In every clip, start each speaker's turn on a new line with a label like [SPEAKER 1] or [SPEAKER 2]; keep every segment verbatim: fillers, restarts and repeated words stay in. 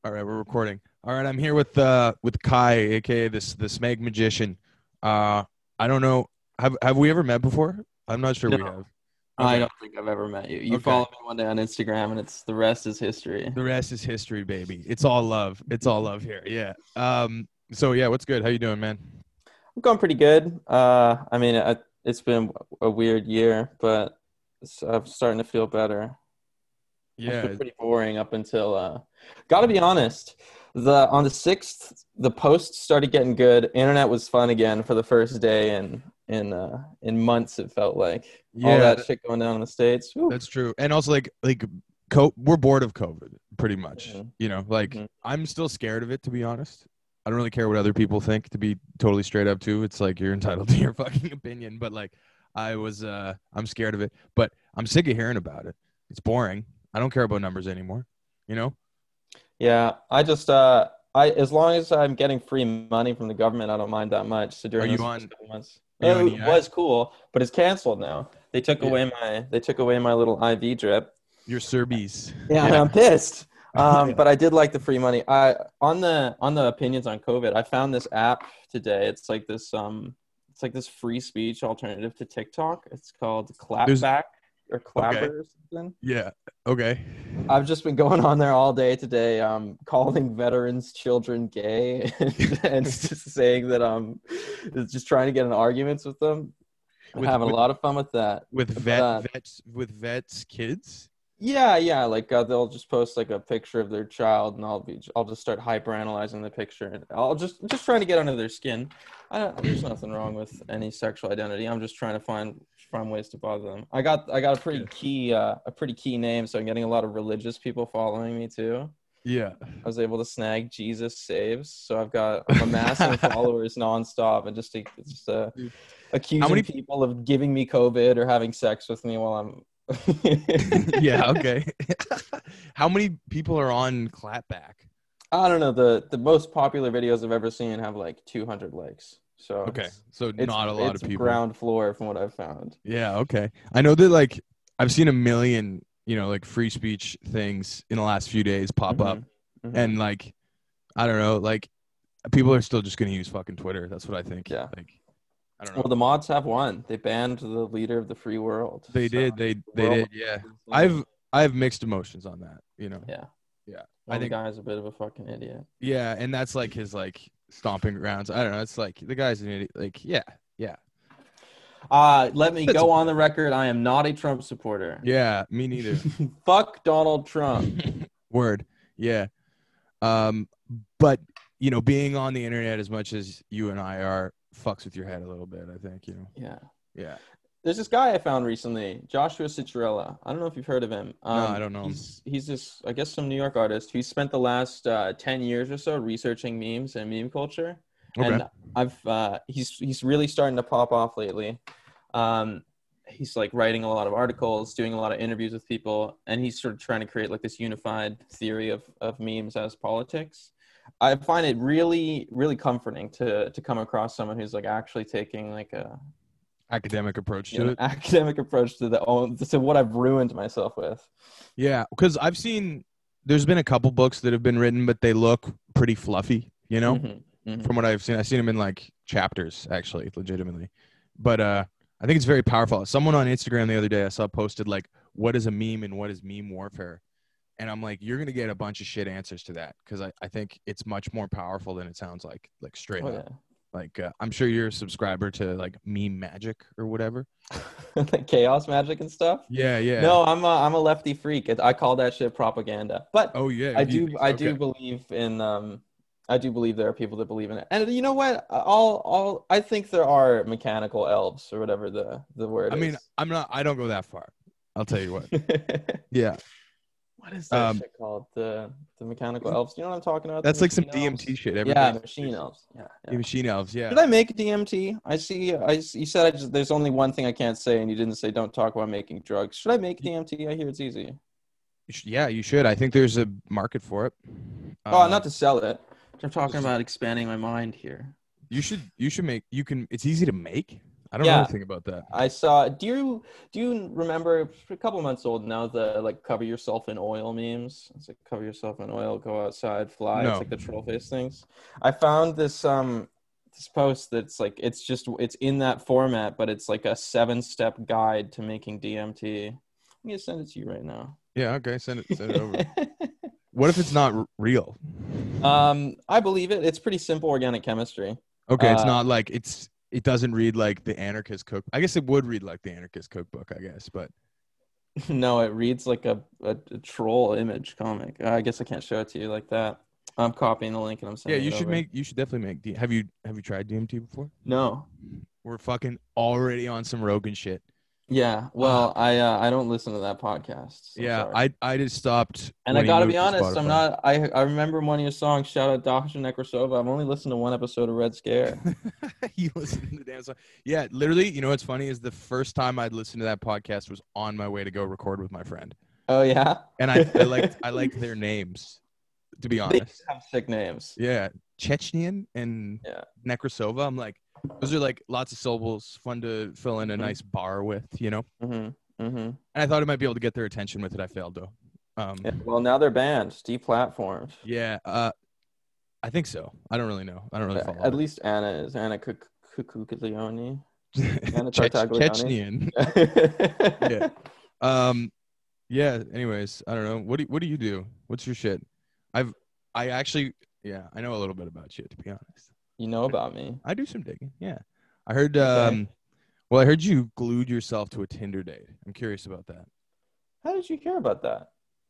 [SPEAKER 1] All right, we're recording. All right, I'm here with uh with Kai, aka this the Smeg Magician. Uh, I don't know. Have have we ever met before? I'm not sure
[SPEAKER 2] No,
[SPEAKER 1] we have.
[SPEAKER 2] I
[SPEAKER 1] Okay,
[SPEAKER 2] don't think I've ever met you. You
[SPEAKER 1] okay.
[SPEAKER 2] followed me one day on Instagram, and it's the rest is history.
[SPEAKER 1] The rest is history, baby. It's all love. It's all love here. Yeah. Um. So yeah, what's good? How you doing, man?
[SPEAKER 2] I'm going pretty good. Uh, I mean, I, it's been a weird year, but it's, I'm starting to feel better. It's been
[SPEAKER 1] Yeah.
[SPEAKER 2] pretty boring up until. Uh, gotta be honest. The on the sixth, the posts started getting good. Internet was fun again for the first day, and in uh, in months it felt like all
[SPEAKER 1] Yeah,
[SPEAKER 2] that
[SPEAKER 1] th-
[SPEAKER 2] shit going down in the States. Whew.
[SPEAKER 1] that's true. And also like like co- we're bored of COVID pretty much.
[SPEAKER 2] Mhm,
[SPEAKER 1] You know, like
[SPEAKER 2] mhm.
[SPEAKER 1] I'm still scared of it to be honest. I don't really care what other people think to be totally straight up too. It's like you're entitled to your fucking opinion, but like I was uh I'm scared of it, but I'm sick of hearing about it. It's boring. I don't care about numbers anymore, you know?
[SPEAKER 2] Yeah, I just uh I as long as I'm getting free money from the government, I don't mind that much. So
[SPEAKER 1] Are
[SPEAKER 2] during
[SPEAKER 1] you
[SPEAKER 2] those first
[SPEAKER 1] on
[SPEAKER 2] couple months,
[SPEAKER 1] are you on
[SPEAKER 2] oh, it
[SPEAKER 1] E I?
[SPEAKER 2] was cool, but it's canceled now. They took
[SPEAKER 1] Yeah.
[SPEAKER 2] away my they took away my little I V drip.
[SPEAKER 1] You're Serbies.
[SPEAKER 2] Yeah, and
[SPEAKER 1] Yeah.
[SPEAKER 2] I'm pissed. Um,
[SPEAKER 1] Yeah.
[SPEAKER 2] but I did like the free money. I on the on the opinions on COVID, I found this app today. It's like this um it's like this free speech alternative to TikTok. It's called
[SPEAKER 1] There's
[SPEAKER 2] Clapback or
[SPEAKER 1] okay.
[SPEAKER 2] Clabber or something.
[SPEAKER 1] Yeah. Okay.
[SPEAKER 2] I've just been going on there all day today, um, calling veterans' children gay and, and just saying that um, just trying to get in arguments with them. I'm
[SPEAKER 1] With
[SPEAKER 2] having a
[SPEAKER 1] with
[SPEAKER 2] lot of fun with that.
[SPEAKER 1] with
[SPEAKER 2] But
[SPEAKER 1] vet
[SPEAKER 2] uh,
[SPEAKER 1] vets with vets kids?
[SPEAKER 2] yeah, yeah, like uh, they'll just post like a picture of their child, and I'll be I'll just start hyper analyzing the picture, and I'll just just trying to get under their skin. I don't, there's nothing wrong with any sexual identity. I'm just trying to find find ways to bother them. I got I got a
[SPEAKER 1] Yeah.
[SPEAKER 2] pretty key uh, a pretty key name, so I'm getting a lot of religious people following me too.
[SPEAKER 1] Yeah.
[SPEAKER 2] I was able to snag Jesus Saves. So I've got I'm amassing followers nonstop and just just uh,
[SPEAKER 1] Dude, how
[SPEAKER 2] accusing
[SPEAKER 1] many
[SPEAKER 2] people of giving me COVID or having sex with me while I'm
[SPEAKER 1] yeah, okay. How many people are on Clapback?
[SPEAKER 2] I don't know, the the most popular videos I've ever seen have like two hundred likes. So
[SPEAKER 1] Okay.
[SPEAKER 2] it's
[SPEAKER 1] So
[SPEAKER 2] it's
[SPEAKER 1] not a lot of
[SPEAKER 2] it's
[SPEAKER 1] people.
[SPEAKER 2] ground floor from what I've found.
[SPEAKER 1] Yeah, okay. I know that like I've seen a million, you know, like free speech things in the last few days pop up.
[SPEAKER 2] Hmm. Hmm.
[SPEAKER 1] And like I don't know, like people are still just gonna use fucking Twitter. That's what I think.
[SPEAKER 2] Yeah.
[SPEAKER 1] Like I don't
[SPEAKER 2] Well,
[SPEAKER 1] know.
[SPEAKER 2] the mods have won. They banned the leader of the free world.
[SPEAKER 1] They
[SPEAKER 2] So
[SPEAKER 1] did, they
[SPEAKER 2] the
[SPEAKER 1] they
[SPEAKER 2] world
[SPEAKER 1] did, yeah.
[SPEAKER 2] is insane.
[SPEAKER 1] I've I have mixed emotions on that, you know.
[SPEAKER 2] Yeah.
[SPEAKER 1] Yeah. I
[SPEAKER 2] Well, the
[SPEAKER 1] think
[SPEAKER 2] guy's a bit of a fucking idiot.
[SPEAKER 1] yeah, and that's like his like stomping grounds. I don't know. It's like the guy's an idiot. Like, yeah, yeah.
[SPEAKER 2] Uh, let me
[SPEAKER 1] That's
[SPEAKER 2] go on the record. I am not a Trump supporter.
[SPEAKER 1] yeah, me neither.
[SPEAKER 2] Fuck Donald Trump.
[SPEAKER 1] Word. Yeah. Um, but you know, being on the internet as much as you and I are fucks with your head a little bit, I think, you know.
[SPEAKER 2] Yeah.
[SPEAKER 1] Yeah.
[SPEAKER 2] There's this guy I found recently, Joshua Citarella. I don't know if you've heard of him.
[SPEAKER 1] No,
[SPEAKER 2] Um,
[SPEAKER 1] I don't know him.
[SPEAKER 2] he's he's this, I guess, some New York artist. He spent the last uh, ten years or so researching memes and meme culture,
[SPEAKER 1] Okay.
[SPEAKER 2] and I've uh, he's he's really starting to pop off lately. Um, he's like writing a lot of articles, doing a lot of interviews with people, and he's sort of trying to create like this unified theory of of memes as politics. I find it really, really comforting to to come across someone who's like actually taking like a
[SPEAKER 1] Academic approach
[SPEAKER 2] you
[SPEAKER 1] to
[SPEAKER 2] know
[SPEAKER 1] it.
[SPEAKER 2] academic approach to the own to what I've ruined myself with.
[SPEAKER 1] Yeah, because I've seen there's been a couple books that have been written, but they look pretty fluffy, you know,
[SPEAKER 2] Hmm. Hmm.
[SPEAKER 1] from what I've seen. I've seen them in like chapters, actually, legitimately. But uh, I think it's very powerful. Someone on Instagram the other day I saw posted like, "What is a meme and what is meme warfare?" And I'm like, you're gonna get a bunch of shit answers to that because I, I think it's much more powerful than it sounds like, like straight
[SPEAKER 2] Oh
[SPEAKER 1] up.
[SPEAKER 2] yeah.
[SPEAKER 1] Like uh, I'm sure you're a subscriber to like Meme Magic or whatever.
[SPEAKER 2] Like chaos magic and stuff.
[SPEAKER 1] Yeah, yeah.
[SPEAKER 2] No, I'm a, I'm a lefty freak. It- I call that shit propaganda. But
[SPEAKER 1] Oh yeah,
[SPEAKER 2] I
[SPEAKER 1] you
[SPEAKER 2] do
[SPEAKER 1] think so?
[SPEAKER 2] I
[SPEAKER 1] Okay.
[SPEAKER 2] do believe in um I do believe there are people that believe in it. And you know what? I'll I'll I think there are mechanical elves or whatever the the word
[SPEAKER 1] I mean,
[SPEAKER 2] is.
[SPEAKER 1] I'm not. I don't go that far. I'll tell you what. Yeah.
[SPEAKER 2] What is that
[SPEAKER 1] Um,
[SPEAKER 2] shit called? The the mechanical elves. You know what I'm talking about? The
[SPEAKER 1] that's like some
[SPEAKER 2] machine
[SPEAKER 1] D M T
[SPEAKER 2] elves.
[SPEAKER 1] shit.
[SPEAKER 2] Yeah,
[SPEAKER 1] Everybody.
[SPEAKER 2] machine elves. Yeah,
[SPEAKER 1] Yeah,
[SPEAKER 2] yeah.
[SPEAKER 1] machine elves. Yeah.
[SPEAKER 2] Should I make D M T? I see. I you said I just, there's only one thing I can't say, and you didn't say don't talk about making drugs. Should I make D M T? I hear it's easy.
[SPEAKER 1] You should- yeah, you should. I think there's a market for it.
[SPEAKER 2] Oh,
[SPEAKER 1] Um,
[SPEAKER 2] not to sell it. I'm talking
[SPEAKER 1] just-
[SPEAKER 2] about expanding my mind here.
[SPEAKER 1] you should. You should make. You can. It's easy to make. I don't know
[SPEAKER 2] Yeah,
[SPEAKER 1] anything about that.
[SPEAKER 2] I saw. Do you do you remember a couple months old now the like cover yourself in oil memes? It's like cover yourself in oil, go outside, fly. It's
[SPEAKER 1] No.
[SPEAKER 2] like the troll face things. I found this um this post that's like it's just it's in that format, but it's like a seven step guide to making D M T. I'm gonna send it to you right now.
[SPEAKER 1] Yeah. Okay. Send it. Send it over. What if it's not r- real?
[SPEAKER 2] um, I believe it. It's pretty simple organic chemistry.
[SPEAKER 1] Okay. It's
[SPEAKER 2] Uh,
[SPEAKER 1] not like it's. It doesn't read like the Anarchist Cook. I guess it would read like the Anarchist Cookbook. I guess, but
[SPEAKER 2] no, it reads like a, a, a troll image comic. I guess I can't show it to you like that. I'm copying the link and I'm
[SPEAKER 1] yeah,
[SPEAKER 2] sending
[SPEAKER 1] you
[SPEAKER 2] it
[SPEAKER 1] should
[SPEAKER 2] over.
[SPEAKER 1] make. You should definitely make. D- have you Have you tried D M T before?
[SPEAKER 2] No.
[SPEAKER 1] We're fucking already on some Rogan shit.
[SPEAKER 2] Yeah. Well, I uh, I don't listen to that podcast. So
[SPEAKER 1] Yeah,
[SPEAKER 2] sorry.
[SPEAKER 1] I I just stopped.
[SPEAKER 2] And
[SPEAKER 1] when
[SPEAKER 2] I
[SPEAKER 1] he
[SPEAKER 2] gotta
[SPEAKER 1] moved
[SPEAKER 2] be
[SPEAKER 1] to
[SPEAKER 2] honest, I'm
[SPEAKER 1] Spotify.
[SPEAKER 2] not. I I remember one of your songs. Shout out Doctor Nekrasova. I've only listened to one episode of Red Scare.
[SPEAKER 1] You listen to the damn song. Yeah, literally. You know what's funny is the first time I'd listened to that podcast was on my way to go record with my friend,
[SPEAKER 2] Oh yeah.
[SPEAKER 1] and I I liked I liked their names, to be
[SPEAKER 2] They
[SPEAKER 1] honest.
[SPEAKER 2] have sick names.
[SPEAKER 1] Yeah, Chechenian and
[SPEAKER 2] Yeah.
[SPEAKER 1] Nekrasova. I'm like, those are like lots of syllables, fun to fill in a
[SPEAKER 2] Mhm.
[SPEAKER 1] nice bar with, you know.
[SPEAKER 2] Mhm. Mhm.
[SPEAKER 1] And I thought I might be able to get their attention with it. I failed though. Um,
[SPEAKER 2] Yeah. Well, now they're banned, deplatformed.
[SPEAKER 1] yeah, uh, I think so. I don't really know. I don't really
[SPEAKER 2] Yeah,
[SPEAKER 1] follow.
[SPEAKER 2] at
[SPEAKER 1] it.
[SPEAKER 2] least Anna is Anna Cucuglione. Anna
[SPEAKER 1] Chech-
[SPEAKER 2] Tartaglione.
[SPEAKER 1] Chechenian. Yeah. Um. Yeah. Anyways, I don't know. What do What do you do? What's your shit? I've. I actually. Yeah. I know a little bit about shit. To be honest,
[SPEAKER 2] You know about me.
[SPEAKER 1] I do some digging. Yeah. I heard.
[SPEAKER 2] Okay.
[SPEAKER 1] Um. Well, I heard you glued yourself to a Tinder date. I'm curious about that.
[SPEAKER 2] How did you hear about that?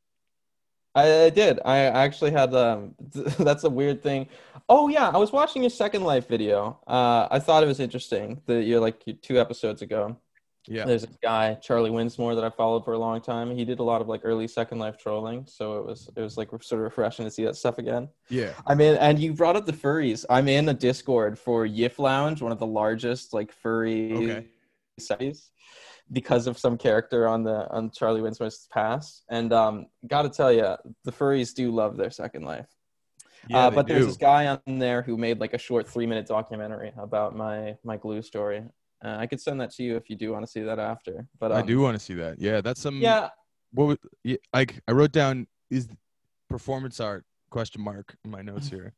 [SPEAKER 2] I, I did. I actually had um that's a weird thing. Oh yeah, I was watching your Second Life video. Uh I thought it was interesting that you're like two episodes ago.
[SPEAKER 1] Yeah.
[SPEAKER 2] There's this guy, Charlie Winsmore, that I followed for a long time. He did a lot of like early Second Life trolling, so it was it was like sort of refreshing to see that stuff again.
[SPEAKER 1] Yeah.
[SPEAKER 2] I mean, and you brought up the furries. I'm in a Discord for Yif Lounge, one of the largest like furry
[SPEAKER 1] Okay.
[SPEAKER 2] sites, because of some character on the on Charlie Winsmore's past. And um, gotta tell you, the furries do love their Second Life.
[SPEAKER 1] Yeah.
[SPEAKER 2] uh,
[SPEAKER 1] they
[SPEAKER 2] but there's
[SPEAKER 1] do.
[SPEAKER 2] this guy on there who made like a short three minute documentary about my my glue story. Uh, I could send that to you if you do want to see that after. But um,
[SPEAKER 1] I do want to see that. Yeah. That's some.
[SPEAKER 2] Yeah.
[SPEAKER 1] What? Was, yeah, like I wrote down is performance art question mark in my notes here.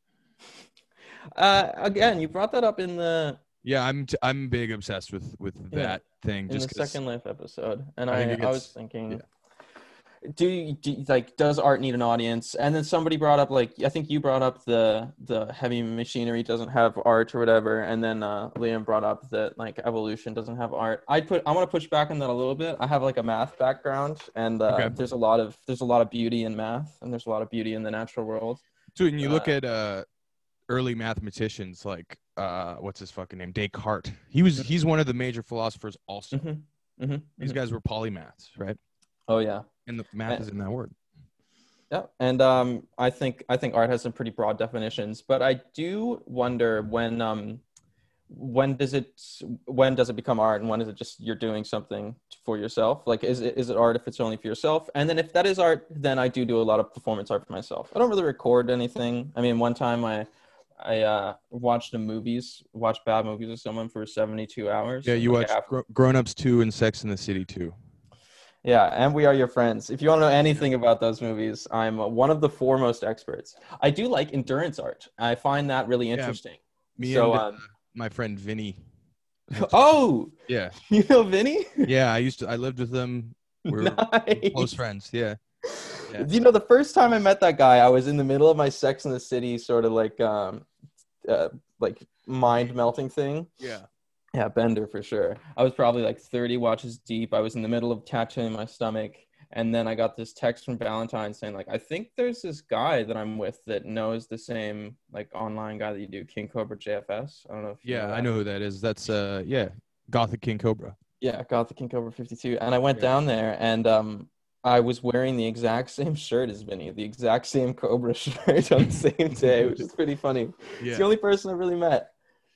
[SPEAKER 2] Uh, again, you brought that up in the
[SPEAKER 1] Yeah, I'm t- I'm big obsessed with with
[SPEAKER 2] Yeah.
[SPEAKER 1] that thing.
[SPEAKER 2] in
[SPEAKER 1] Just
[SPEAKER 2] the
[SPEAKER 1] 'cause-
[SPEAKER 2] Second Life episode, and
[SPEAKER 1] I
[SPEAKER 2] I,
[SPEAKER 1] think it
[SPEAKER 2] I was
[SPEAKER 1] gets-
[SPEAKER 2] thinking,
[SPEAKER 1] yeah.
[SPEAKER 2] do, you, do you- like does art need an audience? And then somebody brought up like I think you brought up the the heavy machinery doesn't have art or whatever, and then uh, Liam brought up that like evolution doesn't have art. I put I want to push back on that a little bit. I have like a math background, and uh,
[SPEAKER 1] Okay.
[SPEAKER 2] there's a lot of there's a lot of beauty in math, and there's a lot of beauty in the natural world.
[SPEAKER 1] So when you look
[SPEAKER 2] uh,
[SPEAKER 1] at uh, early mathematicians like uh, what's his fucking name, Descartes. He was he's one of the major philosophers. Also,
[SPEAKER 2] Mm-hmm. Mm-hmm.
[SPEAKER 1] these guys were polymaths, right?
[SPEAKER 2] Oh yeah.
[SPEAKER 1] And the math
[SPEAKER 2] Uh,
[SPEAKER 1] is in that word.
[SPEAKER 2] Yeah, and um, I think I think art has some pretty broad definitions, but I do wonder when um, when does it when does it become art, and when is it just you're doing something for yourself? Like, is it is it art if it's only for yourself? And then if that is art, then I do do a lot of performance art for myself. I don't really record anything. I mean, one time I I uh, watched the movies, watched bad movies with someone for seventy-two hours.
[SPEAKER 1] Yeah, you
[SPEAKER 2] Like,
[SPEAKER 1] watched
[SPEAKER 2] half-
[SPEAKER 1] Gro- Grown Ups two and Sex in the City two.
[SPEAKER 2] Yeah, and We Are Your Friends. If you want to know anything about those movies, I'm one of the foremost experts. I do like endurance art. I find that really
[SPEAKER 1] Yeah,
[SPEAKER 2] interesting.
[SPEAKER 1] Me
[SPEAKER 2] So,
[SPEAKER 1] and uh,
[SPEAKER 2] um,
[SPEAKER 1] my friend Vinny.
[SPEAKER 2] Oh,
[SPEAKER 1] Yeah,
[SPEAKER 2] you know Vinny?
[SPEAKER 1] yeah. I used to. I lived with him. We were
[SPEAKER 2] Nice.
[SPEAKER 1] close friends. Yeah. Yeah.
[SPEAKER 2] You know, the first time I met that guy, I was in the middle of my Sex in the City sort of like um, uh, like mind melting thing.
[SPEAKER 1] Yeah.
[SPEAKER 2] Yeah, Bender for sure. I was probably like thirty watches deep. I was in the middle of tattooing my stomach. And then I got this text from Valentine saying, like, I think there's this guy that I'm with that knows the same, like, online guy that you do, King Cobra J F S. I don't know if you
[SPEAKER 1] Yeah,
[SPEAKER 2] know
[SPEAKER 1] I
[SPEAKER 2] that.
[SPEAKER 1] know who that is. That's uh, yeah, Gothic King Cobra.
[SPEAKER 2] Yeah, got the King Cobra fifty-two. And I went
[SPEAKER 1] Yeah.
[SPEAKER 2] down there, and um, I was wearing the exact same shirt as Vinny, the exact same Cobra shirt on the same day, which is pretty funny.
[SPEAKER 1] Yeah,
[SPEAKER 2] It's the only person I've really met.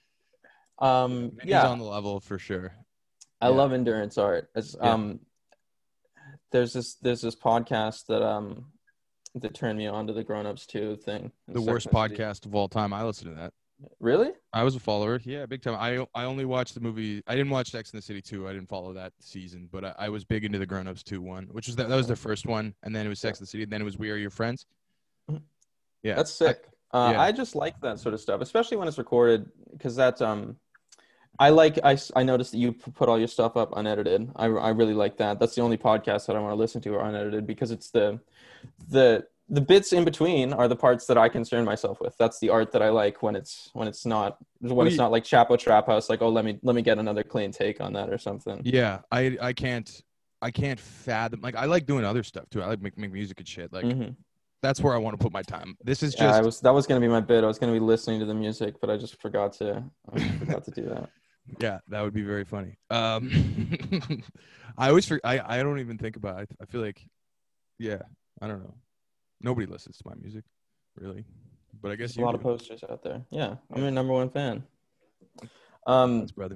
[SPEAKER 2] Um,
[SPEAKER 1] Vinny's
[SPEAKER 2] yeah,
[SPEAKER 1] on the level for sure.
[SPEAKER 2] I
[SPEAKER 1] yeah.
[SPEAKER 2] love endurance art. It's,
[SPEAKER 1] Yeah.
[SPEAKER 2] um, there's this there's this podcast that um that turned me on to the Grown Ups two thing.
[SPEAKER 1] The worst podcast of all time. I listen to that.
[SPEAKER 2] Really?
[SPEAKER 1] I was a follower. Yeah, big time. I I only watched the movie. I didn't watch Sex and the City two. I didn't follow that season, but I, I was big into the Grown Ups two one, which was the, that was their first one, and then it was
[SPEAKER 2] Yeah.
[SPEAKER 1] Sex and the City, and then it was We Are Your Friends. Yeah.
[SPEAKER 2] That's
[SPEAKER 1] I,
[SPEAKER 2] sick. Uh,
[SPEAKER 1] yeah.
[SPEAKER 2] I just like that sort of stuff, especially when it's recorded, because that's um. I like I, s- I noticed that you p- put all your stuff up unedited. I, I really like that. That's the only podcast that I want to listen to are unedited because it's the the the bits in between are the parts that I concern myself with. That's the art that I like when it's when it's not when
[SPEAKER 1] Well,
[SPEAKER 2] it's
[SPEAKER 1] y-
[SPEAKER 2] not like Chapo Trap House. Like, oh, let me let me get another clean take on that or something.
[SPEAKER 1] yeah. I I can't I can't fathom. Like I like doing other stuff too. I like make, make music and shit. Like
[SPEAKER 2] hmm
[SPEAKER 1] that's where I want to put my time. This is
[SPEAKER 2] Yeah, I
[SPEAKER 1] just
[SPEAKER 2] was that was gonna be my bit. I was gonna be listening to the music, but I just forgot to I forgot to do that.
[SPEAKER 1] yeah, that would be very funny. Um, I always for, I I don't even think about it. I, I feel like yeah, I don't know. Nobody listens to my music, really. But I guess
[SPEAKER 2] There's a
[SPEAKER 1] you
[SPEAKER 2] lot of
[SPEAKER 1] do.
[SPEAKER 2] posters out there. Yeah, I'm
[SPEAKER 1] Yeah.
[SPEAKER 2] your number one fan. Um,
[SPEAKER 1] Thanks, brother.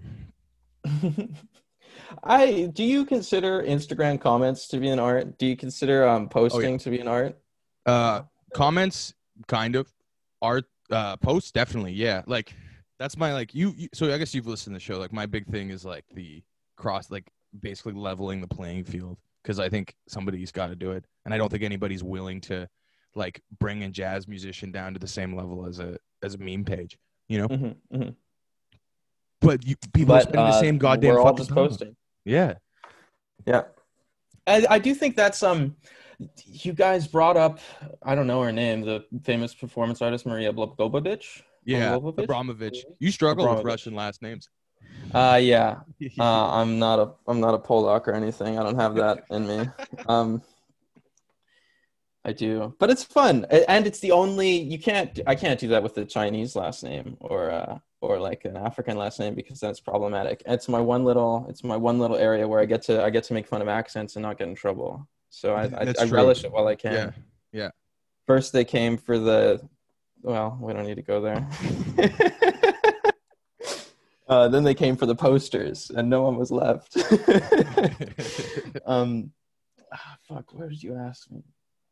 [SPEAKER 2] I do you consider Instagram comments to be an art? Do you consider um
[SPEAKER 1] Oh yeah.
[SPEAKER 2] posting to be an art?
[SPEAKER 1] Uh, comments, kind of. Art, uh, posts, definitely. Yeah. Like that's my like you, you. So I guess you've listened to the show. Like my big thing is like the cross, like basically leveling the playing field because I think somebody's got to do it, and I don't think anybody's willing to like bring a jazz musician down to the same level as a as a meme page. You know.
[SPEAKER 2] hmm hmm
[SPEAKER 1] But you, people are
[SPEAKER 2] But
[SPEAKER 1] spending the
[SPEAKER 2] uh,
[SPEAKER 1] same goddamn
[SPEAKER 2] we're all
[SPEAKER 1] fucking
[SPEAKER 2] just
[SPEAKER 1] time.
[SPEAKER 2] posting.
[SPEAKER 1] Yeah.
[SPEAKER 2] Yeah, I, I do think that's um. You guys brought up I don't know her name, the famous performance artist Maria Blagojevich.
[SPEAKER 1] Yeah.
[SPEAKER 2] Blagojevich?
[SPEAKER 1] Abramovich. You struggle with
[SPEAKER 2] Abramovich.
[SPEAKER 1] Russian last names.
[SPEAKER 2] Uh yeah. Uh, I'm not a I'm not a Polak or anything. I don't have that in me. Um, I do, but it's fun, A- and it's the only you can't. I can't do that with the Chinese last name or uh, or like an African last name because that's problematic. It's my one little. It's my one little area where I get to I get to make fun of accents and not get in trouble. So I I,
[SPEAKER 1] That's
[SPEAKER 2] I
[SPEAKER 1] true.
[SPEAKER 2] relish it while I
[SPEAKER 1] Yeah.
[SPEAKER 2] can.
[SPEAKER 1] Yeah.
[SPEAKER 2] First, they came for the. Well, we don't need to go there. uh, then they came for the posters, and no one was left. um, ah, fuck. Where did you ask me?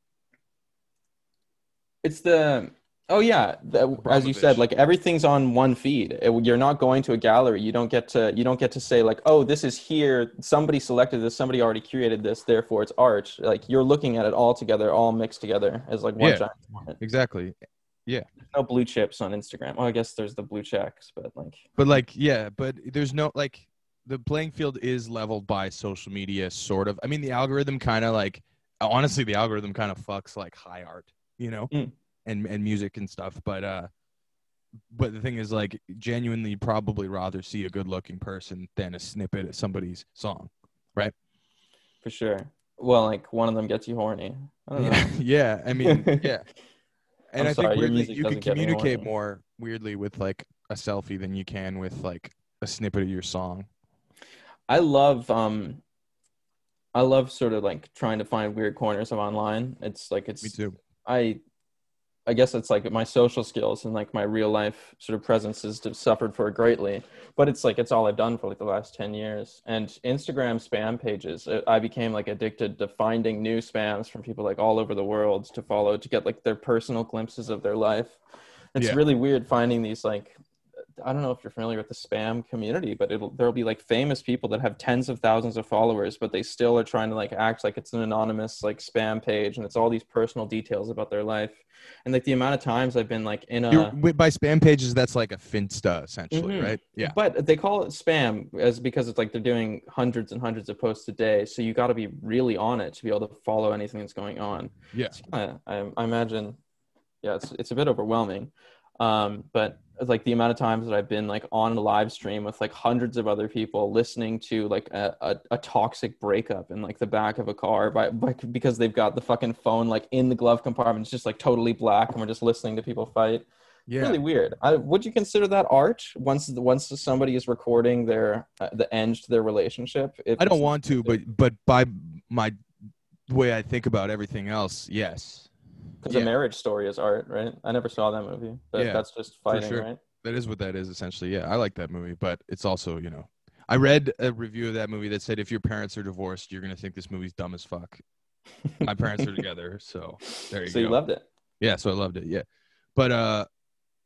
[SPEAKER 2] It's the oh yeah, the, as you said,
[SPEAKER 1] Abramovich.
[SPEAKER 2] like everything's on one feed. It- you're not going to a gallery. You don't get to you don't get to say like, oh, this is here. Somebody selected this. Somebody already curated this. Therefore, it's art. Like you're looking at it all together, all mixed together as like one
[SPEAKER 1] Yeah.
[SPEAKER 2] giant. There's
[SPEAKER 1] Exactly. Yeah.
[SPEAKER 2] no blue chips on Instagram. Well, I guess there's the blue checks, but like
[SPEAKER 1] But like, yeah, but there's no like the playing field is leveled by social media, sort of. I mean, the algorithm kind of like honestly, the algorithm kind of fucks like high art, you know,
[SPEAKER 2] Mm.
[SPEAKER 1] and and music and stuff. But uh, but the thing is, like, genuinely, probably rather see a good-looking person than a snippet of somebody's song, right?
[SPEAKER 2] for sure. Well, like one of them gets you horny. I don't
[SPEAKER 1] Yeah, yeah. I mean,
[SPEAKER 2] know.
[SPEAKER 1] yeah. And
[SPEAKER 2] I'm
[SPEAKER 1] I think
[SPEAKER 2] sorry, your
[SPEAKER 1] weirdly,
[SPEAKER 2] music
[SPEAKER 1] you can
[SPEAKER 2] doesn't get me
[SPEAKER 1] communicate
[SPEAKER 2] horny.
[SPEAKER 1] more weirdly with like a selfie than you can with like a snippet of your song.
[SPEAKER 2] I love um I love sort of like trying to find weird corners of online. It's like
[SPEAKER 1] Me
[SPEAKER 2] it's
[SPEAKER 1] too.
[SPEAKER 2] I I guess it's like my social skills and like my real life sort of presence has just suffered for it greatly. But it's like it's all I've done for like the last ten years. And Instagram spam pages, uh, I became like addicted to finding new spams from people like all over the world to follow to get like their personal glimpses of their life. It's
[SPEAKER 1] Yeah.
[SPEAKER 2] really weird finding these like I don't know if you're familiar with the spam community, but it'll there'll be like famous people that have tens of thousands of followers, but they still are trying to like act like it's an anonymous like spam page, and it's all these personal details about their life. And like the amount of times I've been like in
[SPEAKER 1] You're
[SPEAKER 2] a
[SPEAKER 1] wi- by spam pages. That's like a Finsta, essentially,
[SPEAKER 2] Mhm.
[SPEAKER 1] right? Yeah.
[SPEAKER 2] But they call it spam as because it's like they're doing hundreds and hundreds of posts a day, so you got to be really on it to be able to follow anything that's going on.
[SPEAKER 1] Yeah.
[SPEAKER 2] It's kinda, I, I imagine, yeah, it's it's a bit overwhelming. Um, but like the amount of times that I've been like on a live stream with like hundreds of other people listening to like a, a, a toxic breakup in like the back of a car by, by because they've got the fucking phone like in the glove compartment. It's just like totally black and we're just listening to people fight.
[SPEAKER 1] Yeah.
[SPEAKER 2] Really weird. I, would you consider that art once once somebody is recording their uh, the end to their relationship? If
[SPEAKER 1] I don't
[SPEAKER 2] it's-
[SPEAKER 1] want to, but but by my way I think about everything else, yes.
[SPEAKER 2] Because
[SPEAKER 1] Yeah.
[SPEAKER 2] A Marriage Story is art, right? I never saw that movie, but
[SPEAKER 1] Yeah,
[SPEAKER 2] that's just fighting,
[SPEAKER 1] sure.
[SPEAKER 2] right?
[SPEAKER 1] That is what that is essentially. Yeah, I like that movie, but it's also, you know, I read a review of that movie that said if your parents are divorced, you're gonna think this movie's dumb as fuck. My parents are together, so there you
[SPEAKER 2] So
[SPEAKER 1] go.
[SPEAKER 2] you loved it.
[SPEAKER 1] Yeah, so I loved it. Yeah, but uh,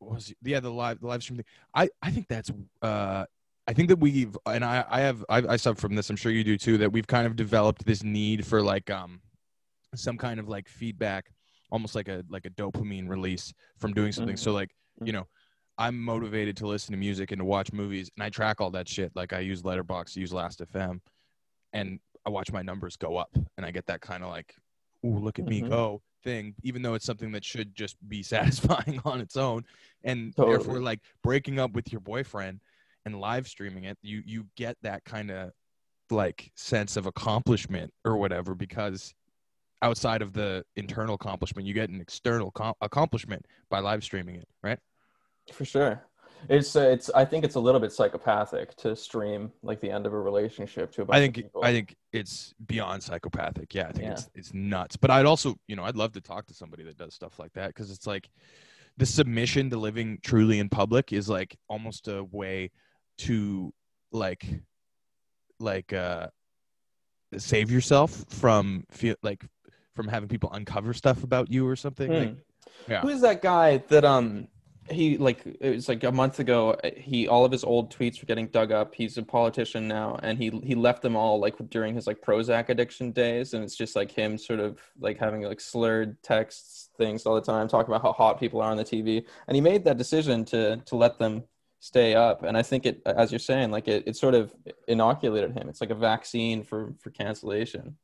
[SPEAKER 1] what was it? Yeah, the live the live stream thing. I I think that's uh I think that we've and I I have I, I suffer from this. I'm sure you do too. That we've kind of developed this need for like um some kind of like feedback, almost like a like a dopamine release from doing something.
[SPEAKER 2] Mm-hmm.
[SPEAKER 1] So like you know, I'm motivated to listen to music and to watch movies, and I track all that shit. Like I use Letterboxd, use Last F M, and I watch my numbers go up, and I get that kind of like, ooh, look at
[SPEAKER 2] Mm-hmm.
[SPEAKER 1] me go thing, even though it's something that should just be satisfying on its own. And
[SPEAKER 2] Totally.
[SPEAKER 1] therefore, like breaking up with your boyfriend and live streaming it, you you get that kind of like sense of accomplishment or whatever, because outside of the internal accomplishment, you get an external com- accomplishment by live streaming it, right?
[SPEAKER 2] For sure. It's uh, it's I think it's a little bit psychopathic to stream like the end of a relationship to a bunch
[SPEAKER 1] I think
[SPEAKER 2] of people.
[SPEAKER 1] I think it's beyond psychopathic. Yeah, I think
[SPEAKER 2] Yeah.
[SPEAKER 1] it's it's nuts. But I'd also, you know, I'd love to talk to somebody that does stuff like that, because it's like the submission to living truly in public is like almost a way to like like uh save yourself from feel like from having people uncover stuff about you or something.
[SPEAKER 2] Hmm.
[SPEAKER 1] Like, yeah.
[SPEAKER 2] Who is that guy that um he like it was like a month ago he all of his old tweets were getting dug up. He's a politician now, and he he left them all like during his like Prozac addiction days, and it's just like him sort of like having like slurred texts things all the time, talking about how hot people are on the T V, and he made that decision to to let them stay up. And I think it, as you're saying, like it, it sort of inoculated him. It's like a vaccine for for cancellation.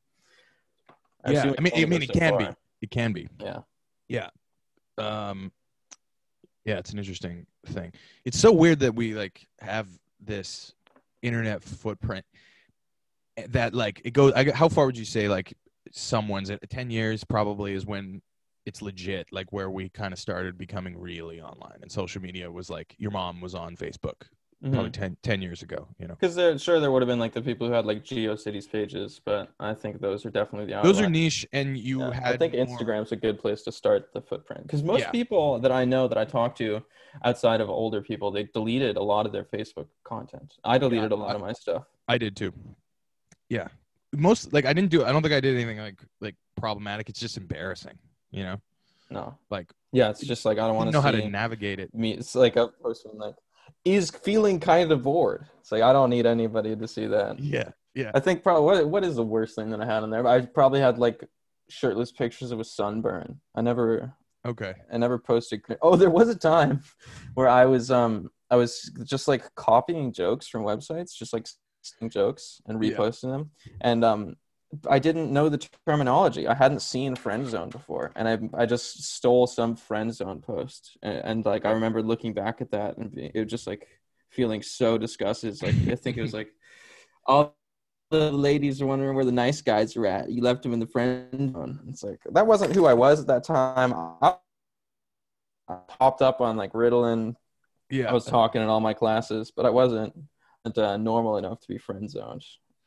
[SPEAKER 2] I've
[SPEAKER 1] Yeah,
[SPEAKER 2] seen
[SPEAKER 1] I mean,
[SPEAKER 2] what
[SPEAKER 1] I mean,
[SPEAKER 2] goes
[SPEAKER 1] it
[SPEAKER 2] so
[SPEAKER 1] can be,
[SPEAKER 2] far.
[SPEAKER 1] it can be.
[SPEAKER 2] Yeah.
[SPEAKER 1] Yeah. Um, yeah, it's an interesting thing. It's so weird that we like have this internet footprint that like it goes. I, how far would you say like someone's at ten years probably is when it's legit, like where we kind of started becoming really online, and social media was like your mom was on Facebook probably ten, ten years ago, you know.
[SPEAKER 2] Because there, sure, there would have been like the people who had like GeoCities pages, but I think those are definitely the
[SPEAKER 1] Those
[SPEAKER 2] outliers.
[SPEAKER 1] are niche, and you
[SPEAKER 2] Yeah,
[SPEAKER 1] had
[SPEAKER 2] I think
[SPEAKER 1] more-
[SPEAKER 2] Instagram's a good place to start the footprint, because most
[SPEAKER 1] Yeah.
[SPEAKER 2] people that I know that I talk to outside of older people, they deleted a lot of their Facebook content. I deleted
[SPEAKER 1] Yeah,
[SPEAKER 2] a lot
[SPEAKER 1] I-
[SPEAKER 2] of my stuff.
[SPEAKER 1] I did too. Yeah, most like I didn't do. I don't think I did anything like like problematic. It's just embarrassing, you know.
[SPEAKER 2] No,
[SPEAKER 1] Like
[SPEAKER 2] yeah, it's just like I don't
[SPEAKER 1] I
[SPEAKER 2] want
[SPEAKER 1] don't
[SPEAKER 2] to
[SPEAKER 1] know how
[SPEAKER 2] see
[SPEAKER 1] to navigate it.
[SPEAKER 2] me. It's like a person like is feeling kind of bored. It's like I don't need anybody to see that.
[SPEAKER 1] Yeah, yeah.
[SPEAKER 2] I think probably what what is the worst thing that I had in there? I probably had like shirtless pictures of a sunburn. I never
[SPEAKER 1] Okay.
[SPEAKER 2] I never posted. Oh, there was a time where I was um I was just like copying jokes from websites, just like stealing jokes and
[SPEAKER 1] Yeah.
[SPEAKER 2] reposting them, and um I didn't know the terminology. I hadn't seen friend zone before, and I I just stole some friend zone post, and, and like I remember looking back at that and being, it was just like feeling so disgusted. It's like I think it was like all the ladies are wondering where the nice guys are at. You left them in the friend zone. It's like that wasn't who I was at that time. I, I popped up on like Ritalin.
[SPEAKER 1] Yeah.
[SPEAKER 2] I was talking in all my classes, but I wasn't uh, normal enough to be friend zoned.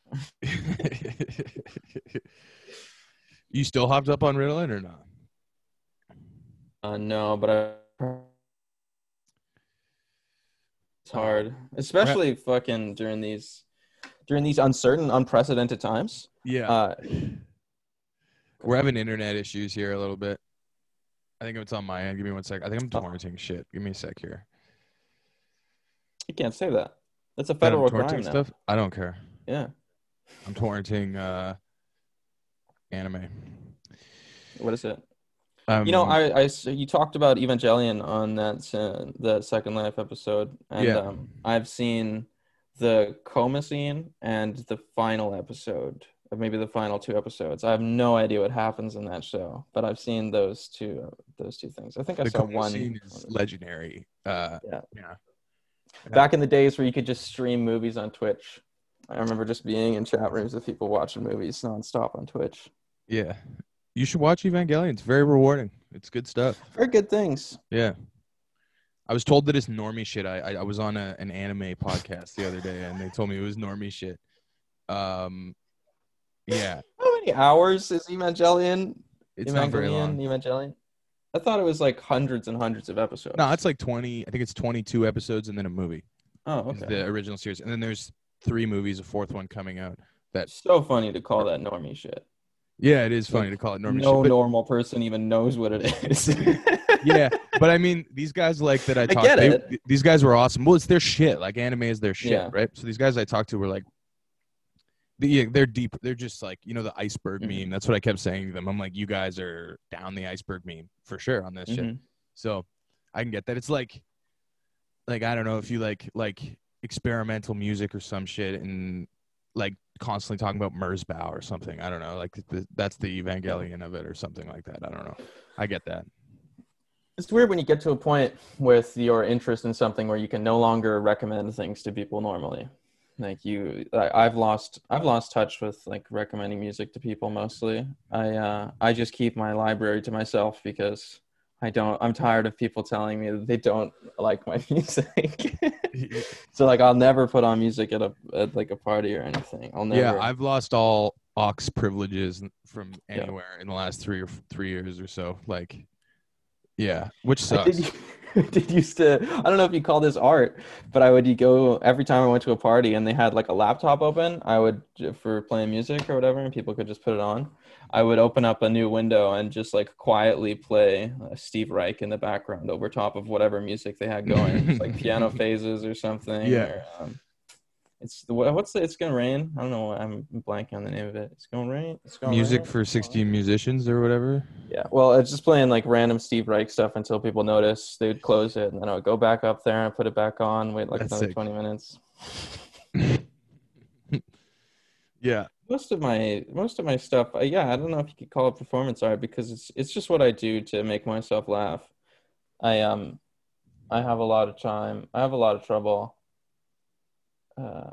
[SPEAKER 1] You still hopped up on Ritalin or not?
[SPEAKER 2] Uh, no, but I. It's hard, especially fucking during these, during these uncertain, unprecedented times.
[SPEAKER 1] Yeah.
[SPEAKER 2] Uh,
[SPEAKER 1] We're having internet issues here a little bit. I think it's on my end. Give me one sec. I think I'm torrenting shit. Give me a sec here.
[SPEAKER 2] you can't say that. That's a
[SPEAKER 1] That I'm
[SPEAKER 2] federal crime
[SPEAKER 1] torrenting
[SPEAKER 2] now.
[SPEAKER 1] stuff? I don't care.
[SPEAKER 2] Yeah.
[SPEAKER 1] I'm torrenting uh, anime.
[SPEAKER 2] What is it?
[SPEAKER 1] Um,
[SPEAKER 2] You know, I, I, you talked about Evangelion on that uh, the Second Life episode, and
[SPEAKER 1] Yeah.
[SPEAKER 2] um, I've seen the coma scene and the final episode, or maybe the final two episodes. I have no idea what happens in that show, but I've seen those two those two things. I think I
[SPEAKER 1] the
[SPEAKER 2] saw
[SPEAKER 1] coma
[SPEAKER 2] one.
[SPEAKER 1] scene is legendary. Uh,
[SPEAKER 2] Yeah.
[SPEAKER 1] yeah.
[SPEAKER 2] Back in the days where you could just stream movies on Twitch. I remember just being in chat rooms with people watching movies nonstop on Twitch.
[SPEAKER 1] Yeah. You should watch Evangelion. It's very rewarding. It's good stuff.
[SPEAKER 2] Very good things.
[SPEAKER 1] Yeah. I was told that it's normie shit. I I, I was on a, an anime podcast the other day, and they told me it was normie shit. Um, yeah.
[SPEAKER 2] How many hours is Evangelion?
[SPEAKER 1] It's not very long.
[SPEAKER 2] Evangelion. I thought it was like hundreds and hundreds of episodes.
[SPEAKER 1] No, it's like twenty. I think it's twenty-two episodes and then a movie.
[SPEAKER 2] Oh,
[SPEAKER 1] Is
[SPEAKER 2] okay.
[SPEAKER 1] the original series, and then there's three movies, a fourth one coming out. That's
[SPEAKER 2] So funny to call that normie shit.
[SPEAKER 1] yeah, it is funny to call it normie
[SPEAKER 2] no
[SPEAKER 1] shit.
[SPEAKER 2] normal person even knows what it is.
[SPEAKER 1] But Yeah, but I mean, these guys like that I
[SPEAKER 2] I
[SPEAKER 1] talked.
[SPEAKER 2] get
[SPEAKER 1] They,
[SPEAKER 2] it.
[SPEAKER 1] these guys were awesome. Well, it's their shit. Like anime is their shit,
[SPEAKER 2] Yeah.
[SPEAKER 1] right? So these guys I talked to were like, the- yeah, they're deep. They're just like, you know, the iceberg
[SPEAKER 2] Mhm.
[SPEAKER 1] meme. That's what I kept saying to them. I'm like, you guys are down the iceberg meme for sure on this shit.
[SPEAKER 2] Mhm.
[SPEAKER 1] So I can get that. It's like, like I don't know if you like like experimental music or some shit, and like constantly talking about Merzbow or something. I don't know. Like the, that's the Evangelion of it or something like that. I don't know. I get that.
[SPEAKER 2] It's weird when you get to a point with your interest in something where you can no longer recommend things to people normally. Like you, I, I've lost, I've lost touch with like recommending music to people mostly. I, uh, I just keep my library to myself because I don't, I'm tired of people telling me that they don't like my music. So like, I'll never put on music at a, at like a party or anything. I'll never.
[SPEAKER 1] Yeah, I've lost all aux privileges from
[SPEAKER 2] Yeah.
[SPEAKER 1] anywhere in the last three or f- three years or so. Like, yeah, which
[SPEAKER 2] I
[SPEAKER 1] sucks.
[SPEAKER 2] did, did used to, I don't know if you call this art, but I would go every time I went to a party and they had like a laptop open, I would, for playing music or whatever, and people could just put it on. I would open up a new window and just like quietly play uh, Steve Reich in the background over top of whatever music they had going, just like piano phases or something.
[SPEAKER 1] Yeah.
[SPEAKER 2] Or, um, it's the what's the It's Gonna Rain. I don't know. I'm blanking on the name of it. It's gonna rain. It's gonna
[SPEAKER 1] Music
[SPEAKER 2] rain.
[SPEAKER 1] for sixteen musicians or whatever.
[SPEAKER 2] Yeah, well, it's just playing like random Steve Reich stuff until people notice. They would close it, and then I would go back up there and put it back on. Wait like
[SPEAKER 1] That's
[SPEAKER 2] another
[SPEAKER 1] sick.
[SPEAKER 2] twenty minutes.
[SPEAKER 1] Yeah.
[SPEAKER 2] Most of my most of my stuff, uh, yeah, I don't know if you could call it performance art because it's it's just what I do to make myself laugh. I um I have a lot of time. I have a lot of trouble. Uh,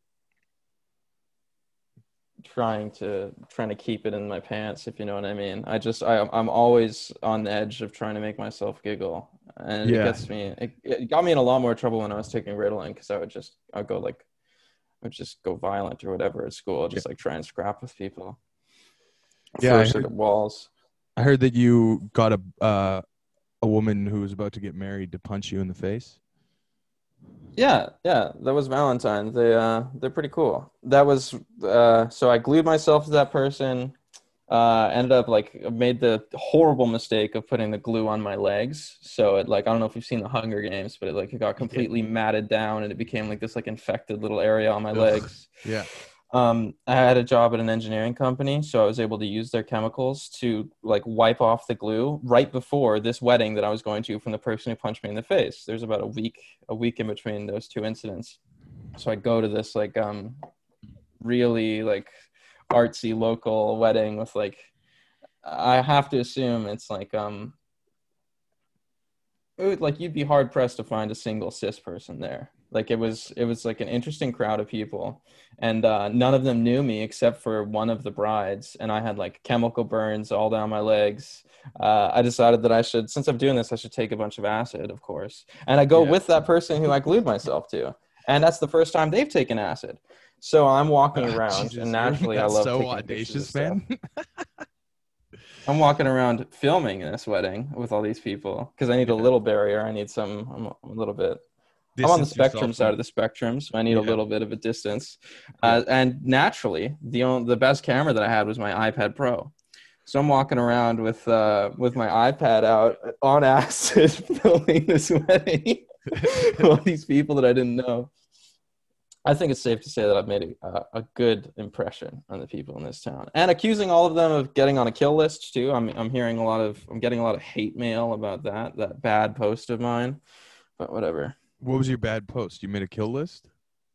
[SPEAKER 2] trying to trying to keep it in my pants, if you know what I mean. I just I I'm always on the edge of trying to make myself giggle, and it
[SPEAKER 1] Yeah.
[SPEAKER 2] gets me. It, it got me in a lot more trouble when I was taking Ritalin because I would just I'd go like I would just go violent or whatever at school, just like try and scrap with people.
[SPEAKER 1] Yeah, I
[SPEAKER 2] First
[SPEAKER 1] heard-
[SPEAKER 2] at walls.
[SPEAKER 1] I heard that you got a uh, a woman who was about to get married to punch you in the face.
[SPEAKER 2] Yeah, yeah, that was Valentine. They uh they're pretty cool. That was uh so I glued myself to that person. Uh ended up like made the horrible mistake of putting the glue on my legs. So it like I don't know if you've seen the Hunger Games, but it like it got completely matted down and it became like this like infected little area on my
[SPEAKER 1] Ugh.
[SPEAKER 2] legs.
[SPEAKER 1] Yeah.
[SPEAKER 2] Um, I had a job at an engineering company, so I was able to use their chemicals to like wipe off the glue right before this wedding that I was going to from the person who punched me in the face. There's about a week, a week in between those two incidents. So I go to this like um really like artsy local wedding with like I have to assume it's like um it would, like you'd be hard pressed to find a single cis person there. Like it was it was like an interesting crowd of people, and uh, none of them knew me except for one of the brides, and I had like chemical burns all down my legs. Uh, I decided that I should, since I'm doing this, I should take a bunch of acid, of course, and I go
[SPEAKER 1] Yeah.
[SPEAKER 2] with that person who I glued myself to, and that's the first time they've taken acid. So I'm walking
[SPEAKER 1] Ah,
[SPEAKER 2] around,
[SPEAKER 1] Jesus,
[SPEAKER 2] and
[SPEAKER 1] you're-
[SPEAKER 2] naturally, I
[SPEAKER 1] that's
[SPEAKER 2] love
[SPEAKER 1] so
[SPEAKER 2] taking pictures of
[SPEAKER 1] audacious,
[SPEAKER 2] stuff.
[SPEAKER 1] man.
[SPEAKER 2] I'm walking around filming this wedding with all these people because I need a
[SPEAKER 1] Yeah.
[SPEAKER 2] little barrier. I need some, I'm a a little bit. I'm on the
[SPEAKER 1] Distance
[SPEAKER 2] spectrum
[SPEAKER 1] yourself
[SPEAKER 2] side
[SPEAKER 1] from-
[SPEAKER 2] of the spectrum, so I need
[SPEAKER 1] Yeah.
[SPEAKER 2] a little bit of a distance. Uh, and naturally, the only, the best camera that I had was my iPad Pro. So I'm walking around with uh, with my iPad out on acid, filming this wedding. All these people that I didn't know. I think it's safe to say that I've made a, a good impression on the people in this town, and accusing all of them of getting on a kill list too. I'm I'm hearing a lot of I'm getting a lot of hate mail about that that bad post of mine, but whatever.
[SPEAKER 1] What was your bad post? You made a kill list?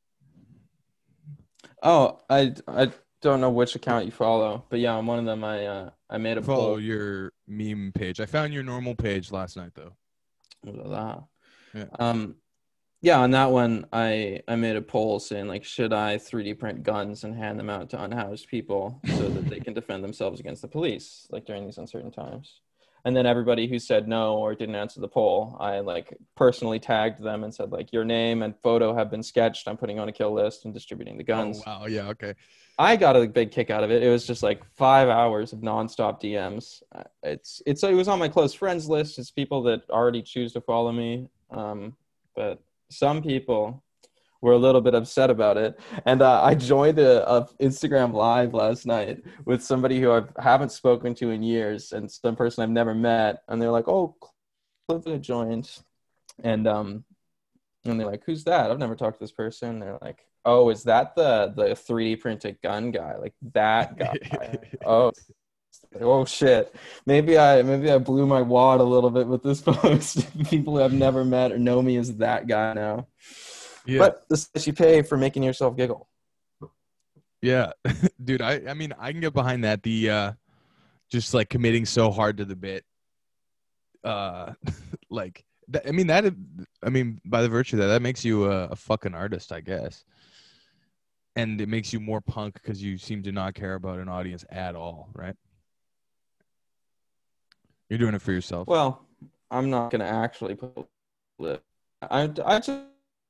[SPEAKER 2] Oh, I I don't know which account you follow, but yeah, on one of them I uh, I made a
[SPEAKER 1] Follow
[SPEAKER 2] poll.
[SPEAKER 1] your meme page. I found your normal page last night though.
[SPEAKER 2] Blah.
[SPEAKER 1] Yeah.
[SPEAKER 2] Um, yeah, on that one I I made a poll saying like, should I three D print guns and hand them out to unhoused people so that they can defend themselves against the police like during these uncertain times. And then everybody who said no or didn't answer the poll, I like personally tagged them and said like, your name and photo have been sketched. I'm putting on a kill list and distributing the guns.
[SPEAKER 1] Oh wow, yeah, okay.
[SPEAKER 2] I got a big kick out of it. It was just like five hours of nonstop D Ms. Uh, It's it's it was on my close friends list. It's people that already choose to follow me. Um, but some people were a little bit upset about it. And uh, I joined a, a Instagram live last night with somebody who I haven't spoken to in years and some person I've never met. And they're like, oh, I joined, and um, and they're like, "Who's that? I've never talked to this person." They're like, "Oh, is that the the three D printed gun guy? Like that guy?" oh, oh shit. Maybe I maybe I blew my wad a little bit with this post. People who have never met or know me as that guy now. Yeah. But this is you pay for making yourself giggle.
[SPEAKER 1] Yeah, dude. I I mean I can get behind that. The uh, just like committing so hard to the bit. Uh, like. I mean that. I mean, by the virtue of that, that makes you a, a fucking artist, I guess. And it makes you more punk because you seem to not care about an audience at all, right? You're doing it for yourself.
[SPEAKER 2] Well, I'm not gonna actually put it. I I just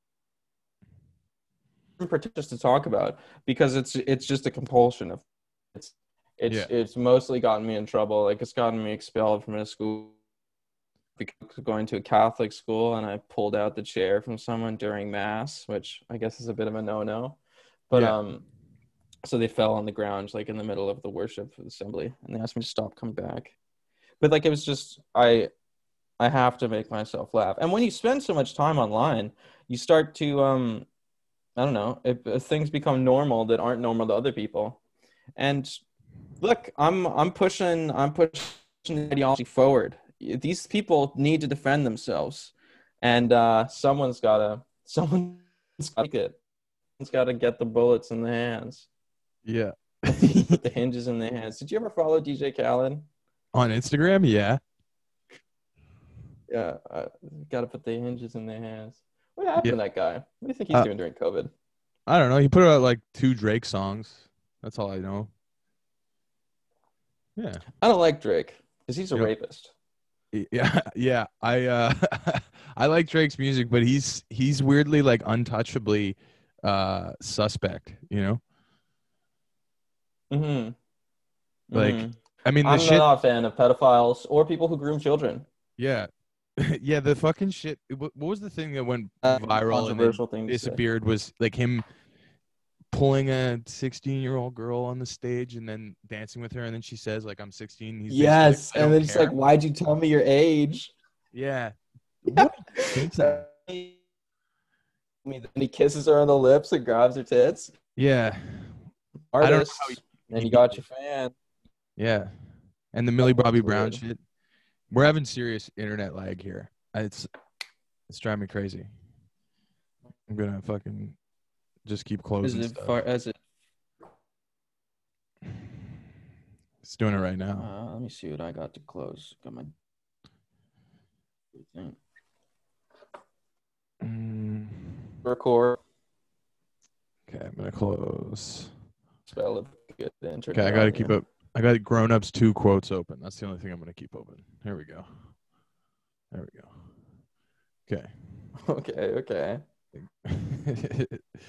[SPEAKER 2] pretentious to talk about because it's it's just a compulsion of it's it's yeah. It's mostly gotten me in trouble. Like it's gotten me expelled from a school. Going to a Catholic school, and I pulled out the chair from someone during mass, which I guess is a bit of a no-no. But yeah. um, so they fell on the ground like in the middle of the worship assembly, and they asked me to stop, come back. But like it was just I, I have to make myself laugh. And when you spend so much time online, you start to um, I don't know, if, if things become normal that aren't normal to other people. And look, I'm I'm pushing I'm pushing the ideology forward. These people need to defend themselves, and uh, someone's gotta someone's gotta get someone's gotta get the bullets in the hands.
[SPEAKER 1] Yeah,
[SPEAKER 2] put the hinges in their hands. Did you ever follow D J Khaled
[SPEAKER 1] on Instagram? Yeah,
[SPEAKER 2] yeah. Uh, gotta put the hinges in their hands. What happened yeah. to that guy? What do you think he's uh, doing during COVID?
[SPEAKER 1] I don't know. He put out like two Drake songs. That's all I know. Yeah,
[SPEAKER 2] I don't like Drake because he's a yep. rapist.
[SPEAKER 1] Yeah, yeah. I uh, I like Drake's music, but he's he's weirdly like untouchably uh, suspect. You know.
[SPEAKER 2] Mm-hmm.
[SPEAKER 1] Like,
[SPEAKER 2] mm-hmm.
[SPEAKER 1] I mean, the
[SPEAKER 2] I'm
[SPEAKER 1] shit...
[SPEAKER 2] not a fan of pedophiles or people who groom children.
[SPEAKER 1] Yeah, yeah. The fucking shit. What was the thing that went uh, viral and then disappeared? Was like him pulling a sixteen-year-old girl on the stage and then dancing with her, and then she says, like, I'm sixteen. He's
[SPEAKER 2] yes,
[SPEAKER 1] like,
[SPEAKER 2] and then it's like, why'd you tell me your age?
[SPEAKER 1] Yeah.
[SPEAKER 2] yeah. And he kisses her on the lips and grabs her tits.
[SPEAKER 1] Yeah.
[SPEAKER 2] Artist, I don't know how he, and you got your fan.
[SPEAKER 1] Yeah. And the Millie Bobby Brown shit. We're having serious internet lag here. It's it's driving me crazy. I'm gonna fucking just keep closing
[SPEAKER 2] Is it
[SPEAKER 1] stuff.
[SPEAKER 2] far as it?
[SPEAKER 1] It's doing it right now.
[SPEAKER 2] Uh, let me see what I got to close. Got my thing.
[SPEAKER 1] Mm.
[SPEAKER 2] Record.
[SPEAKER 1] Okay, I'm gonna close.
[SPEAKER 2] Spell it. Get the internet.
[SPEAKER 1] Okay, I gotta keep up. I got Grown Ups two quotes open. That's the only thing I'm gonna keep open. Here we go. There we go. Okay.
[SPEAKER 2] Okay. Okay.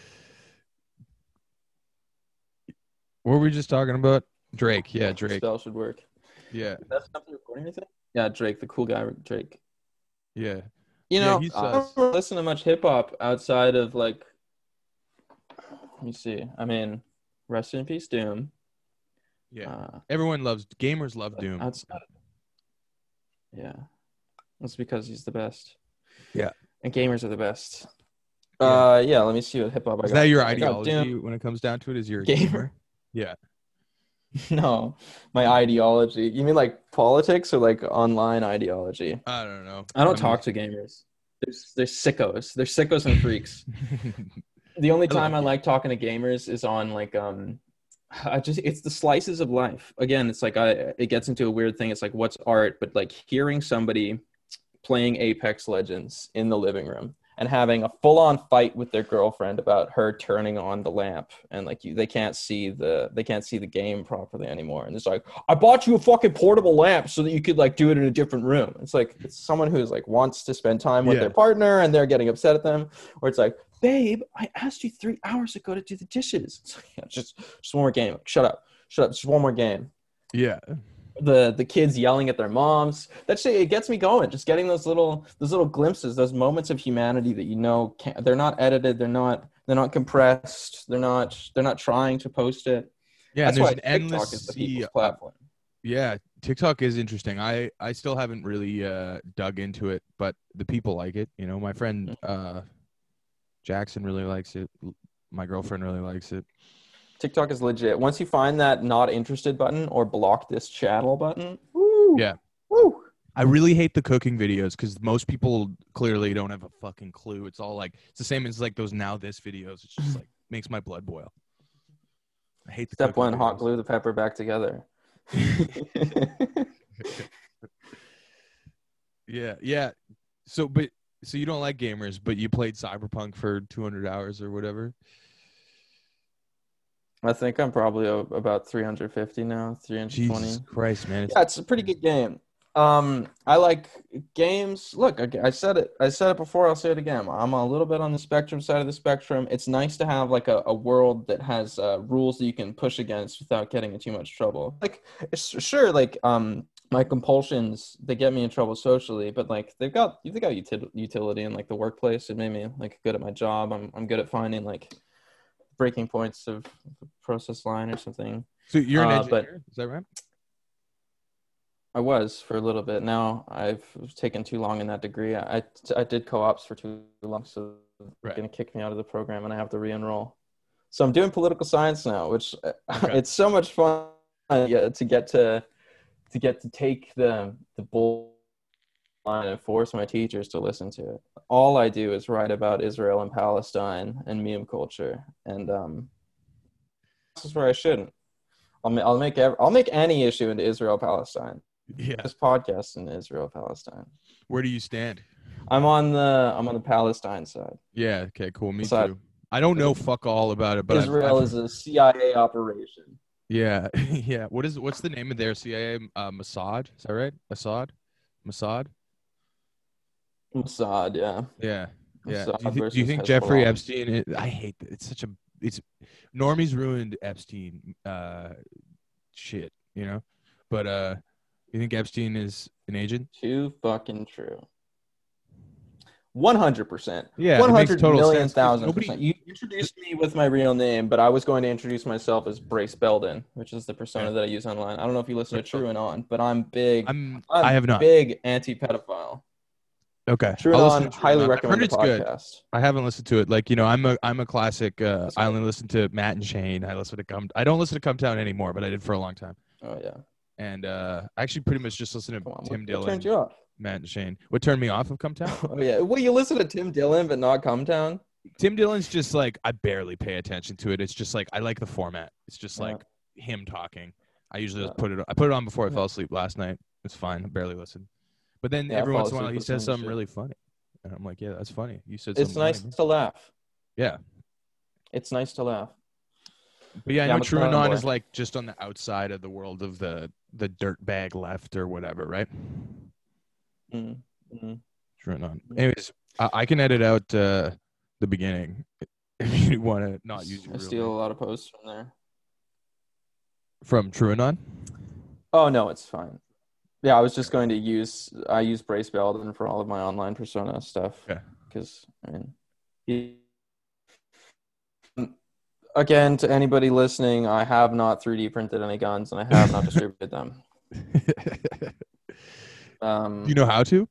[SPEAKER 1] What were we just talking about? Drake. Yeah, Drake.
[SPEAKER 2] Spell should work.
[SPEAKER 1] Yeah.
[SPEAKER 2] That's not the recording anything? Yeah, Drake, the cool guy, Drake.
[SPEAKER 1] Yeah.
[SPEAKER 2] You know,
[SPEAKER 1] yeah,
[SPEAKER 2] I don't listen to much hip hop outside of like. Let me see. I mean, rest in peace, Doom.
[SPEAKER 1] Yeah. Uh, Everyone loves gamers. Love Doom.
[SPEAKER 2] Outside. Yeah. That's because he's the best.
[SPEAKER 1] Yeah.
[SPEAKER 2] And gamers are the best. Yeah. Uh, yeah. Let me see what hip hop I got.
[SPEAKER 1] Is that your ideology when it comes down to it? Is you're a gamer? gamer? Yeah.
[SPEAKER 2] No, my ideology. You mean like politics or like online ideology?
[SPEAKER 1] I don't know.
[SPEAKER 2] I don't I'm talk just... to gamers. They're, they're sickos. They're sickos and freaks. The only time I, I like talking to gamers is on like um, I just it's the slices of life. Again, it's like I it gets into a weird thing. It's like what's art, but like hearing somebody playing Apex Legends in the living room and having a full-on fight with their girlfriend about her turning on the lamp and like you they can't see the they can't see the game properly anymore, and it's like, I bought you a fucking portable lamp so that you could like do it in a different room. It's like it's someone who's like wants to spend time with yeah. their partner and they're getting upset at them, or it's like, babe, I asked you three hours ago to do the dishes. It's like, yeah, just just one more game. Shut up shut up just one more game.
[SPEAKER 1] Yeah.
[SPEAKER 2] The the kids yelling at their moms. That shit, it gets me going. Just getting those little those little glimpses, those moments of humanity that you know can't, they're not edited, they're not they're not compressed, they're not they're not trying to post it.
[SPEAKER 1] Yeah,
[SPEAKER 2] that's
[SPEAKER 1] there's
[SPEAKER 2] why
[SPEAKER 1] an endless
[SPEAKER 2] is the
[SPEAKER 1] sea
[SPEAKER 2] platform.
[SPEAKER 1] Yeah, TikTok is interesting. I I still haven't really uh dug into it, but the people like it. You know, my friend uh Jackson really likes it. L- My girlfriend really likes it.
[SPEAKER 2] TikTok is legit. Once you find that not interested button or block this channel button, woo,
[SPEAKER 1] Yeah.
[SPEAKER 2] woo.
[SPEAKER 1] I really hate the cooking videos because most people clearly don't have a fucking clue. It's all like it's the same as like those now this videos. It's just like makes my blood boil. I hate the
[SPEAKER 2] Step
[SPEAKER 1] cooking
[SPEAKER 2] one, hot
[SPEAKER 1] videos.
[SPEAKER 2] glue the pepper back together.
[SPEAKER 1] Yeah, yeah. So, but so you don't like gamers, but you played Cyberpunk for two hundred hours or whatever.
[SPEAKER 2] I think I'm probably a, about three hundred fifty now,
[SPEAKER 1] Jesus
[SPEAKER 2] three hundred twenty.
[SPEAKER 1] Christ, man! It's
[SPEAKER 2] Yeah, it's a pretty good game. Um, I like games. Look, I, I said it. I said it before. I'll say it again. I'm a little bit on the spectrum side of the spectrum. It's nice to have like a, a world that has uh, rules that you can push against without getting in too much trouble. Like, it's, sure, like um, my compulsions they get me in trouble socially, but like they've got they've got util- utility in like the workplace. It made me like good at my job. I'm I'm good at finding like breaking points of the process line or something.
[SPEAKER 1] so you're an
[SPEAKER 2] Uh, but
[SPEAKER 1] engineer, is that right?
[SPEAKER 2] I was for a little bit. Now I've taken too long in that degree. I, I did co-ops for too long, so they're
[SPEAKER 1] Right.
[SPEAKER 2] going to kick me out of the program and I have to re-enroll. So I'm doing political science now, which
[SPEAKER 1] Okay.
[SPEAKER 2] it's so much fun yeah, to get to to get to take the the bull line and force my teachers to listen to it. All I do is write about Israel and Palestine and meme culture, and um, this is where I shouldn't. I'll, I'll make ev- I'll make any issue into Israel Palestine.
[SPEAKER 1] Yeah.
[SPEAKER 2] This podcast in Israel Palestine.
[SPEAKER 1] Where do you stand?
[SPEAKER 2] I'm on the I'm on the Palestine side.
[SPEAKER 1] Yeah. Okay. Cool. Me
[SPEAKER 2] Side.
[SPEAKER 1] too. I don't know fuck all about it, but I've,
[SPEAKER 2] Israel
[SPEAKER 1] I've
[SPEAKER 2] is a C I A operation.
[SPEAKER 1] yeah, yeah. What is what's the name of their C I A? Uh, Mossad. Is that right? Assad. Mossad.
[SPEAKER 2] Mossad, yeah.
[SPEAKER 1] Yeah. Yeah. Do you,
[SPEAKER 2] Mossad
[SPEAKER 1] th- do you
[SPEAKER 2] versus
[SPEAKER 1] think Jeffrey
[SPEAKER 2] Hezbollah.
[SPEAKER 1] Epstein? Is, I hate that. It's such a. It's normies ruined Epstein. Uh, shit. You know, but uh, you think Epstein is an agent?
[SPEAKER 2] Too fucking true. one hundred percent.
[SPEAKER 1] Yeah, it
[SPEAKER 2] one
[SPEAKER 1] makes
[SPEAKER 2] hundred
[SPEAKER 1] total
[SPEAKER 2] million
[SPEAKER 1] sense, 'cause
[SPEAKER 2] thousand
[SPEAKER 1] nobody-
[SPEAKER 2] percent. You introduced me with my real name, but I was going to introduce myself as Brace Belden, which is the persona
[SPEAKER 1] Yeah.
[SPEAKER 2] that I use online. I don't know if you listen to
[SPEAKER 1] Brace
[SPEAKER 2] True and On, but I'm big.
[SPEAKER 1] I'm.
[SPEAKER 2] I'm
[SPEAKER 1] I have not.
[SPEAKER 2] big anti-pedophile.
[SPEAKER 1] Okay.
[SPEAKER 2] True and
[SPEAKER 1] I'll listen
[SPEAKER 2] On,
[SPEAKER 1] to True
[SPEAKER 2] highly
[SPEAKER 1] and On. I've
[SPEAKER 2] recommend
[SPEAKER 1] heard
[SPEAKER 2] the
[SPEAKER 1] it's good.
[SPEAKER 2] podcast.
[SPEAKER 1] I haven't listened to it. Like, you know, I'm a I'm a classic. Uh,
[SPEAKER 2] That's
[SPEAKER 1] I
[SPEAKER 2] right.
[SPEAKER 1] only listen to Matt and Shane. I listen to Come. I don't listen to Come Town anymore, but I did for a long time.
[SPEAKER 2] Oh yeah.
[SPEAKER 1] And uh, I actually pretty much just listen to
[SPEAKER 2] Come on.
[SPEAKER 1] Tim
[SPEAKER 2] What,
[SPEAKER 1] Dillon,
[SPEAKER 2] what turned you off?
[SPEAKER 1] Matt and Shane. What turned me off of Come Town?
[SPEAKER 2] Oh yeah. Well, you listen to Tim Dillon, but not Come Town.
[SPEAKER 1] Tim Dillon's just like I barely pay attention to it. It's just like I like the format. It's just
[SPEAKER 2] Yeah.
[SPEAKER 1] like him talking. I usually just
[SPEAKER 2] Yeah.
[SPEAKER 1] put it. I put it on before I
[SPEAKER 2] Yeah.
[SPEAKER 1] fell asleep last night. It's fine. I barely listen. But then
[SPEAKER 2] Yeah, I
[SPEAKER 1] every
[SPEAKER 2] fall
[SPEAKER 1] once in a while
[SPEAKER 2] asleep
[SPEAKER 1] he
[SPEAKER 2] with some
[SPEAKER 1] says
[SPEAKER 2] of the
[SPEAKER 1] something
[SPEAKER 2] shit.
[SPEAKER 1] really funny, and I'm like, yeah, that's funny. You said
[SPEAKER 2] It's
[SPEAKER 1] something
[SPEAKER 2] nice
[SPEAKER 1] funny.
[SPEAKER 2] to laugh.
[SPEAKER 1] Yeah.
[SPEAKER 2] It's nice to laugh.
[SPEAKER 1] But yeah, I
[SPEAKER 2] Yeah,
[SPEAKER 1] know
[SPEAKER 2] I'm a
[SPEAKER 1] True and
[SPEAKER 2] clown
[SPEAKER 1] On
[SPEAKER 2] boy.
[SPEAKER 1] is like just on the outside of the world of the the dirtbag left or whatever, right?
[SPEAKER 2] Mm, mm.
[SPEAKER 1] True and On.
[SPEAKER 2] Mm.
[SPEAKER 1] Anyways, I, I can edit out uh, the beginning if you want to not use your
[SPEAKER 2] I
[SPEAKER 1] real
[SPEAKER 2] steal
[SPEAKER 1] name.
[SPEAKER 2] a lot of posts from there.
[SPEAKER 1] From True and On.
[SPEAKER 2] Oh no, it's fine. Yeah, I was just going to use I use Brace Belden for all of my online persona stuff.
[SPEAKER 1] Okay.
[SPEAKER 2] Because I mean, he, again, to anybody listening, I have not three D printed any guns, and I have not distributed them. Um,
[SPEAKER 1] Do you know how to?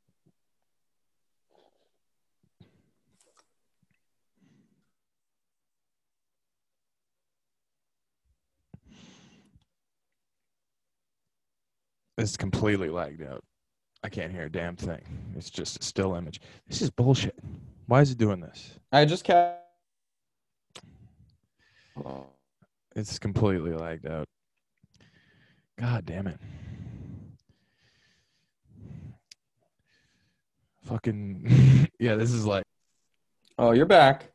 [SPEAKER 1] It's completely lagged out. I can't hear a damn thing. It's just a still image. This is bullshit. Why is it doing this?
[SPEAKER 2] I just kept.
[SPEAKER 1] It's completely lagged out. God damn it. Fucking yeah, this is like
[SPEAKER 2] Oh, you're back.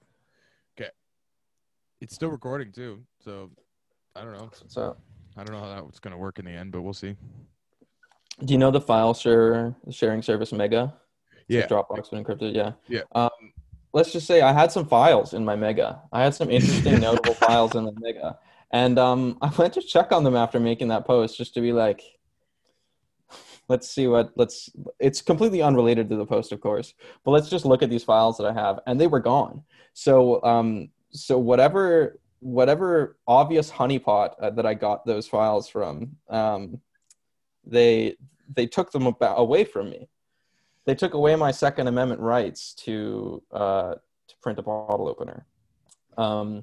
[SPEAKER 1] it's still recording too. So I don't know.
[SPEAKER 2] So,
[SPEAKER 1] I don't know how that's gonna work in the end, but we'll see.
[SPEAKER 2] do you know the file share sharing service Mega? It's
[SPEAKER 1] Yeah.
[SPEAKER 2] like Dropbox but encrypted. Yeah.
[SPEAKER 1] Yeah.
[SPEAKER 2] Um, let's just say I had some files in my Mega. I had some interesting, notable files in the Mega, and um, I went to check on them after making that post just to be like, let's see what let's. It's completely unrelated to the post, of course, but let's just look at these files that I have, and they were gone. So, um, so whatever whatever obvious honeypot uh, that I got those files from, um, they they took them about, away from me. They took away my Second Amendment rights to uh, to print a bottle opener. Um,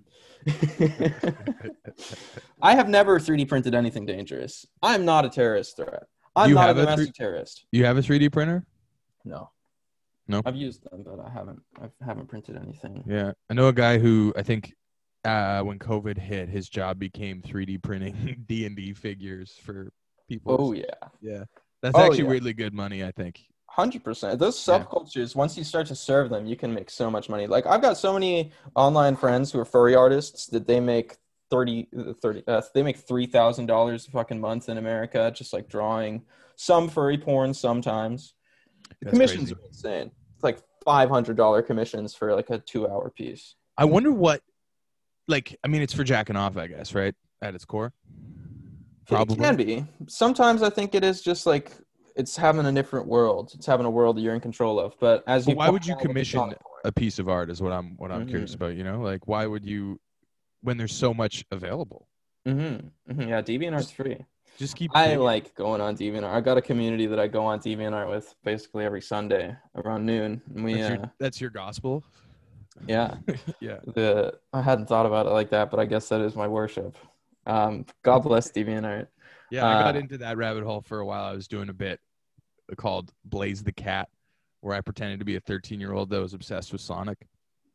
[SPEAKER 2] I have never three D printed anything dangerous. I'm not a terrorist threat. I'm
[SPEAKER 1] you
[SPEAKER 2] not a
[SPEAKER 1] have a
[SPEAKER 2] domestic
[SPEAKER 1] three-
[SPEAKER 2] terrorist.
[SPEAKER 1] You have a three D printer?
[SPEAKER 2] No.
[SPEAKER 1] No?
[SPEAKER 2] I've used them, but I haven't. I haven't printed anything.
[SPEAKER 1] Yeah, I know a guy who I think uh, when COVID hit, his job became three D printing D and D figures for people.
[SPEAKER 2] Oh yeah,
[SPEAKER 1] yeah, that's
[SPEAKER 2] Oh,
[SPEAKER 1] actually
[SPEAKER 2] yeah.
[SPEAKER 1] weirdly good money, I think.
[SPEAKER 2] hundred percent. Those
[SPEAKER 1] Yeah.
[SPEAKER 2] subcultures, once you start to serve them, you can make so much money. Like I've got so many online friends who are furry artists that they make thirty, thirty. Uh, they make three thousand dollars a fucking month in America, just like drawing some furry porn. Sometimes the
[SPEAKER 1] That's
[SPEAKER 2] commissions
[SPEAKER 1] crazy.
[SPEAKER 2] are insane. It's like five hundred dollar commissions for like a two hour piece.
[SPEAKER 1] I wonder what, like, I mean, it's for jacking off, I guess, right? At its core,
[SPEAKER 2] It can be. Sometimes I think it is just like it's having a different world. It's having a world that you're in control of. But as
[SPEAKER 1] But
[SPEAKER 2] you,
[SPEAKER 1] why would you
[SPEAKER 2] point out with the
[SPEAKER 1] commission
[SPEAKER 2] comic porn-
[SPEAKER 1] a piece of art? Is what I'm what I'm curious
[SPEAKER 2] Mhm.
[SPEAKER 1] about. You know, like why would you, when there's so much available?
[SPEAKER 2] Mhm, mhm. Yeah, DeviantArt's free.
[SPEAKER 1] Just keep.
[SPEAKER 2] I
[SPEAKER 1] creating.
[SPEAKER 2] like going on DeviantArt. I got a community that I go on DeviantArt with basically every Sunday around noon. And we,
[SPEAKER 1] That's
[SPEAKER 2] uh,
[SPEAKER 1] your, that's your gospel.
[SPEAKER 2] yeah,
[SPEAKER 1] Yeah.
[SPEAKER 2] the I hadn't thought about it like that, but I guess that is my worship. Um, God bless DeviantArt.
[SPEAKER 1] Yeah, I got
[SPEAKER 2] Uh,
[SPEAKER 1] into that rabbit hole for a while. I was doing a bit called Blaze the Cat, where I pretended to be a thirteen-year-old that was obsessed with Sonic.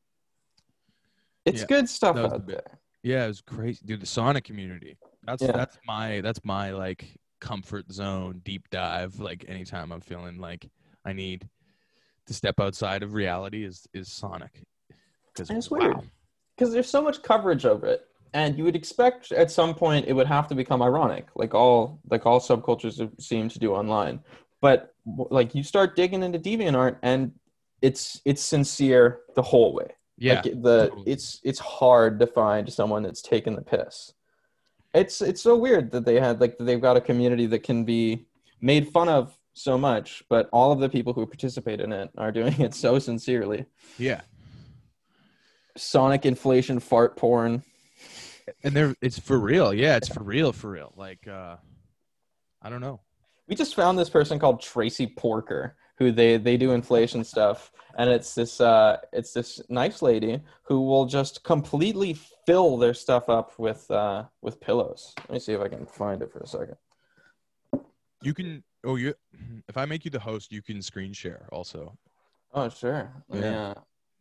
[SPEAKER 2] It's
[SPEAKER 1] Yeah,
[SPEAKER 2] good stuff
[SPEAKER 1] that was the
[SPEAKER 2] out
[SPEAKER 1] bit.
[SPEAKER 2] there.
[SPEAKER 1] Yeah, it was crazy, dude. The Sonic community. That's
[SPEAKER 2] Yeah.
[SPEAKER 1] that's my that's my like comfort zone, deep dive. Like anytime I'm feeling like I need to step outside of reality is is Sonic. Because
[SPEAKER 2] And it's weird because there's so much coverage over it, and you would expect at some point it would have to become ironic, like all like all subcultures seem to do online. But like you start digging into DeviantArt, and it's it's sincere the whole way.
[SPEAKER 1] Yeah,
[SPEAKER 2] like the
[SPEAKER 1] totally.
[SPEAKER 2] it's it's hard to find someone that's taken the piss. It's it's so weird that they had like they've got a community that can be made fun of so much, but all of the people who participate in it are doing it so sincerely.
[SPEAKER 1] yeah.
[SPEAKER 2] Sonic inflation fart porn.
[SPEAKER 1] And they're it's for real. Yeah, it's for real, for real. Like uh I don't know.
[SPEAKER 2] We just found this person called Tracy Porker, who they they do inflation stuff, and it's this uh it's this nice lady who will just completely fill their stuff up with uh with pillows. Let me see if I can find it for a second.
[SPEAKER 1] You can oh you if I make you the host, you can screen share also.
[SPEAKER 2] Oh sure.
[SPEAKER 1] Yeah.
[SPEAKER 2] Yeah.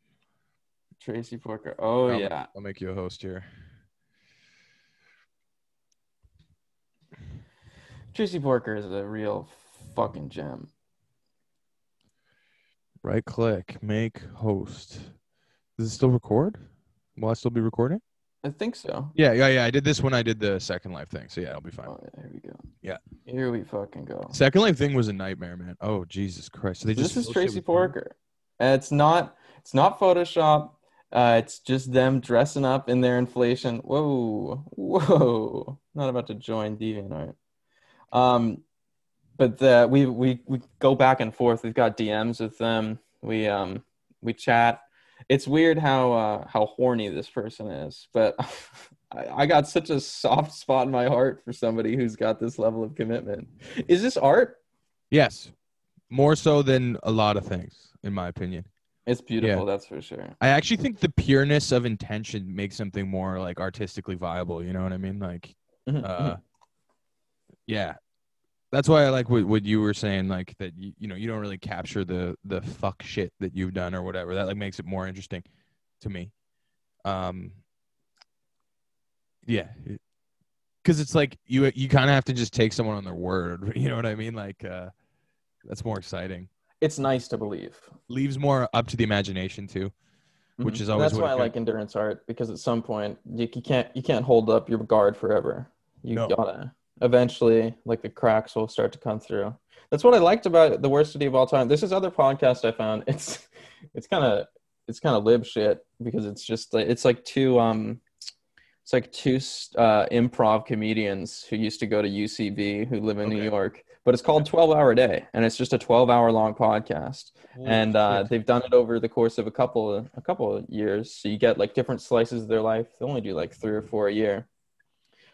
[SPEAKER 2] Tracy Porker. Oh
[SPEAKER 1] I'll,
[SPEAKER 2] yeah.
[SPEAKER 1] I'll make you a host here.
[SPEAKER 2] Tracy Porker is a real fucking gem.
[SPEAKER 1] Right click, make host. Does it still record? Will I still be recording?
[SPEAKER 2] I think so.
[SPEAKER 1] Yeah, yeah, yeah. I did this when I did the Second Life thing, so yeah, I'll be fine.
[SPEAKER 2] Oh yeah, here we go.
[SPEAKER 1] Yeah.
[SPEAKER 2] Here we fucking go.
[SPEAKER 1] Second Life thing was a nightmare, man. Oh Jesus Christ! So they just
[SPEAKER 2] This is
[SPEAKER 1] fill shit
[SPEAKER 2] Tracy
[SPEAKER 1] with-
[SPEAKER 2] Porker. And it's not it's not Photoshop. Uh, it's just them dressing up in their inflation. Whoa, whoa! Not about to join DeviantArt. Um, but the, we we we go back and forth. We've got D Ms with them. We um we chat. It's weird how uh, how horny this person is, but I, I got such a soft spot in my heart for somebody who's got this level of commitment. Is this art?
[SPEAKER 1] Yes, more so than a lot of things, in my opinion.
[SPEAKER 2] It's beautiful, that's for sure.
[SPEAKER 1] I actually think the pureness of intention makes something more like artistically viable. You know what I mean? Like,
[SPEAKER 2] Mhm,
[SPEAKER 1] uh,
[SPEAKER 2] mhm.
[SPEAKER 1] yeah, that's why I like what, what you were saying. Like that, you, you know, you don't really capture the the fuck shit that you've done or whatever. That like makes it more interesting to me. Um, yeah, because it's like you you kind of have to just take someone on their word. You know what I mean? Like, uh, that's more exciting.
[SPEAKER 2] It's nice to believe.
[SPEAKER 1] Leaves more up to the imagination too. Which
[SPEAKER 2] Mhm.
[SPEAKER 1] is always
[SPEAKER 2] that's
[SPEAKER 1] what
[SPEAKER 2] why
[SPEAKER 1] a
[SPEAKER 2] I
[SPEAKER 1] good-
[SPEAKER 2] like endurance art, because at some point you, you can't you can't hold up your guard forever. You
[SPEAKER 1] No.
[SPEAKER 2] gotta eventually, like, the cracks will start to come through. That's what I liked about The Worst City of All Time. This is other podcast I found. It's it's kind of it's kind of lib shit, because it's just like it's like two um it's like two uh, improv comedians who used to go to U C B who live in New
[SPEAKER 1] Okay.
[SPEAKER 2] York, but it's called twelve Hour a Day, and it's just a twelve hour long podcast. And uh, they've done it over the course of a couple of, a couple of years. So you get like different slices of their life. They only do like three or four a year.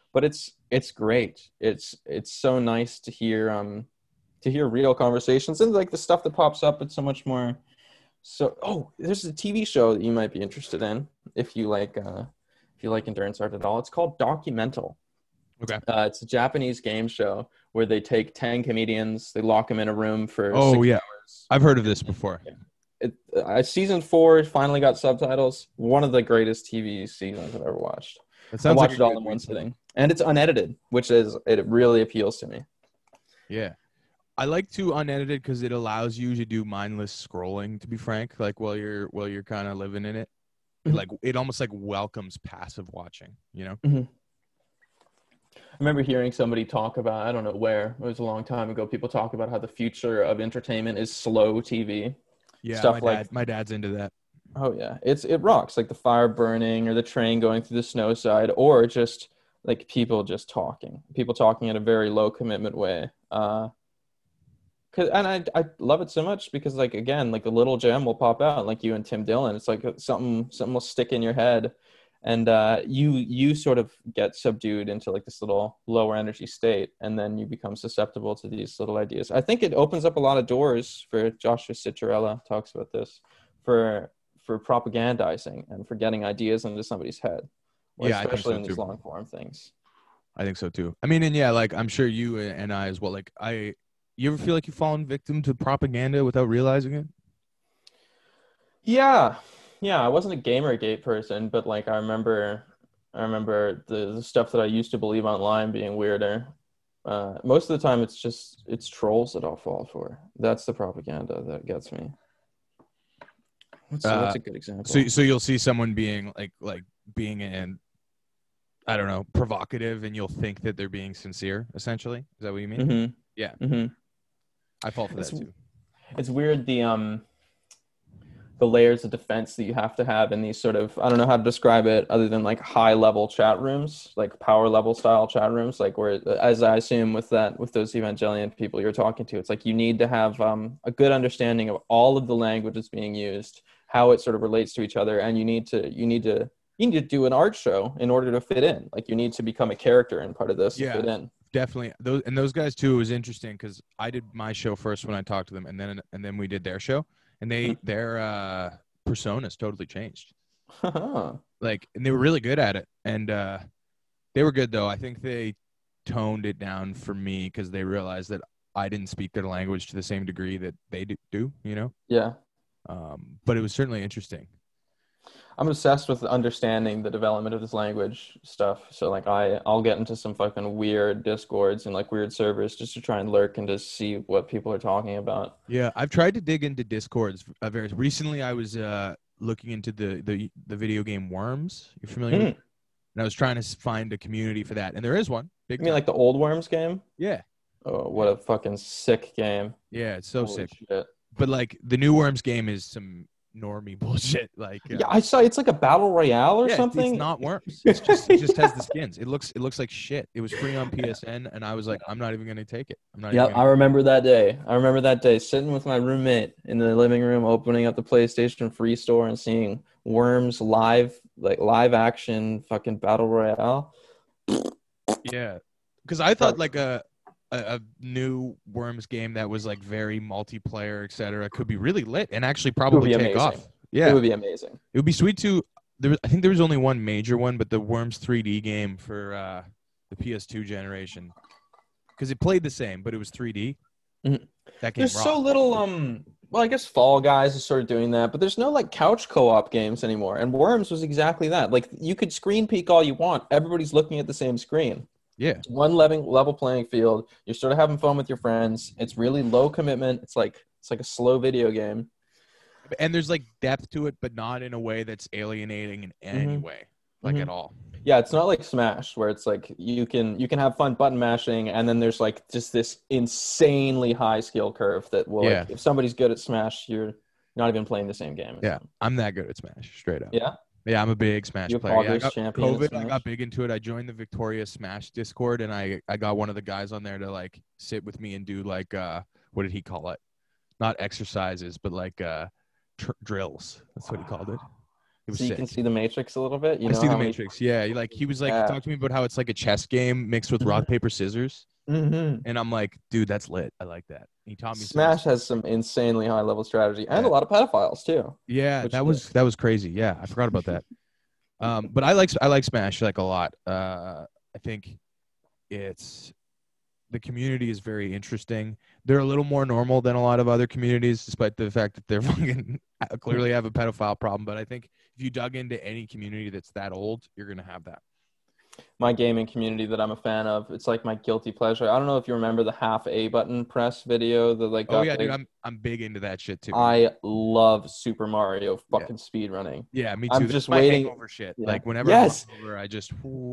[SPEAKER 2] but it's it's great. It's it's so nice to hear um to hear real conversations, and like the stuff that pops up. It's so much more. So oh, there's a T V show that you might be interested in if you like uh, if you like endurance art at all. It's called Documental.
[SPEAKER 1] Okay.
[SPEAKER 2] Uh, it's a Japanese game show where they take ten comedians, they lock them in a room for
[SPEAKER 1] Oh
[SPEAKER 2] six
[SPEAKER 1] yeah,
[SPEAKER 2] hours.
[SPEAKER 1] I've heard of this before.
[SPEAKER 2] It, uh, season four finally got subtitles. One of the greatest T V seasons I've ever watched.
[SPEAKER 1] That
[SPEAKER 2] I
[SPEAKER 1] sounds
[SPEAKER 2] watched
[SPEAKER 1] like
[SPEAKER 2] it all in one sitting, and it's unedited, which is it really appeals to me.
[SPEAKER 1] Yeah. I like to unedited because it allows you to do mindless scrolling, to be frank, like while you're while you're kind of living in it.
[SPEAKER 2] Mhm.
[SPEAKER 1] Like it almost like welcomes passive watching, you know?
[SPEAKER 2] Mm-hmm. I remember hearing somebody talk about, I don't know where, it was a long time ago, people talk about how the future of entertainment is slow T V.
[SPEAKER 1] Yeah,
[SPEAKER 2] Stuff
[SPEAKER 1] my
[SPEAKER 2] like
[SPEAKER 1] dad my dad's into that.
[SPEAKER 2] Oh yeah, it's it rocks, like the fire burning or the train going through the snow side, or just like people just talking, people talking in a very low commitment way. Uh, cause, and I I love it so much because like again, like a little gem will pop out, like you and Tim Dillon. It's like something something will stick in your head, and uh, you you sort of get subdued into like this little lower energy state, and then you become susceptible to these little ideas. I think it opens up a lot of doors for Joshua Citarella talks about this for. for propagandizing and for getting ideas into somebody's head,
[SPEAKER 1] Yeah, I think
[SPEAKER 2] especially
[SPEAKER 1] so
[SPEAKER 2] in these
[SPEAKER 1] too.
[SPEAKER 2] long form things.
[SPEAKER 1] I think so too. I mean, and yeah, like I'm sure you and I as well. Like I, you ever feel like you've fallen victim to propaganda without realizing it?
[SPEAKER 2] Yeah, yeah. I wasn't a Gamergate person, but like I remember, I remember the, the stuff that I used to believe online being weirder. Uh, most of the time, it's just it's trolls that I'll fall for. That's the propaganda that gets me. What's,
[SPEAKER 1] Uh,
[SPEAKER 2] what's a good example?
[SPEAKER 1] So, so you'll see someone being like, like being an, I don't know, provocative, and you'll think that they're being sincere. Essentially, is that what you mean?
[SPEAKER 2] Mm-hmm.
[SPEAKER 1] Yeah,
[SPEAKER 2] Mm-hmm.
[SPEAKER 1] I fall for
[SPEAKER 2] It's,
[SPEAKER 1] that too.
[SPEAKER 2] it's weird the um the layers of defense that you have to have in these sort of, I don't know how to describe it other than like high level chat rooms, like power level style chat rooms, like where, as I assume with that, with those Evangelion people you're talking to, it's like you need to have um, a good understanding of all of the languages being used, how it sort of relates to each other. And you need to, you need to, you need to do an art show in order to fit in. Like you need to become a character in part of this
[SPEAKER 1] Yeah.
[SPEAKER 2] to fit in.
[SPEAKER 1] Definitely. Those and those guys too. It was interesting because I did my show first when I talked to them, and then and then we did their show, and they
[SPEAKER 2] Mhm.
[SPEAKER 1] their uh, personas totally changed.
[SPEAKER 2] Huh.
[SPEAKER 1] Like, and they were really good at it, and uh, they were good though. I think they toned it down for me because they realized that I didn't speak their language to the same degree that they do. do you know?
[SPEAKER 2] Yeah.
[SPEAKER 1] Um, but it was certainly interesting.
[SPEAKER 2] I'm obsessed with understanding the development of this language stuff. So like I, I'll get into some fucking weird discords and like weird servers just to try and lurk and just see what people are talking about.
[SPEAKER 1] Yeah, I've tried to dig into Discords. Uh, very recently, I was uh, looking into the, the the video game Worms. You familiar with
[SPEAKER 2] Mm.
[SPEAKER 1] it? And I was trying to s- find a community for that, and there is one. Big
[SPEAKER 2] You mean
[SPEAKER 1] time.
[SPEAKER 2] like the old Worms game?
[SPEAKER 1] Yeah,
[SPEAKER 2] Oh, what a fucking sick game.
[SPEAKER 1] yeah, it's so
[SPEAKER 2] Holy
[SPEAKER 1] sick.
[SPEAKER 2] shit.
[SPEAKER 1] But like the new Worms game is some normie bullshit. Like, uh,
[SPEAKER 2] Yeah, I saw it's like a battle royale or
[SPEAKER 1] yeah, it's,
[SPEAKER 2] something.
[SPEAKER 1] it's not Worms. It's just it just has the skins. It looks it looks like shit. It was free on P S N, and I was like, I'm not even gonna take it. I'm not.
[SPEAKER 2] Yeah,
[SPEAKER 1] even
[SPEAKER 2] I
[SPEAKER 1] gonna...
[SPEAKER 2] remember that day. I remember that day sitting with my roommate in the living room, opening up the PlayStation Free store and seeing Worms live, like live action fucking battle royale.
[SPEAKER 1] Yeah, because I thought like a, a a new Worms game that was like very multiplayer, et cetera, could be really lit and actually probably
[SPEAKER 2] be
[SPEAKER 1] take
[SPEAKER 2] amazing.
[SPEAKER 1] off. Yeah,
[SPEAKER 2] It would be amazing.
[SPEAKER 1] it would be sweet to. There, was, I think there was only one major one, but the Worms three D game for uh, the P S two generation, because it played the same, but it was three D.
[SPEAKER 2] Mhm.
[SPEAKER 1] That game
[SPEAKER 2] There's
[SPEAKER 1] rocked.
[SPEAKER 2] so little um well, I guess Fall Guys is sort of doing that, but there's no like couch co-op games anymore. And Worms was exactly that. Like you could screen peek all you want. Everybody's looking at the same screen.
[SPEAKER 1] Yeah,
[SPEAKER 2] It's one level level playing field. You're sort of having fun with your friends. It's really low commitment. It's like it's like a slow video game.
[SPEAKER 1] and there's like depth to it, but not in a way that's alienating in any
[SPEAKER 2] Mhm.
[SPEAKER 1] way, like
[SPEAKER 2] Mhm.
[SPEAKER 1] at all.
[SPEAKER 2] Yeah, it's not like Smash where it's like you can you can have fun button mashing and then there's like just this insanely high skill curve that will
[SPEAKER 1] Yeah.
[SPEAKER 2] like if somebody's good at Smash, you're not even playing the same game as
[SPEAKER 1] Yeah,
[SPEAKER 2] them.
[SPEAKER 1] I'm that good at Smash, straight up.
[SPEAKER 2] Yeah.
[SPEAKER 1] Yeah, I'm a big Smash
[SPEAKER 2] You a
[SPEAKER 1] player. Yeah, I
[SPEAKER 2] Poggers
[SPEAKER 1] got
[SPEAKER 2] champion at
[SPEAKER 1] COVID. I
[SPEAKER 2] Smash?
[SPEAKER 1] got big into it. I joined the Victoria Smash Discord, and I I got one of the guys on there to like sit with me and do like uh what did he call it? Not exercises, but like uh tr- drills. That's what he called it. It was
[SPEAKER 2] So you
[SPEAKER 1] sick.
[SPEAKER 2] can see the Matrix a little bit. You
[SPEAKER 1] I
[SPEAKER 2] know
[SPEAKER 1] see the
[SPEAKER 2] how many-
[SPEAKER 1] Matrix. Yeah, he, like he was like
[SPEAKER 2] Yeah.
[SPEAKER 1] talking to me about how it's like a chess game mixed with
[SPEAKER 2] Mhm.
[SPEAKER 1] rock paper scissors,
[SPEAKER 2] Mhm.
[SPEAKER 1] and I'm like, dude, that's lit. I like that. He taught me some
[SPEAKER 2] Smash has some insanely high level strategy and
[SPEAKER 1] Yeah.
[SPEAKER 2] a lot of pedophiles too.
[SPEAKER 1] Yeah,
[SPEAKER 2] which
[SPEAKER 1] that
[SPEAKER 2] is-
[SPEAKER 1] was that was crazy. Yeah, I forgot about that. Um, but I like I like Smash like a lot. Uh, I think it's the community is very interesting. They're a little more normal than a lot of other communities, despite the fact that they're fucking clearly have a pedophile problem. But I think if you dug into any community that's that old, you're gonna have that.
[SPEAKER 2] My gaming community that I'm a fan of, it's like my guilty pleasure. I don't know if you remember the half A button press video that like
[SPEAKER 1] Oh
[SPEAKER 2] got
[SPEAKER 1] yeah,
[SPEAKER 2] big.
[SPEAKER 1] dude, I'm I'm big into that shit too.
[SPEAKER 2] I love Super Mario fucking speed running.
[SPEAKER 1] Yeah, me too.
[SPEAKER 2] I'm
[SPEAKER 1] That's
[SPEAKER 2] just
[SPEAKER 1] my
[SPEAKER 2] waiting-
[SPEAKER 1] hangover shit.
[SPEAKER 2] Yeah.
[SPEAKER 1] Like whenever
[SPEAKER 2] Yes.
[SPEAKER 1] I'm hungover, I just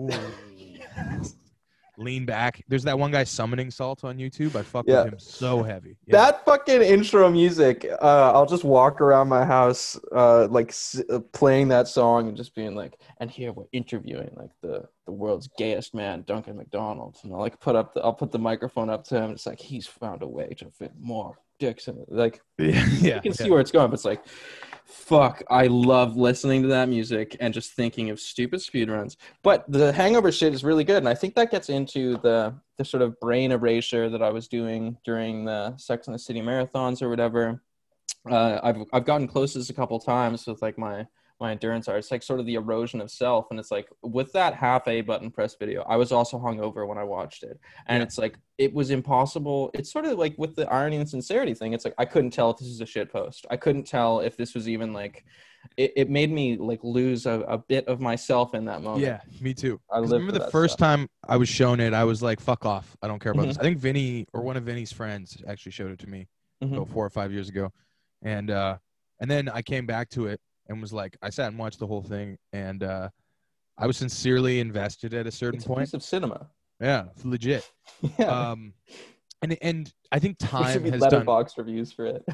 [SPEAKER 1] lean back. There's that one guy summoning Salt on YouTube. I fuck
[SPEAKER 2] Yeah.
[SPEAKER 1] with him so heavy. Yeah.
[SPEAKER 2] That fucking intro music, uh, I'll just walk around my house, uh, like s- uh, playing that song and just being like, and here we're interviewing like the, the world's gayest man, Duncan McDonald. And I'll like put up, the, I'll put the microphone up to him. It's like, he's found a way to fit more dicks in it. Like,
[SPEAKER 1] yeah, yeah,
[SPEAKER 2] you can see
[SPEAKER 1] yeah.
[SPEAKER 2] where it's going, but it's like, fuck, I love listening to that music and just thinking of stupid speedruns. But the hangover shit is really good, and I think that gets into the the sort of brain erasure that I was doing during the Sex and the City marathons or whatever. Uh, I've I've gotten close to this a couple times with like my my endurance art. It's like sort of the erosion of self, and it's like with that half A button press video, I was also hungover when I watched it, and
[SPEAKER 1] Yeah.
[SPEAKER 2] it's like it was impossible. It's sort of like with the irony and sincerity thing. It's like I couldn't tell if this was a shit post. I couldn't tell if this was even like. It, it made me like lose a, a bit of myself in that moment.
[SPEAKER 1] Yeah, me too.
[SPEAKER 2] I
[SPEAKER 1] 'Cause
[SPEAKER 2] live
[SPEAKER 1] remember
[SPEAKER 2] for
[SPEAKER 1] the
[SPEAKER 2] that
[SPEAKER 1] first
[SPEAKER 2] stuff.
[SPEAKER 1] time I was shown it, I was like, "Fuck off! I don't care about
[SPEAKER 2] Mhm.
[SPEAKER 1] this." I think Vinny or one of Vinny's friends actually showed it to me
[SPEAKER 2] Mhm.
[SPEAKER 1] about four or five years ago, and uh, and then I came back to it and was like, I sat and watched the whole thing, and uh, I was sincerely invested at a certain
[SPEAKER 2] It's a
[SPEAKER 1] point.
[SPEAKER 2] piece of cinema.
[SPEAKER 1] Yeah, legit.
[SPEAKER 2] Yeah.
[SPEAKER 1] Um, and and I think
[SPEAKER 2] there
[SPEAKER 1] time
[SPEAKER 2] should be
[SPEAKER 1] has done.
[SPEAKER 2] letterbox reviews for it.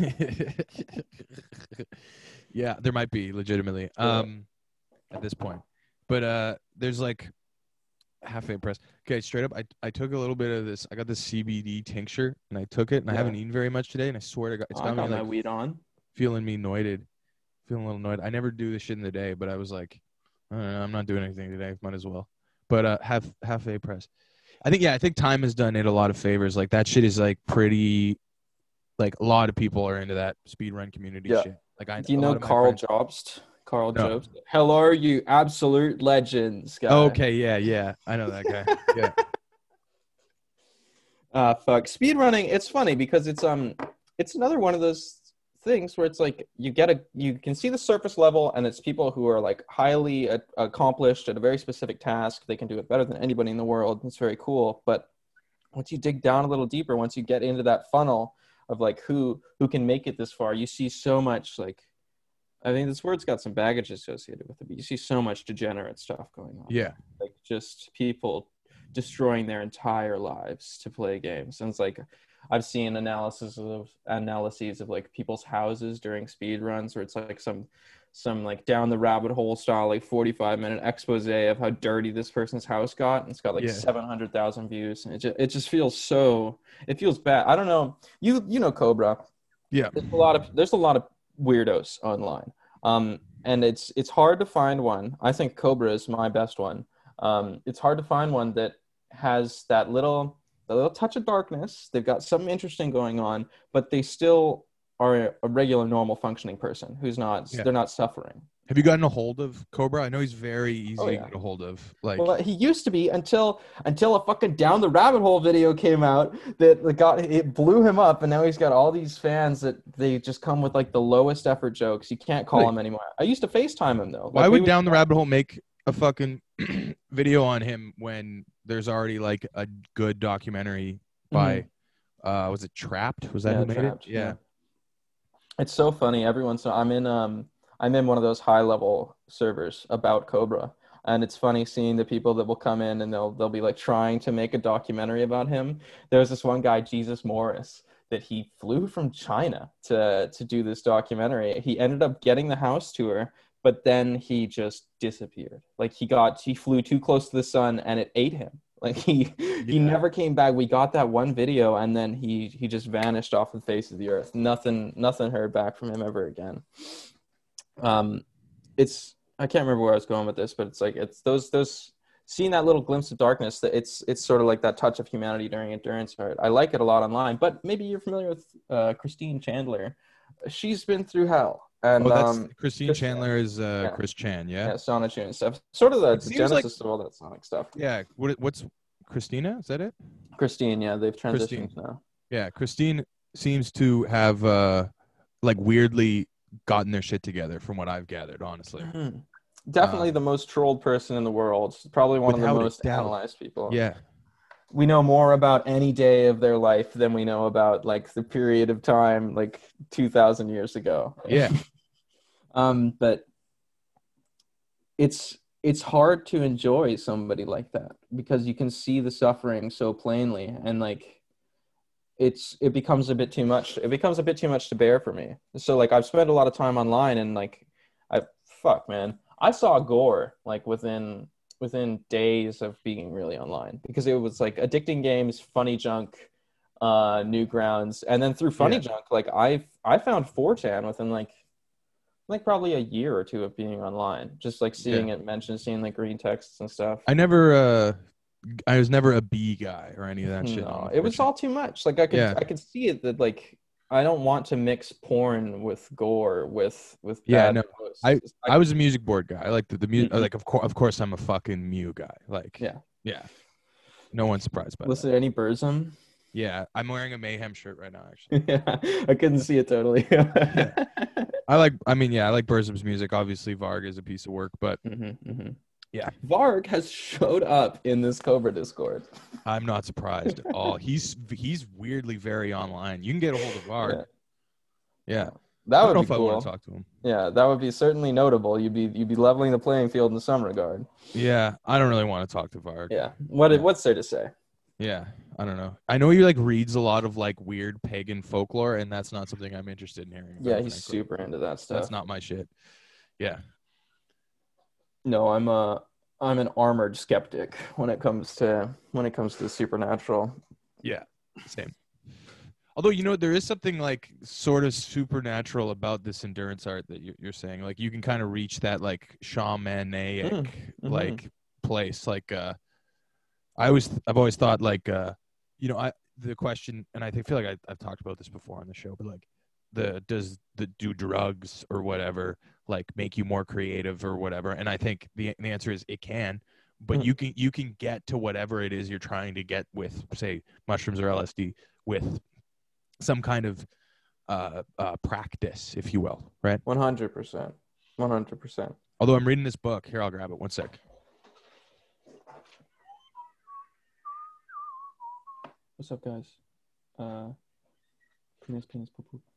[SPEAKER 1] Yeah, there might be legitimately
[SPEAKER 2] Yeah.
[SPEAKER 1] um at this point, but uh there's like half a press. Okay, straight up, I I took a little bit of this. I got this C B D tincture and I took it, and I
[SPEAKER 2] Yeah.
[SPEAKER 1] haven't eaten very much today, and I swear to God, it's
[SPEAKER 2] Oh, I
[SPEAKER 1] got
[SPEAKER 2] got
[SPEAKER 1] me
[SPEAKER 2] my
[SPEAKER 1] like
[SPEAKER 2] weed on.
[SPEAKER 1] feeling me noited, feeling a little annoyed. I never do this shit in the day, but I was like, I don't know, I'm not doing anything today. Might as well. But uh, half half a press. I think yeah, I think time has done it a lot of favors. Like that shit is like pretty. Like a lot of people are into that speed run community
[SPEAKER 2] Yeah.
[SPEAKER 1] shit. Like I
[SPEAKER 2] Do you
[SPEAKER 1] a
[SPEAKER 2] know
[SPEAKER 1] lot of my
[SPEAKER 2] Carl
[SPEAKER 1] friends-
[SPEAKER 2] Jobst? Carl
[SPEAKER 1] No.
[SPEAKER 2] Jobst. Hello, you absolute legends, guy.
[SPEAKER 1] Okay, yeah, yeah, I know that guy. Yeah,
[SPEAKER 2] Uh, fuck. Speedrunning, it's funny because it's um it's another one of those things where it's like you get a you can see the surface level and it's people who are like highly a- accomplished at a very specific task. They can do it better than anybody in the world. It's very cool. But once you dig down a little deeper, once you get into that funnel of like who who can make it this far, you see so much like I think this word's got some baggage associated with it, but you see so much degenerate stuff going on.
[SPEAKER 1] yeah,
[SPEAKER 2] Like just people destroying their entire lives to play games. And it's like I've seen analysis of analyses of like people's houses during speed runs where it's like some some like down the rabbit hole style like forty-five minute expose of how dirty this person's house got, and it's got like
[SPEAKER 1] Yeah.
[SPEAKER 2] seven hundred thousand views, and it just, it just feels so it feels bad. I don't know, you you know Cobra.
[SPEAKER 1] yeah,
[SPEAKER 2] There's a lot of there's a lot of weirdos online, um and it's it's hard to find one. I think Cobra is my best one. Um it's hard to find one that has that little a little touch of darkness. They've got something interesting going on, but they still are a regular normal functioning person who's not
[SPEAKER 1] Yeah.
[SPEAKER 2] they're not suffering.
[SPEAKER 1] Have you gotten a hold of Cobra? I know he's very easy
[SPEAKER 2] Oh,
[SPEAKER 1] to
[SPEAKER 2] yeah.
[SPEAKER 1] get a hold of. Like,
[SPEAKER 2] Well, he used to be until until a fucking down the rabbit hole video came out that that got it blew him up, and now he's got all these fans that they just come with like the lowest effort jokes. You can't call
[SPEAKER 1] Really?
[SPEAKER 2] him anymore. I used to FaceTime him though.
[SPEAKER 1] why
[SPEAKER 2] Like, we
[SPEAKER 1] would
[SPEAKER 2] would-
[SPEAKER 1] Down the Rabbit Hole make a fucking video on him when there's already like a good documentary by, uh, was it Trapped? Was that
[SPEAKER 2] Mm-hmm. Yeah,
[SPEAKER 1] who made
[SPEAKER 2] Trapped,
[SPEAKER 1] it? Yeah.
[SPEAKER 2] yeah. It's so funny. Every once in a while, I'm in um I'm in one of those high level servers about Cobra. And it's funny seeing the people that will come in and they'll they'll be like trying to make a documentary about him. There was this one guy, Jesus Morris, that he flew from China to to do this documentary. He ended up getting the house tour, but then he just disappeared. Like he got he flew too close to the sun and it ate him. Like he he
[SPEAKER 1] Yeah.
[SPEAKER 2] never came back. We got that one video and then he he just vanished off the face of the earth. Nothing nothing heard back from him ever again. Um it's I can't remember where I was going with this, but it's like it's those those seeing that little glimpse of darkness, that it's it's sort of like that touch of humanity during Endurance Art. I like it a lot online, but maybe you're familiar with uh, Christine Chandler. She's been through hell, and
[SPEAKER 1] Oh, that's
[SPEAKER 2] um,
[SPEAKER 1] Christine
[SPEAKER 2] Chris,
[SPEAKER 1] Chandler is uh,
[SPEAKER 2] yeah,
[SPEAKER 1] Chris Chan, yeah.
[SPEAKER 2] yeah, Sonic and stuff. Sort of the,
[SPEAKER 1] It
[SPEAKER 2] the
[SPEAKER 1] seems like
[SPEAKER 2] genesis of all that Sonic stuff.
[SPEAKER 1] yeah. What what's Christina? Is that it?
[SPEAKER 2] Christine, yeah, they've
[SPEAKER 1] Christine.
[SPEAKER 2] transitioned now.
[SPEAKER 1] Yeah, Christine seems to have uh like weirdly gotten their shit together from what I've gathered, honestly.
[SPEAKER 2] Mm-hmm. Definitely
[SPEAKER 1] Um,
[SPEAKER 2] the most trolled person in the world. Probably one of the
[SPEAKER 1] without a
[SPEAKER 2] most
[SPEAKER 1] doubt.
[SPEAKER 2] analyzed people.
[SPEAKER 1] Yeah.
[SPEAKER 2] We know more about any day of their life than we know about like the period of time like two thousand years ago.
[SPEAKER 1] Yeah.
[SPEAKER 2] um, but it's it's hard to enjoy somebody like that because you can see the suffering so plainly, and like it's it becomes a bit too much. It becomes a bit too much to bear for me. So like I've spent a lot of time online, and like I fuck man, I saw gore like within within days of being really online, because it was like Addicting Games, Funny Junk, uh, Newgrounds, and then through Funny
[SPEAKER 1] Yeah.
[SPEAKER 2] Junk, like I I found four chan within like like probably a year or two of being online, just like seeing
[SPEAKER 1] Yeah.
[SPEAKER 2] it mentioned, seeing like green texts and stuff.
[SPEAKER 1] I never uh I was never a B guy or any of that shit.
[SPEAKER 2] No, it was all too much. Like I could
[SPEAKER 1] Yeah.
[SPEAKER 2] I could see it that like I don't want to mix porn with gore with with
[SPEAKER 1] Yeah,
[SPEAKER 2] bad
[SPEAKER 1] no.
[SPEAKER 2] posts.
[SPEAKER 1] I
[SPEAKER 2] It's-
[SPEAKER 1] I was a music board guy. I like the, the music.
[SPEAKER 2] Mhm.
[SPEAKER 1] Like of course, of course, I'm a fucking Mew guy. Like
[SPEAKER 2] Yeah.
[SPEAKER 1] yeah. No one's surprised by
[SPEAKER 2] Listen
[SPEAKER 1] that.
[SPEAKER 2] to any Burzum?
[SPEAKER 1] Yeah, I'm wearing a Mayhem shirt right now. Actually,
[SPEAKER 2] Yeah, I couldn't see it totally.
[SPEAKER 1] I like. I mean, yeah, I like Burzum's music. Obviously, Varg is a piece of work, but
[SPEAKER 2] Mm-hmm, mm-hmm.
[SPEAKER 1] yeah,
[SPEAKER 2] Varg has showed up in this Cobra Discord.
[SPEAKER 1] I'm not surprised at all. He's he's weirdly very online. You can get a hold of Varg.
[SPEAKER 2] Yeah.
[SPEAKER 1] Yeah,
[SPEAKER 2] That
[SPEAKER 1] I don't
[SPEAKER 2] would
[SPEAKER 1] know
[SPEAKER 2] be
[SPEAKER 1] if I
[SPEAKER 2] cool.
[SPEAKER 1] want to talk to him.
[SPEAKER 2] Yeah, that would be certainly notable. You'd be you'd be leveling the playing field in some regard.
[SPEAKER 1] Yeah, I don't really want to talk to Varg.
[SPEAKER 2] Yeah. What
[SPEAKER 1] Yeah.
[SPEAKER 2] what's there to say?
[SPEAKER 1] Yeah, I don't know. I know he like reads a lot of like weird pagan folklore, and that's not something I'm interested in hearing.
[SPEAKER 2] Yeah,
[SPEAKER 1] about,
[SPEAKER 2] he's
[SPEAKER 1] frankly.
[SPEAKER 2] super into that stuff.
[SPEAKER 1] That's not my shit. Yeah.
[SPEAKER 2] No, I'm a I'm an armored skeptic when it comes to when it comes to the supernatural.
[SPEAKER 1] Yeah, same. Although, you know, there is something like sort of supernatural about this endurance art that you- you're saying. Like you can kind of reach that like shamanic
[SPEAKER 2] Mm, mhm.
[SPEAKER 1] like place. Like uh, I always, I've always thought like, uh, you know, I the question, and I think feel like I, I've talked about this before on the show, but like the does the do drugs or whatever like make you more creative or whatever? And I think the the answer is it can. But
[SPEAKER 2] Mm.
[SPEAKER 1] you can you can get to whatever it is you're trying to get with, say, mushrooms or L S D with some kind of uh, uh, practice, if you will, right?
[SPEAKER 2] one hundred percent. one hundred percent.
[SPEAKER 1] Although I'm reading this book. Here, I'll grab it. One sec.
[SPEAKER 2] What's up, guys? Uh, penis, penis, poop, poop.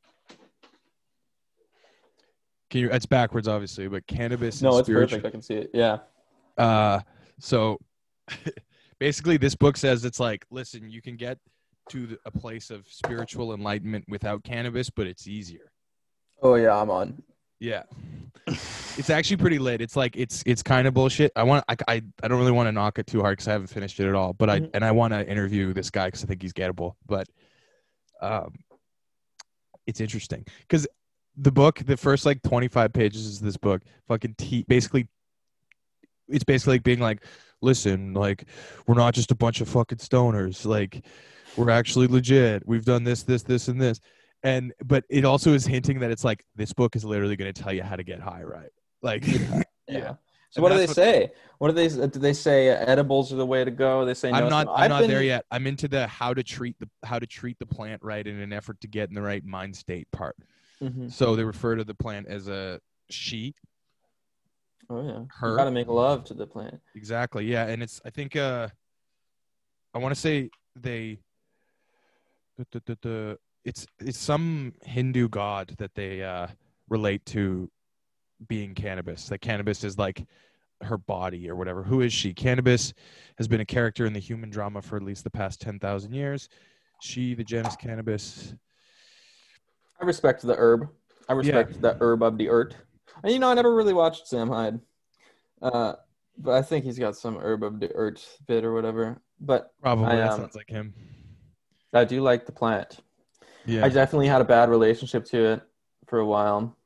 [SPEAKER 1] Can you? It's backwards, obviously, but cannabis.
[SPEAKER 2] No,
[SPEAKER 1] and
[SPEAKER 2] it's
[SPEAKER 1] spiritual,
[SPEAKER 2] perfect. I can see it. Yeah.
[SPEAKER 1] Uh, so basically, this book says it's like, listen, you can get to the, a place of spiritual enlightenment without cannabis, but it's easier.
[SPEAKER 2] Oh yeah, I'm on.
[SPEAKER 1] Yeah. It's actually pretty lit. It's like it's it's kind of bullshit. I want I I, I don't really want to knock it too hard because I haven't finished it at all. But I
[SPEAKER 2] Mhm.
[SPEAKER 1] and I want to interview this guy because I think he's gettable. But um, it's interesting because the book, the first like twenty-five pages of this book, fucking te- basically, it's basically like being like, listen, like we're not just a bunch of fucking stoners. Like we're actually legit. We've done this, this, this, and this. And but it also is hinting that it's like this book is literally going to tell you how to get high, right? Like,
[SPEAKER 2] Yeah.
[SPEAKER 1] yeah.
[SPEAKER 2] So
[SPEAKER 1] And
[SPEAKER 2] what do they
[SPEAKER 1] that's what-
[SPEAKER 2] say? What do they do? They say edibles are the way to go? They say no.
[SPEAKER 1] I'm not.
[SPEAKER 2] so
[SPEAKER 1] I'm
[SPEAKER 2] I've
[SPEAKER 1] not
[SPEAKER 2] been-
[SPEAKER 1] there yet. I'm into the how to treat the how to treat the plant right in an effort to get in the right mind state part.
[SPEAKER 2] Mhm.
[SPEAKER 1] So they refer to the plant as a she.
[SPEAKER 2] Oh yeah.
[SPEAKER 1] Her.
[SPEAKER 2] You gotta make love to the plant.
[SPEAKER 1] Exactly. Yeah, and it's. I think. Uh, I want to say they. The, the, the, the, it's it's some Hindu god that they uh, relate to being cannabis. That cannabis is like her body or whatever. Who is she? Cannabis has been a character in the human drama for at least the past ten thousand years. She, the genus cannabis.
[SPEAKER 2] I respect the herb. I respect the herb of the earth. And you know, I never really watched Sam Hyde. Uh, but I think he's got some herb of the earth bit or whatever. But
[SPEAKER 1] Probably
[SPEAKER 2] I,
[SPEAKER 1] that
[SPEAKER 2] um,
[SPEAKER 1] sounds like him.
[SPEAKER 2] I do like the plant.
[SPEAKER 1] Yeah.
[SPEAKER 2] I definitely had a bad relationship to it for a while.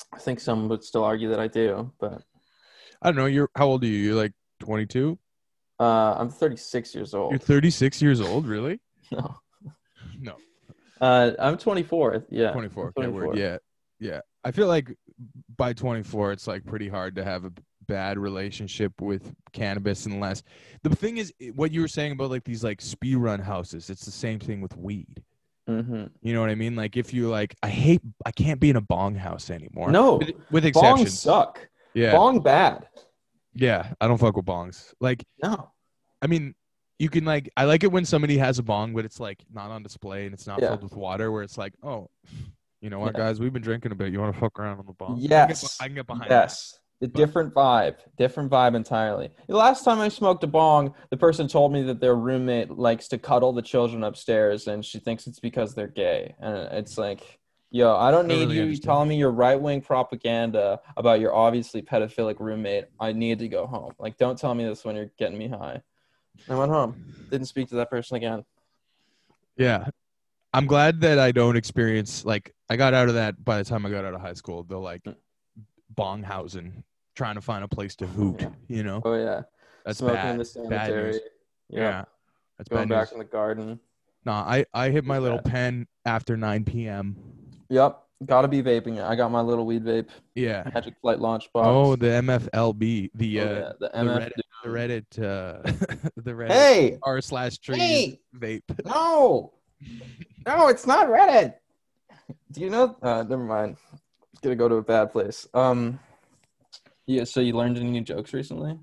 [SPEAKER 2] I think some would still argue that I do, but
[SPEAKER 1] I don't know. You're how old are you? You're like twenty-two.
[SPEAKER 2] uh, I'm thirty-six years
[SPEAKER 1] You're
[SPEAKER 2] old.
[SPEAKER 1] thirty-six years old, really?
[SPEAKER 2] No,
[SPEAKER 1] No,
[SPEAKER 2] uh, I'm twenty-four. Yeah,
[SPEAKER 1] twenty-four.
[SPEAKER 2] I'm
[SPEAKER 1] Okay, word.
[SPEAKER 2] twenty-four.
[SPEAKER 1] Yeah, yeah. I feel like by twenty-four, it's like pretty hard to have a bad relationship with cannabis unless the thing is what you were saying about like these like speed run houses. It's the same thing with weed.
[SPEAKER 2] Mm-hmm.
[SPEAKER 1] You know what I mean? Like if you like, I hate, I can't be in a bong house anymore.
[SPEAKER 2] No,
[SPEAKER 1] with, with
[SPEAKER 2] bongs
[SPEAKER 1] exceptions.
[SPEAKER 2] suck.
[SPEAKER 1] Yeah,
[SPEAKER 2] Bong bad.
[SPEAKER 1] yeah. I don't fuck with bongs. Like,
[SPEAKER 2] No.
[SPEAKER 1] I mean, you can like, I like it when somebody has a bong, but it's like not on display and it's not
[SPEAKER 2] Yeah.
[SPEAKER 1] filled with water. Where it's like, oh, you know what,
[SPEAKER 2] Yeah.
[SPEAKER 1] guys, we've been drinking a bit. You want to fuck around on the bong?
[SPEAKER 2] Yes.
[SPEAKER 1] I can get, I can get behind
[SPEAKER 2] yes. A different vibe. Different vibe entirely. The last time I smoked a bong, the person told me that their roommate likes to cuddle the children upstairs and she thinks it's because they're gay. And it's like, yo, I don't
[SPEAKER 1] I don't
[SPEAKER 2] need
[SPEAKER 1] really
[SPEAKER 2] you
[SPEAKER 1] understand.
[SPEAKER 2] telling me your right-wing propaganda about your obviously pedophilic roommate. I need to go home. Like, don't tell me this when you're getting me high. I went home. Didn't speak to that person again.
[SPEAKER 1] that. Yeah. I'm glad that I don't experience, like, I got out of that by the time I got out of high school, the like bong housing, trying to find a place to hoot,
[SPEAKER 2] Yeah.
[SPEAKER 1] you know?
[SPEAKER 2] Oh, yeah.
[SPEAKER 1] That's
[SPEAKER 2] Smoking
[SPEAKER 1] bad.
[SPEAKER 2] in the
[SPEAKER 1] Bad
[SPEAKER 2] sanitary.
[SPEAKER 1] news.
[SPEAKER 2] Yeah.
[SPEAKER 1] Yeah. That's
[SPEAKER 2] Going
[SPEAKER 1] bad
[SPEAKER 2] back
[SPEAKER 1] news.
[SPEAKER 2] in the garden.
[SPEAKER 1] No, I, I hit my
[SPEAKER 2] It's
[SPEAKER 1] little
[SPEAKER 2] bad.
[SPEAKER 1] pen after nine p.m.
[SPEAKER 2] Yep. Gotta be vaping it. I got my little weed vape.
[SPEAKER 1] Yeah.
[SPEAKER 2] Magic Flight launch
[SPEAKER 1] Oh,
[SPEAKER 2] box.
[SPEAKER 1] the M F L B, the
[SPEAKER 2] Oh,
[SPEAKER 1] uh,
[SPEAKER 2] yeah. The
[SPEAKER 1] the
[SPEAKER 2] M F.
[SPEAKER 1] Reddit, the Reddit, uh, the Reddit
[SPEAKER 2] Hey!
[SPEAKER 1] r slash trees
[SPEAKER 2] Hey!
[SPEAKER 1] vape.
[SPEAKER 2] No! No, it's not Reddit. Do you know? Uh, never mind. It's gonna go to a bad place. Um, yeah. So you learned any new jokes recently?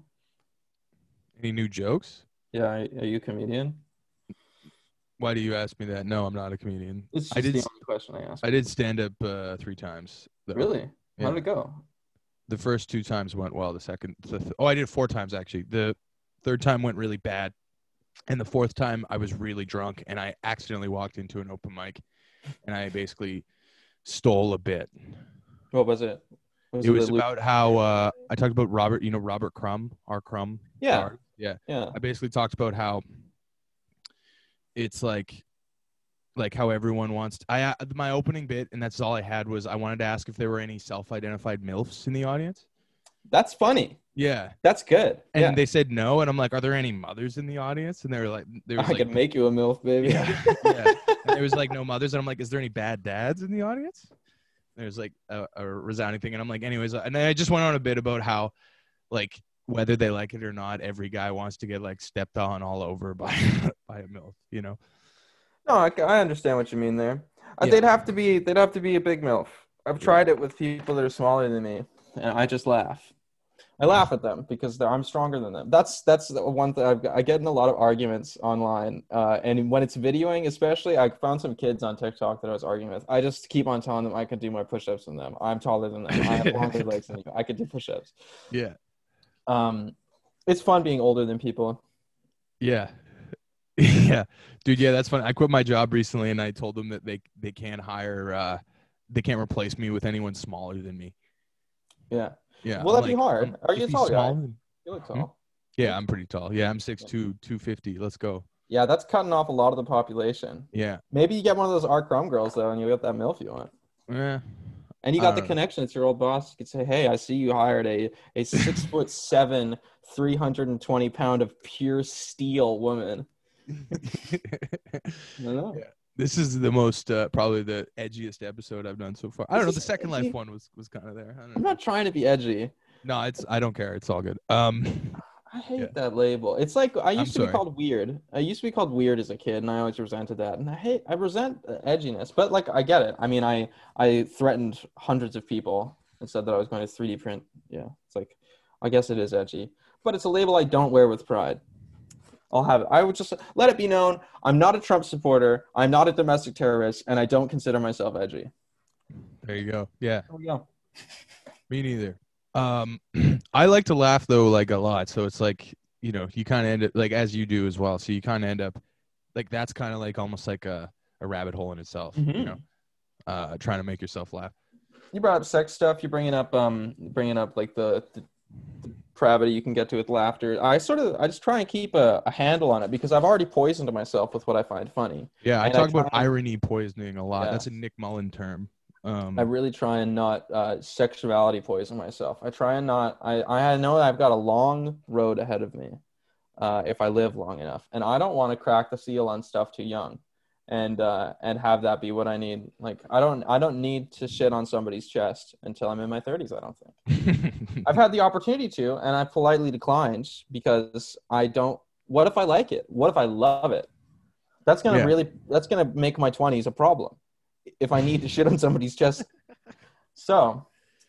[SPEAKER 1] Any new jokes?
[SPEAKER 2] Yeah. Are, are you a comedian?
[SPEAKER 1] Why do you ask me that? No, I'm not a comedian.
[SPEAKER 2] It's just
[SPEAKER 1] I did.
[SPEAKER 2] the only question I asked.
[SPEAKER 1] I did stand up uh, three times. Though.
[SPEAKER 2] Really?
[SPEAKER 1] Yeah.
[SPEAKER 2] How did it go?
[SPEAKER 1] The first two times went well. The second, the th- oh, I did it four times actually. The third time went really bad, and the fourth time I was really drunk and I accidentally walked into an open mic, and I basically stole a bit.
[SPEAKER 2] What was it? Was
[SPEAKER 1] It was
[SPEAKER 2] the Luke-
[SPEAKER 1] about how uh, I talked about Robert. You know Robert Crumb, our Crumb.
[SPEAKER 2] Yeah.
[SPEAKER 1] Our- yeah.
[SPEAKER 2] Yeah.
[SPEAKER 1] I basically talked about how it's like, like how everyone wants. To, I uh, my opening bit, and that's all I had was I wanted to ask if there were any self-identified MILFs in the audience.
[SPEAKER 2] That's funny.
[SPEAKER 1] Yeah,
[SPEAKER 2] That's good.
[SPEAKER 1] and
[SPEAKER 2] yeah.
[SPEAKER 1] they said no, and I'm like, are there any mothers in the audience? And they were like, there was
[SPEAKER 2] I
[SPEAKER 1] like,
[SPEAKER 2] could make you a MILF, baby.
[SPEAKER 1] yeah, yeah. And there was like no mothers, and I'm like, is there any bad dads in the audience? And there's like a, a resounding thing, and I'm like, anyways, and then I just went on a bit about how, like, whether they like it or not, every guy wants to get like stepped on all over by by a MILF, you know.
[SPEAKER 2] No, I, I understand what you mean there. Uh,
[SPEAKER 1] Yeah.
[SPEAKER 2] They'd have to be. They'd have to be a big MILF. I've tried it with people that are smaller than me, and I just laugh. I laugh at them because they're, I'm stronger than them. That's that's the one thing I've got, I get in a lot of arguments online, uh, and when it's videoing, especially, I found some kids on TikTok that I was arguing with. I just keep on telling them I could do more push-ups than them. I'm taller than them. I have longer legs than you. I could do push-ups.
[SPEAKER 1] Yeah,
[SPEAKER 2] Um, it's fun being older than people.
[SPEAKER 1] yeah, yeah, dude. Yeah, that's fun. I quit my job recently, and I told them that they they can't hire, uh, they can't replace me with anyone smaller than me.
[SPEAKER 2] Yeah.
[SPEAKER 1] Yeah.
[SPEAKER 2] Will
[SPEAKER 1] I'm
[SPEAKER 2] that be
[SPEAKER 1] like,
[SPEAKER 2] hard?
[SPEAKER 1] um,
[SPEAKER 2] Are you
[SPEAKER 1] if
[SPEAKER 2] a
[SPEAKER 1] he's
[SPEAKER 2] tall guy?
[SPEAKER 1] small, then-
[SPEAKER 2] You look tall.
[SPEAKER 1] Yeah, I'm pretty tall. Yeah, I'm six two, two fifty. Let's go.
[SPEAKER 2] Yeah, that's cutting off a lot of the population.
[SPEAKER 1] Yeah.
[SPEAKER 2] Maybe you get one of those Art Crumb girls though, and you get that MILF you want.
[SPEAKER 1] Yeah.
[SPEAKER 2] And you
[SPEAKER 1] I
[SPEAKER 2] got the
[SPEAKER 1] don't know.
[SPEAKER 2] connection. It's your old boss. You could say, "Hey, I see you hired a a six foot seven, three hundred and twenty pound of pure steel woman." I don't know.
[SPEAKER 1] Yeah. This is the most uh, probably the edgiest episode I've done so far. I don't know.
[SPEAKER 2] This
[SPEAKER 1] The
[SPEAKER 2] is
[SPEAKER 1] Second
[SPEAKER 2] edgy.
[SPEAKER 1] Life one was was kind of there. I don't
[SPEAKER 2] I'm
[SPEAKER 1] know.
[SPEAKER 2] not trying to be edgy.
[SPEAKER 1] No, it's I don't care. It's all good. Um,
[SPEAKER 2] I hate
[SPEAKER 1] Yeah.
[SPEAKER 2] that label. It's like I used
[SPEAKER 1] I'm
[SPEAKER 2] to
[SPEAKER 1] sorry.
[SPEAKER 2] be called weird. I used to be called weird as a kid, and I always resented that. And I hate, I resent the edginess. But like, I get it. I mean, I I threatened hundreds of people and said that I was going to three D print. Yeah, it's like, I guess it is edgy, but it's a label I don't wear with pride. I'll have it. I would just let it be known I'm not a Trump supporter. I'm not a domestic terrorist, and I don't consider myself edgy.
[SPEAKER 1] there you go. Yeah,
[SPEAKER 2] There we go.
[SPEAKER 1] me neither. Um, I like to laugh though, like a lot. So it's like you know, you kind of end up like as you do as well. So you kind of end up like that's kind of like almost like a, a rabbit hole in itself. You
[SPEAKER 2] Mhm.
[SPEAKER 1] know, uh, trying to make yourself laugh.
[SPEAKER 2] You brought up sex stuff. You're bringing up um, bringing up like the, the, the depravity you can get to with laughter. I sort of, I just try and keep a, a handle on it because I've already poisoned myself with what I find funny.
[SPEAKER 1] Yeah, I
[SPEAKER 2] And I
[SPEAKER 1] talk about
[SPEAKER 2] try-
[SPEAKER 1] irony poisoning a lot.
[SPEAKER 2] Yeah.
[SPEAKER 1] That's a Nick Mullen term. Um,
[SPEAKER 2] I really try and not uh, sexuality poison myself. I try and not. I I know I've got a long road ahead of me, uh, if I live long enough, and I don't want to crack the seal on stuff too young, and uh, and have that be what I need. Like I don't I don't need to shit on somebody's chest until I'm in my thirties. I don't think. I've had the opportunity to, and I politely declined because I don't. What if I like it? What if I love it? That's gonna
[SPEAKER 1] Yeah.
[SPEAKER 2] really. That's gonna make my twenties a problem if I need to shit on somebody's chest. So,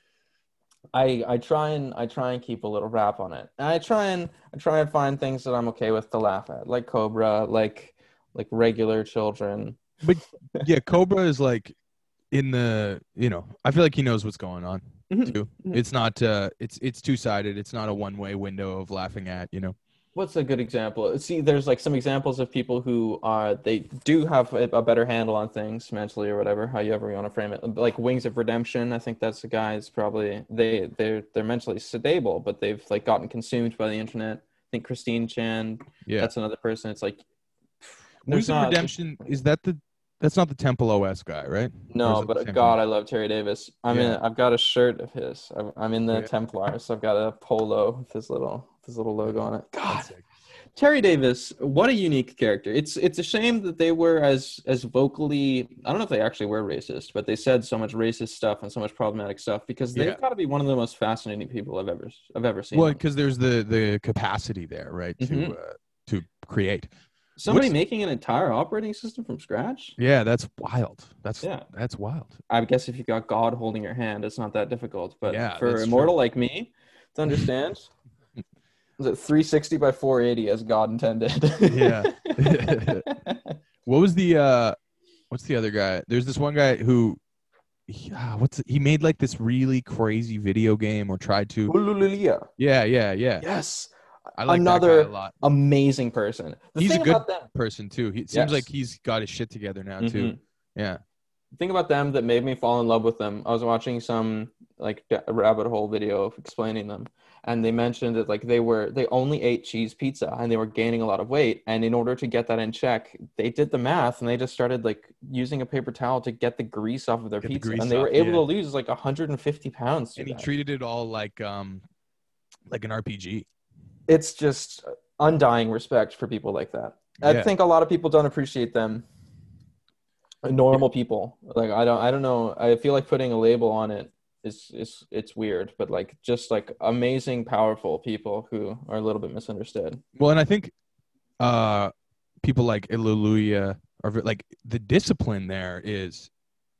[SPEAKER 2] I I try and I try and keep a little rap on it. And I try and I try and find things that I'm okay with to laugh at, like Cobra, like like regular children.
[SPEAKER 1] But yeah, Cobra is like in the, you know, I feel like he knows what's going on
[SPEAKER 2] Mhm.
[SPEAKER 1] too. It's not uh it's it's two-sided. It's not a one-way window of laughing at, you know.
[SPEAKER 2] What's a good example? See, there's like some examples of people who are they do have a, a better handle on things mentally or whatever, however you want to frame it. Like Wings of Redemption, I think that's the guys probably they they're they're mentally stable, but they've like gotten consumed by the internet. I think Christine Chan,
[SPEAKER 1] Yeah.
[SPEAKER 2] that's another person. It's like
[SPEAKER 1] Wings
[SPEAKER 2] there's
[SPEAKER 1] of
[SPEAKER 2] not
[SPEAKER 1] Redemption, is that the that's not the Temple O S guy, right? Or is
[SPEAKER 2] no,
[SPEAKER 1] it the
[SPEAKER 2] but
[SPEAKER 1] same
[SPEAKER 2] God,
[SPEAKER 1] guy?
[SPEAKER 2] I love Terry Davis. I'm
[SPEAKER 1] Yeah.
[SPEAKER 2] in. I've got a shirt of his. I'm, I'm in the
[SPEAKER 1] Oh, yeah.
[SPEAKER 2] Templars. So I've got a polo with his little his little logo on it. God,
[SPEAKER 1] That's sick.
[SPEAKER 2] Terry Davis, what a unique character. It's it's a shame that they were as as vocally. I don't know if they actually were racist, but they said so much racist stuff and so much problematic stuff because they've
[SPEAKER 1] Yeah.
[SPEAKER 2] got to be one of the most fascinating people I've ever I've ever seen.
[SPEAKER 1] Well, because there's the the capacity there, right, to
[SPEAKER 2] Mhm.
[SPEAKER 1] uh, to create.
[SPEAKER 2] Somebody
[SPEAKER 1] What's-
[SPEAKER 2] making an entire operating system from scratch.
[SPEAKER 1] Yeah, that's wild. That's
[SPEAKER 2] Yeah.
[SPEAKER 1] that's wild.
[SPEAKER 2] I guess if you got God holding your hand, it's not that difficult. But
[SPEAKER 1] Yeah,
[SPEAKER 2] for
[SPEAKER 1] that's
[SPEAKER 2] a mortal
[SPEAKER 1] true.
[SPEAKER 2] like me to understand, was it three sixty by four eighty as God intended?
[SPEAKER 1] Yeah. What was the uh what's the other guy? There's this one guy who he, ah, what's he made like this really crazy video game or tried to.
[SPEAKER 2] Hallelujah.
[SPEAKER 1] Yeah, yeah, yeah.
[SPEAKER 2] Yes.
[SPEAKER 1] I like
[SPEAKER 2] Another
[SPEAKER 1] that guy a lot.
[SPEAKER 2] amazing person. The
[SPEAKER 1] He's a
[SPEAKER 2] thing
[SPEAKER 1] good
[SPEAKER 2] about them,
[SPEAKER 1] person too. He it
[SPEAKER 2] Yes.
[SPEAKER 1] seems like he's got his shit together now too.
[SPEAKER 2] Mhm.
[SPEAKER 1] Yeah.
[SPEAKER 2] the thing about them that made me fall in love with them, I was watching some like d- rabbit hole video of explaining them, and they mentioned that like they were they only ate cheese pizza and they were gaining a lot of weight, and in order to get that in check, they did the math and they just started like using a paper towel to get the grease off of their
[SPEAKER 1] Get the
[SPEAKER 2] pizza,
[SPEAKER 1] grease
[SPEAKER 2] and they were
[SPEAKER 1] off,
[SPEAKER 2] able
[SPEAKER 1] yeah.
[SPEAKER 2] to lose like one hundred fifty pounds.
[SPEAKER 1] And he
[SPEAKER 2] that.
[SPEAKER 1] treated it all like um like an R P G.
[SPEAKER 2] It's just undying respect for people like that. I
[SPEAKER 1] Yeah.
[SPEAKER 2] think a lot of people don't appreciate them. Normal people, like I don't, I don't know. I feel like putting a label on it is, is it's weird, but like just like amazing, powerful people who are a little bit misunderstood.
[SPEAKER 1] Well, and I think uh people like Illulia are ve- like the discipline there is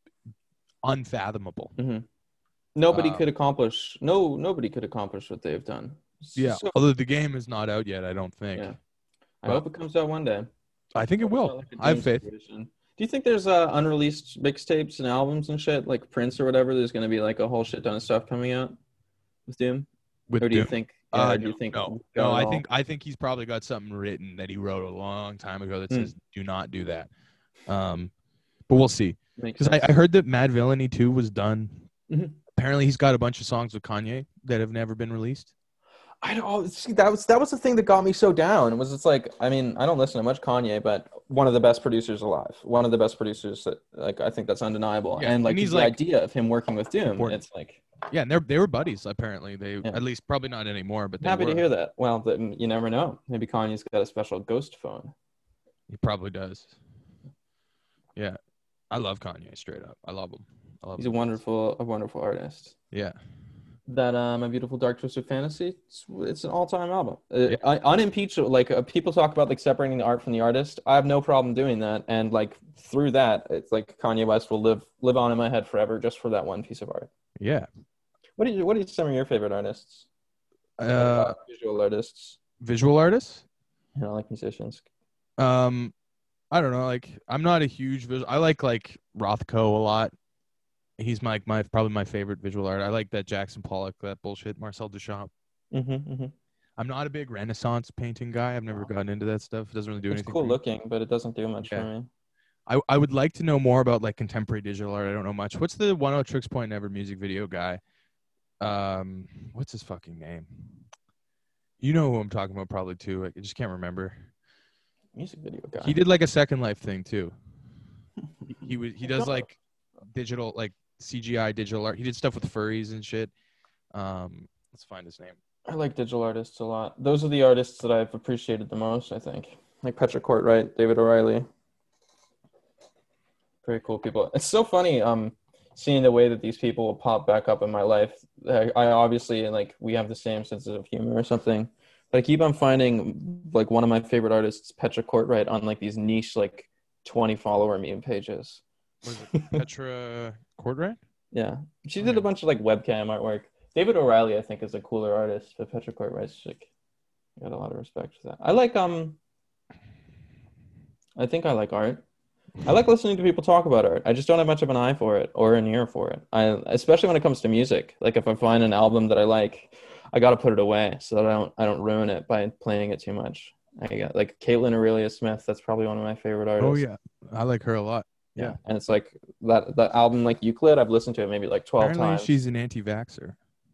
[SPEAKER 1] unfathomable.
[SPEAKER 2] Mm-hmm. Nobody
[SPEAKER 1] Uh,
[SPEAKER 2] could accomplish. No, nobody could accomplish what they've done.
[SPEAKER 1] Yeah.
[SPEAKER 2] So,
[SPEAKER 1] Although the game is not out yet, I don't think.
[SPEAKER 2] yeah. I
[SPEAKER 1] But-
[SPEAKER 2] hope it comes out one day.
[SPEAKER 1] I think it
[SPEAKER 2] Hope it's not
[SPEAKER 1] will.
[SPEAKER 2] like a
[SPEAKER 1] I have
[SPEAKER 2] Dune
[SPEAKER 1] faith.
[SPEAKER 2] situation. Do you think there's uh, unreleased mixtapes and albums and shit like Prince or whatever? There's going to be like a whole shit ton of stuff coming out with Doom.
[SPEAKER 1] With
[SPEAKER 2] Or do you
[SPEAKER 1] Doom?
[SPEAKER 2] think? Yeah,
[SPEAKER 1] Uh,
[SPEAKER 2] or do you
[SPEAKER 1] no,
[SPEAKER 2] think?
[SPEAKER 1] no,
[SPEAKER 2] it's
[SPEAKER 1] no.
[SPEAKER 2] going
[SPEAKER 1] I
[SPEAKER 2] all-
[SPEAKER 1] think I think he's probably got something written that he wrote a long time ago that
[SPEAKER 2] Hmm.
[SPEAKER 1] says, "Do not do that." Um, but we'll see.
[SPEAKER 2] makes
[SPEAKER 1] Because I,
[SPEAKER 2] sense.
[SPEAKER 1] I heard that Mad Villainy two was done.
[SPEAKER 2] Mhm.
[SPEAKER 1] Apparently, he's got a bunch of songs with Kanye that have never been released.
[SPEAKER 2] I don't see that was that was the thing that got me so down. Was it's like I mean I don't listen to much Kanye, but one of the best producers alive, one of the best producers that like I think that's undeniable.
[SPEAKER 1] Yeah,
[SPEAKER 2] and like
[SPEAKER 1] and he's
[SPEAKER 2] the
[SPEAKER 1] like-
[SPEAKER 2] idea of him working with Doom,
[SPEAKER 1] Important.
[SPEAKER 2] it's like
[SPEAKER 1] Yeah, and they they were buddies. Apparently, they
[SPEAKER 2] Yeah.
[SPEAKER 1] at least probably not anymore, but
[SPEAKER 2] I'm
[SPEAKER 1] they
[SPEAKER 2] happy
[SPEAKER 1] were.
[SPEAKER 2] to hear that. Well, then you never know. Maybe Kanye's got a special ghost phone.
[SPEAKER 1] He probably does. Yeah, I love Kanye straight up. I love him. I love
[SPEAKER 2] He's a
[SPEAKER 1] him.
[SPEAKER 2] wonderful, a wonderful artist.
[SPEAKER 1] Yeah,
[SPEAKER 2] That uh, My Beautiful Dark Twisted Fantasy, it's, it's an all-time album. Uh,
[SPEAKER 1] Yeah.
[SPEAKER 2] un- unimpeachable. Like uh, people talk about like separating the art from the artist. I have no problem doing that, and like through that, it's like Kanye West will live live on in my head forever just for that one piece of art.
[SPEAKER 1] yeah.
[SPEAKER 2] What are you, what are some of your favorite artists?
[SPEAKER 1] Uh,
[SPEAKER 2] Visual artists,
[SPEAKER 1] visual artists.
[SPEAKER 2] you know, like musicians.
[SPEAKER 1] Um, I don't know. Like, I'm not a huge visual. I like like Rothko a lot. He's my my probably my favorite visual art. I like that Jackson Pollock, that bullshit, Marcel Duchamp.
[SPEAKER 2] Mm-hmm, mm-hmm.
[SPEAKER 1] I'm not a big Renaissance painting guy. I've never gotten into that stuff. It doesn't really do
[SPEAKER 2] It's
[SPEAKER 1] anything.
[SPEAKER 2] cool
[SPEAKER 1] for me.
[SPEAKER 2] looking, but it doesn't do much
[SPEAKER 1] Yeah.
[SPEAKER 2] for me.
[SPEAKER 1] I, I would like to know more about like contemporary digital art. I don't know much. What's the one oh Tricks Point Never music video guy? Um, what's his fucking name? You know who I'm talking about probably too. I just can't remember.
[SPEAKER 2] Music video guy.
[SPEAKER 1] He did like a Second Life thing too. He, he was he
[SPEAKER 2] I
[SPEAKER 1] does
[SPEAKER 2] don't know.
[SPEAKER 1] like digital like C G I digital art. He did stuff with furries and shit. Um, let's find his name.
[SPEAKER 2] I like digital artists a lot. Those are the artists that I've appreciated the most, I think. Like Petra Courtwright, David O'Reilly. Very cool people. It's so funny um, seeing the way that these people will pop back up in my life. I, I obviously, like, we have the same sense of humor or something. But I keep on finding, like, one of my favorite artists, Petra Courtwright, on, like, these niche, like, twenty follower meme pages.
[SPEAKER 1] What is it? Petra Courtwright?
[SPEAKER 2] Yeah. She did a bunch of, like, webcam artwork. David O'Reilly, I think, is a cooler artist, but Petra Courtwright's, like, I got a lot of respect for that. I like, um, I think I like art. I like listening to people talk about art. I just don't have much of an eye for it or an ear for it. I, especially when it comes to music. Like, if I find an album that I like, I got to put it away so that I don't I don't ruin it by playing it too much. I got like Caitlin Aurelia Smith. That's probably one of my favorite artists.
[SPEAKER 1] Oh yeah, I like her a lot. Yeah,
[SPEAKER 2] yeah. And it's like that that album, like Euclid. I've listened to it maybe like twelve
[SPEAKER 1] Apparently
[SPEAKER 2] times.
[SPEAKER 1] She's an anti-vaxxer.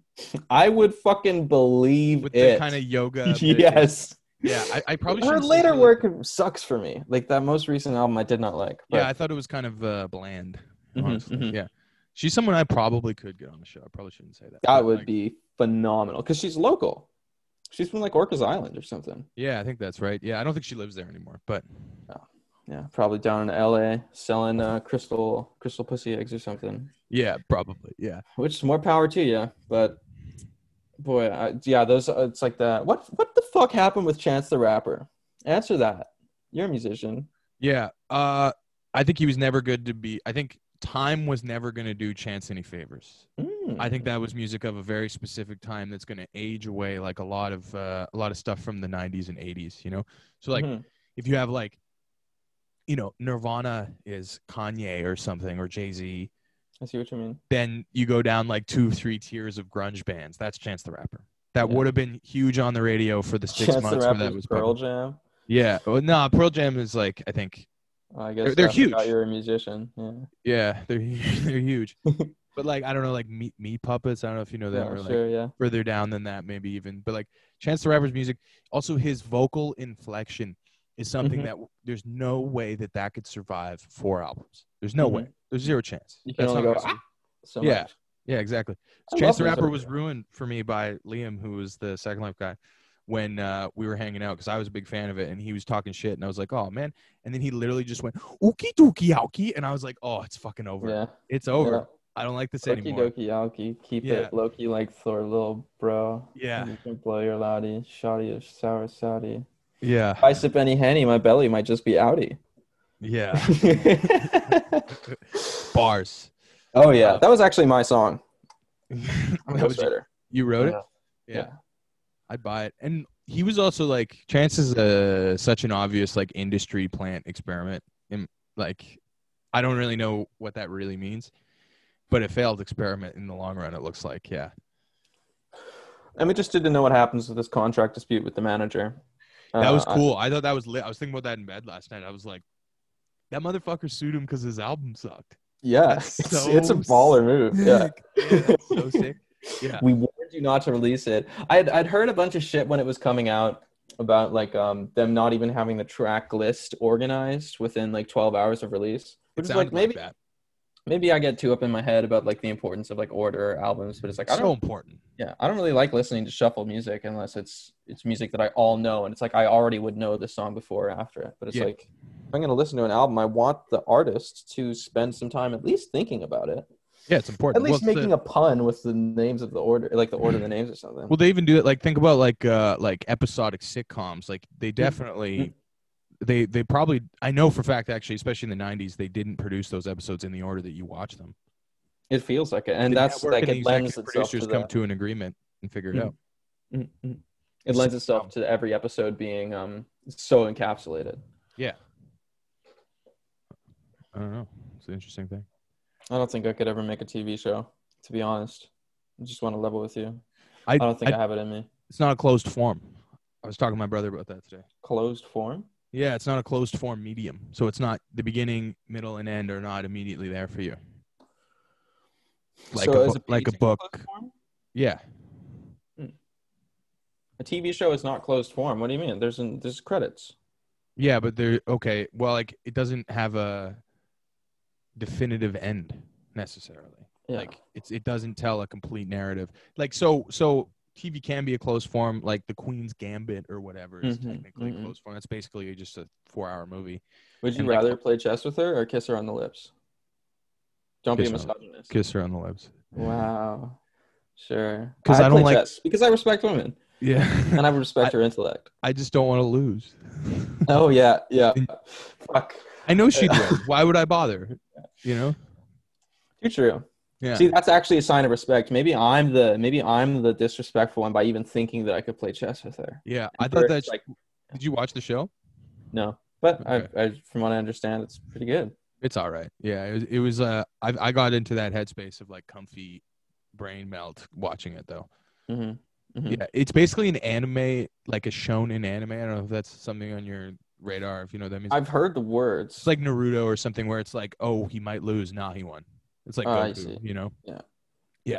[SPEAKER 2] I would fucking believe
[SPEAKER 1] with
[SPEAKER 2] it.
[SPEAKER 1] the kind of yoga.
[SPEAKER 2] Yes.
[SPEAKER 1] Yeah, I, I probably
[SPEAKER 2] her later work sucks for me. Like that most recent album, I did not like.
[SPEAKER 1] But... Yeah, I thought it was kind of uh, bland. Honestly,
[SPEAKER 2] mm-hmm, mm-hmm.
[SPEAKER 1] yeah. She's someone I probably could get on the show. I probably shouldn't say that.
[SPEAKER 2] That would like... be phenomenal because she's local. She's from like Orcas Island or something.
[SPEAKER 1] Yeah, I think that's right. Yeah, I don't think she lives there anymore, but
[SPEAKER 2] oh, yeah, probably down in L A selling uh, crystal crystal pussy eggs or something.
[SPEAKER 1] Yeah, probably. Yeah,
[SPEAKER 2] which is more power to you. But boy, I, yeah, those uh, it's like that. What what the fuck happened with Chance the Rapper? Answer that. You're a musician.
[SPEAKER 1] Yeah, uh, I think he was never good to be. I think time was never going to do Chance any favors. Mm. I think that was music of a very specific time that's going to age away like a lot of uh, a lot of stuff from the nineties and eighties, you know? So like mm-hmm. if you have like, you know, Nirvana is Kanye or something or Jay-Z.
[SPEAKER 2] I see what you mean.
[SPEAKER 1] Then you go down like two, three tiers of grunge bands. That's Chance the Rapper. That yeah. would have been huge on the radio for the six
[SPEAKER 2] Chance
[SPEAKER 1] months
[SPEAKER 2] the
[SPEAKER 1] where that was
[SPEAKER 2] Pearl
[SPEAKER 1] public.
[SPEAKER 2] Jam.
[SPEAKER 1] Yeah. Well, no, Pearl Jam is like, I think,
[SPEAKER 2] I guess
[SPEAKER 1] they're, they're huge.
[SPEAKER 2] You're a musician. Yeah,
[SPEAKER 1] yeah they're they're huge. But like I don't know, like Meat Meat Puppets. I don't know if you know that.
[SPEAKER 2] No,
[SPEAKER 1] or like
[SPEAKER 2] sure, yeah.
[SPEAKER 1] further down than that, maybe even. But like Chance the Rapper's music, also his vocal inflection is something mm-hmm. that there's no way that that could survive four albums. There's no mm-hmm. way. There's zero chance.
[SPEAKER 2] You can
[SPEAKER 1] That's
[SPEAKER 2] only go ah, so
[SPEAKER 1] yeah,
[SPEAKER 2] much.
[SPEAKER 1] yeah, exactly. So Chance the Rapper was ruined for me by Liam, who was the Second Life guy. When uh, we were hanging out, because I was a big fan of it, and he was talking shit, and I was like, "Oh man!" And then he literally just went "Ookie dookie yowkie," and I was like, "Oh, it's fucking over.
[SPEAKER 2] Yeah,
[SPEAKER 1] it's over.
[SPEAKER 2] Yeah.
[SPEAKER 1] I don't like this
[SPEAKER 2] Okie
[SPEAKER 1] anymore."
[SPEAKER 2] Dokie yowkie, keep
[SPEAKER 1] yeah.
[SPEAKER 2] it low-key like Thor, little bro.
[SPEAKER 1] Yeah,
[SPEAKER 2] you can blow your laddie, shoddy, sour saudi.
[SPEAKER 1] Yeah,
[SPEAKER 2] if I sip any henny, my belly might just be outie.
[SPEAKER 1] Yeah. Bars.
[SPEAKER 2] Oh yeah, uh, that was actually my song. I'm a ghostwriter.
[SPEAKER 1] You, you wrote yeah. it? Yeah. yeah. I'd buy it. And he was also like, Chance is a, such an obvious like industry plant experiment. And like, I don't really know what that really means, but a failed experiment in the long run, it looks like. Yeah.
[SPEAKER 2] I'm interested to know what happens with this contract dispute with the manager.
[SPEAKER 1] That uh, was cool. I, I thought that was lit. I was thinking about that in bed last night. I was like, that motherfucker sued him because his album sucked.
[SPEAKER 2] Yeah. It's, so it's a baller move. Yeah.
[SPEAKER 1] Yeah, so sick. Yeah.
[SPEAKER 2] We warned you not to release it. I'd I'd heard a bunch of shit when it was coming out about like um them not even having the track list organized within like twelve hours of release. Which is like maybe like maybe I get too up in my head about like the importance of like order albums, but it's like I don't,
[SPEAKER 1] so important.
[SPEAKER 2] Yeah, I don't really like listening to shuffle music unless it's it's music that I all know, and it's like I already would know the song before or after it. But it's yeah. like if I'm gonna listen to an album, I want the artist to spend some time at least thinking about it.
[SPEAKER 1] Yeah, it's important.
[SPEAKER 2] At least
[SPEAKER 1] well,
[SPEAKER 2] making
[SPEAKER 1] the,
[SPEAKER 2] a pun with the names of the order, like the order of the names or something.
[SPEAKER 1] Well, they even do it. Like, think about like uh, like episodic sitcoms. Like, they definitely, mm-hmm. they they probably. I know for a fact, actually, especially in the nineties, they didn't produce those episodes in the order that you watch them.
[SPEAKER 2] It feels like it, and
[SPEAKER 1] the
[SPEAKER 2] that's like
[SPEAKER 1] and
[SPEAKER 2] it lends itself
[SPEAKER 1] producers
[SPEAKER 2] to
[SPEAKER 1] come
[SPEAKER 2] the,
[SPEAKER 1] to an agreement and figure it
[SPEAKER 2] mm-hmm.
[SPEAKER 1] out.
[SPEAKER 2] Mm-hmm. It lends itself to every episode being um so encapsulated.
[SPEAKER 1] Yeah. I don't know. It's an interesting thing.
[SPEAKER 2] I don't think I could ever make a T V show, to be honest. I just want to level with you.
[SPEAKER 1] I,
[SPEAKER 2] I don't think I,
[SPEAKER 1] I
[SPEAKER 2] have it in me.
[SPEAKER 1] It's not a closed form. I was talking to my brother about that today.
[SPEAKER 2] Closed form?
[SPEAKER 1] Yeah, it's not a closed form medium. So it's not the beginning, middle, and end are not immediately there for you. Like
[SPEAKER 2] so
[SPEAKER 1] a,
[SPEAKER 2] is a
[SPEAKER 1] like a book. Yeah.
[SPEAKER 2] Hmm. A T V show is not closed form. What do you mean? There's an, there's credits.
[SPEAKER 1] Yeah, but there. Okay, well, like it doesn't have a definitive end necessarily.
[SPEAKER 2] Yeah.
[SPEAKER 1] Like it's it doesn't tell a complete narrative. Like so so T V can be a closed form, like the Queen's Gambit or whatever is
[SPEAKER 2] Mm-hmm,
[SPEAKER 1] technically
[SPEAKER 2] mm-hmm.
[SPEAKER 1] a closed form. That's basically just a four-hour movie.
[SPEAKER 2] Would you
[SPEAKER 1] And like
[SPEAKER 2] rather play chess with her or kiss her on the lips? Don't be a
[SPEAKER 1] kiss her, on,
[SPEAKER 2] misogynist.
[SPEAKER 1] kiss her on the lips.
[SPEAKER 2] Wow. Sure.
[SPEAKER 1] Because I
[SPEAKER 2] I'd
[SPEAKER 1] don't
[SPEAKER 2] play
[SPEAKER 1] like.
[SPEAKER 2] chess because I respect women
[SPEAKER 1] Yeah.
[SPEAKER 2] and I respect
[SPEAKER 1] I,
[SPEAKER 2] her intellect.
[SPEAKER 1] I just don't want to lose.
[SPEAKER 2] Oh yeah, yeah. Fuck.
[SPEAKER 1] I know she'd win. Why would I bother? You know.
[SPEAKER 2] Too true.
[SPEAKER 1] Yeah.
[SPEAKER 2] See, that's actually a sign of respect. Maybe I'm the maybe I'm the disrespectful one by even thinking that I could play chess with her.
[SPEAKER 1] Yeah.
[SPEAKER 2] And
[SPEAKER 1] I thought
[SPEAKER 2] her,
[SPEAKER 1] that.
[SPEAKER 2] it's like,
[SPEAKER 1] Did you watch the show?
[SPEAKER 2] no, but
[SPEAKER 1] Okay.
[SPEAKER 2] I, I, from what I understand, it's pretty good.
[SPEAKER 1] It's all right. Yeah. It was. It was uh. I I got into that headspace of like comfy brain melt watching it though.
[SPEAKER 2] Mm-hmm. Mm-hmm.
[SPEAKER 1] Yeah. It's basically an anime, like a shonen anime. I don't know if that's something on your radar. If you know what that means.
[SPEAKER 2] I've heard the words.
[SPEAKER 1] It's like Naruto or something where it's like, oh, he might lose. Nah, he won. It's like
[SPEAKER 2] Oh, I
[SPEAKER 1] Goku,
[SPEAKER 2] see.
[SPEAKER 1] you know?
[SPEAKER 2] Yeah.
[SPEAKER 1] Yeah.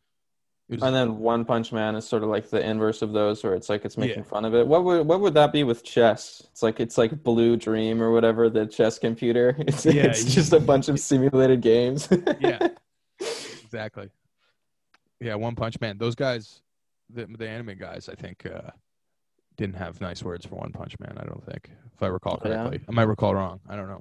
[SPEAKER 1] It was-
[SPEAKER 2] And then One Punch Man is sort of like the inverse of those, where it's like it's making
[SPEAKER 1] Yeah.
[SPEAKER 2] fun of it. What would what would that be with chess? It's like it's like Blue Dream or whatever, the chess computer. It's
[SPEAKER 1] Yeah,
[SPEAKER 2] it's
[SPEAKER 1] you-
[SPEAKER 2] just a bunch of simulated games.
[SPEAKER 1] yeah, exactly. Yeah, One Punch Man. Those guys, the the anime guys, I think, uh, didn't have nice words for One Punch Man. I don't think, if I recall
[SPEAKER 2] Oh, yeah?
[SPEAKER 1] correctly. I might recall wrong. I don't know.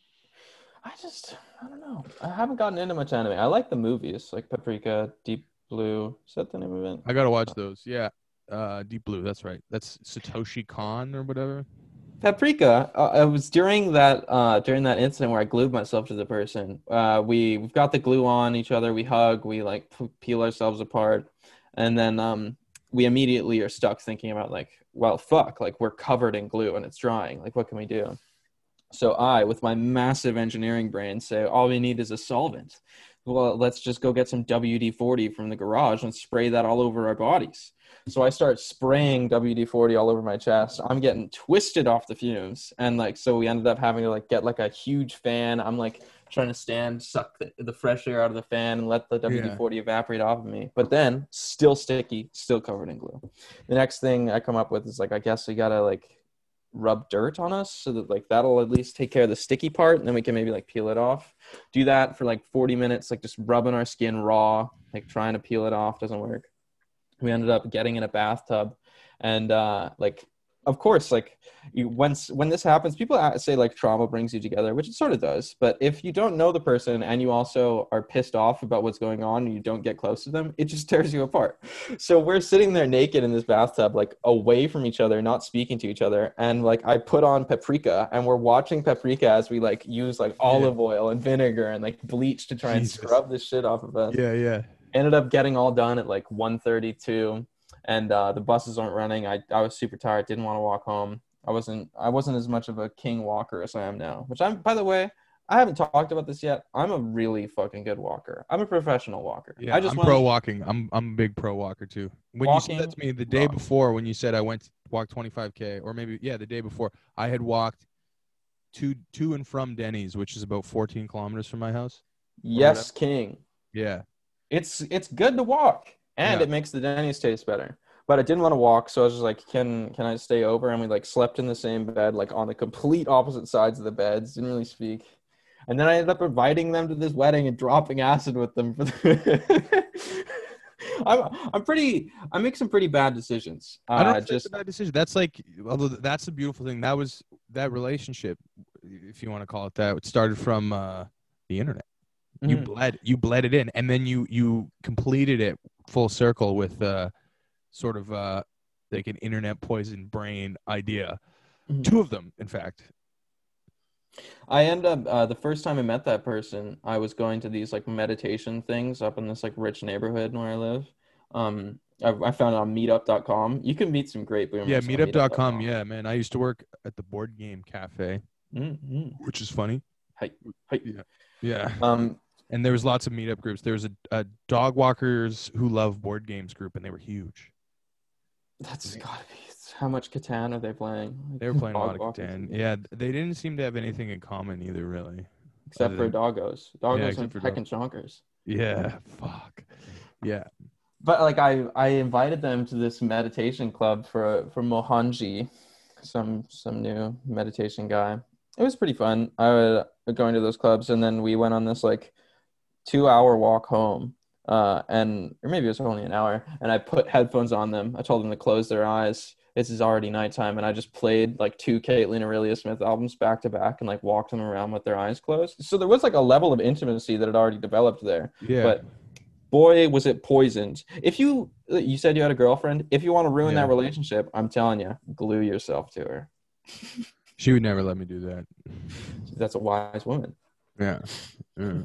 [SPEAKER 2] I just I don't know. I haven't gotten into much anime. I like the movies, like Paprika, Deep Blue. Is that the name of it?
[SPEAKER 1] I gotta watch those. Yeah, uh, Deep Blue. That's right. That's Satoshi Kon or whatever.
[SPEAKER 2] Paprika. Uh, it was during that uh, during that incident where I glued myself to the person. Uh, we we've got the glue on each other. We hug. We like p- peel ourselves apart, and then um, we immediately are stuck thinking about like, well, fuck, like we're covered in glue and it's drying. Like, what can we do? So I, with my massive engineering brain, say all we need is a solvent. Well, let's just go get some W D forty from the garage and spray that all over our bodies. So I start spraying W D forty all over my chest. I'm getting twisted off the fumes. And like, so we ended up having to like get like a huge fan. I'm like trying to stand, suck the, the fresh air out of the fan and let the W D forty yeah. evaporate off of me. But then still sticky, still covered in glue. The next thing I come up with is like, I guess we got to like rub dirt on us so that like that'll at least take care of the sticky part, and then we can maybe like peel it off. Do that for like forty minutes, like just rubbing our skin raw, like trying to peel it off. Doesn't work. We ended up getting in a bathtub, and uh like of course, like you once when this happens, people say like trauma brings you together, which it sort of does. But if you don't know the person and you also are pissed off about what's going on and you don't get close to them, it just tears you apart. So we're sitting there naked in this bathtub, like away from each other, not speaking to each other. And like I put on Paprika and we're watching Paprika as we like use like olive yeah. oil and vinegar and like bleach to try Jesus. and scrub this shit off of us.
[SPEAKER 1] Yeah, yeah.
[SPEAKER 2] Ended up getting all done at like one thirty-two. And uh, the buses aren't running. I, I was super tired. Didn't want to walk home. I wasn't I wasn't as much of a king walker as I am now. Which I'm, by the way, I haven't talked about this yet. I'm a really fucking good walker. I'm a professional walker.
[SPEAKER 1] Yeah,
[SPEAKER 2] I just
[SPEAKER 1] I'm
[SPEAKER 2] went,
[SPEAKER 1] pro walking. I'm I'm a big pro walker too. When walking, you said that to me the day before, when you said I went to walk twenty-five K, or maybe yeah, the day before, I had walked to to and from Denny's, which is about fourteen kilometers from my house.
[SPEAKER 2] Yes, king.
[SPEAKER 1] Yeah,
[SPEAKER 2] it's it's good to walk. And yeah. it makes the Denny's taste better. But I didn't want to walk, so I was just like, can can I stay over? And we like slept in the same bed, like on the complete opposite sides of the beds. Didn't really speak. And then I ended up inviting them to this wedding and dropping acid with them. For the I'm I'm pretty I make some pretty bad decisions. Uh,
[SPEAKER 1] I don't know if
[SPEAKER 2] just
[SPEAKER 1] that's a bad decision. That's like, although that's the beautiful thing. That was that relationship, if you want to call it that. It started from uh, the internet. You mm. bled you bled it in, and then you you completed it full circle with uh sort of uh like an internet poison brain idea. Mm-hmm. Two of them, in fact.
[SPEAKER 2] I end up uh the first time I met that person, I was going to these like meditation things up in this like rich neighborhood where I live. um I, I found it on meetup dot com. You can meet some great boomers.
[SPEAKER 1] Yeah, meetup dot com. Yeah, man, I used to work at the board game cafe, mm-hmm. which is funny.
[SPEAKER 2] Hi. Hi.
[SPEAKER 1] Yeah. Yeah.
[SPEAKER 2] Um
[SPEAKER 1] And there was lots of meetup groups. There was a, a dog walkers who love board games group, and they were huge.
[SPEAKER 2] That's gotta be. How much Catan are they playing?
[SPEAKER 1] Like, they were playing a lot of Catan. Yeah, they didn't seem to have anything in common either, really.
[SPEAKER 2] Except for than, doggos. Doggos yeah, and heckin' chonkers.
[SPEAKER 1] Yeah, fuck. Yeah.
[SPEAKER 2] But like I, I invited them to this meditation club for for Mohanji, some some new meditation guy. It was pretty fun. I would going to those clubs, and then we went on this like two hour walk home. Uh, and or maybe it was only an hour. And I put headphones on them. I told them to close their eyes. This is already nighttime, and I just played like two Caitlin Aurelia Smith albums back to back and like walked them around with their eyes closed. So there was like a level of intimacy that had already developed there.
[SPEAKER 1] Yeah.
[SPEAKER 2] But boy, was it poisoned. If you you said you had a girlfriend, if you want to ruin
[SPEAKER 1] Yeah.
[SPEAKER 2] that relationship, I'm telling you, glue yourself to her.
[SPEAKER 1] She would never let me do that.
[SPEAKER 2] That's a wise woman.
[SPEAKER 1] Yeah. Yeah.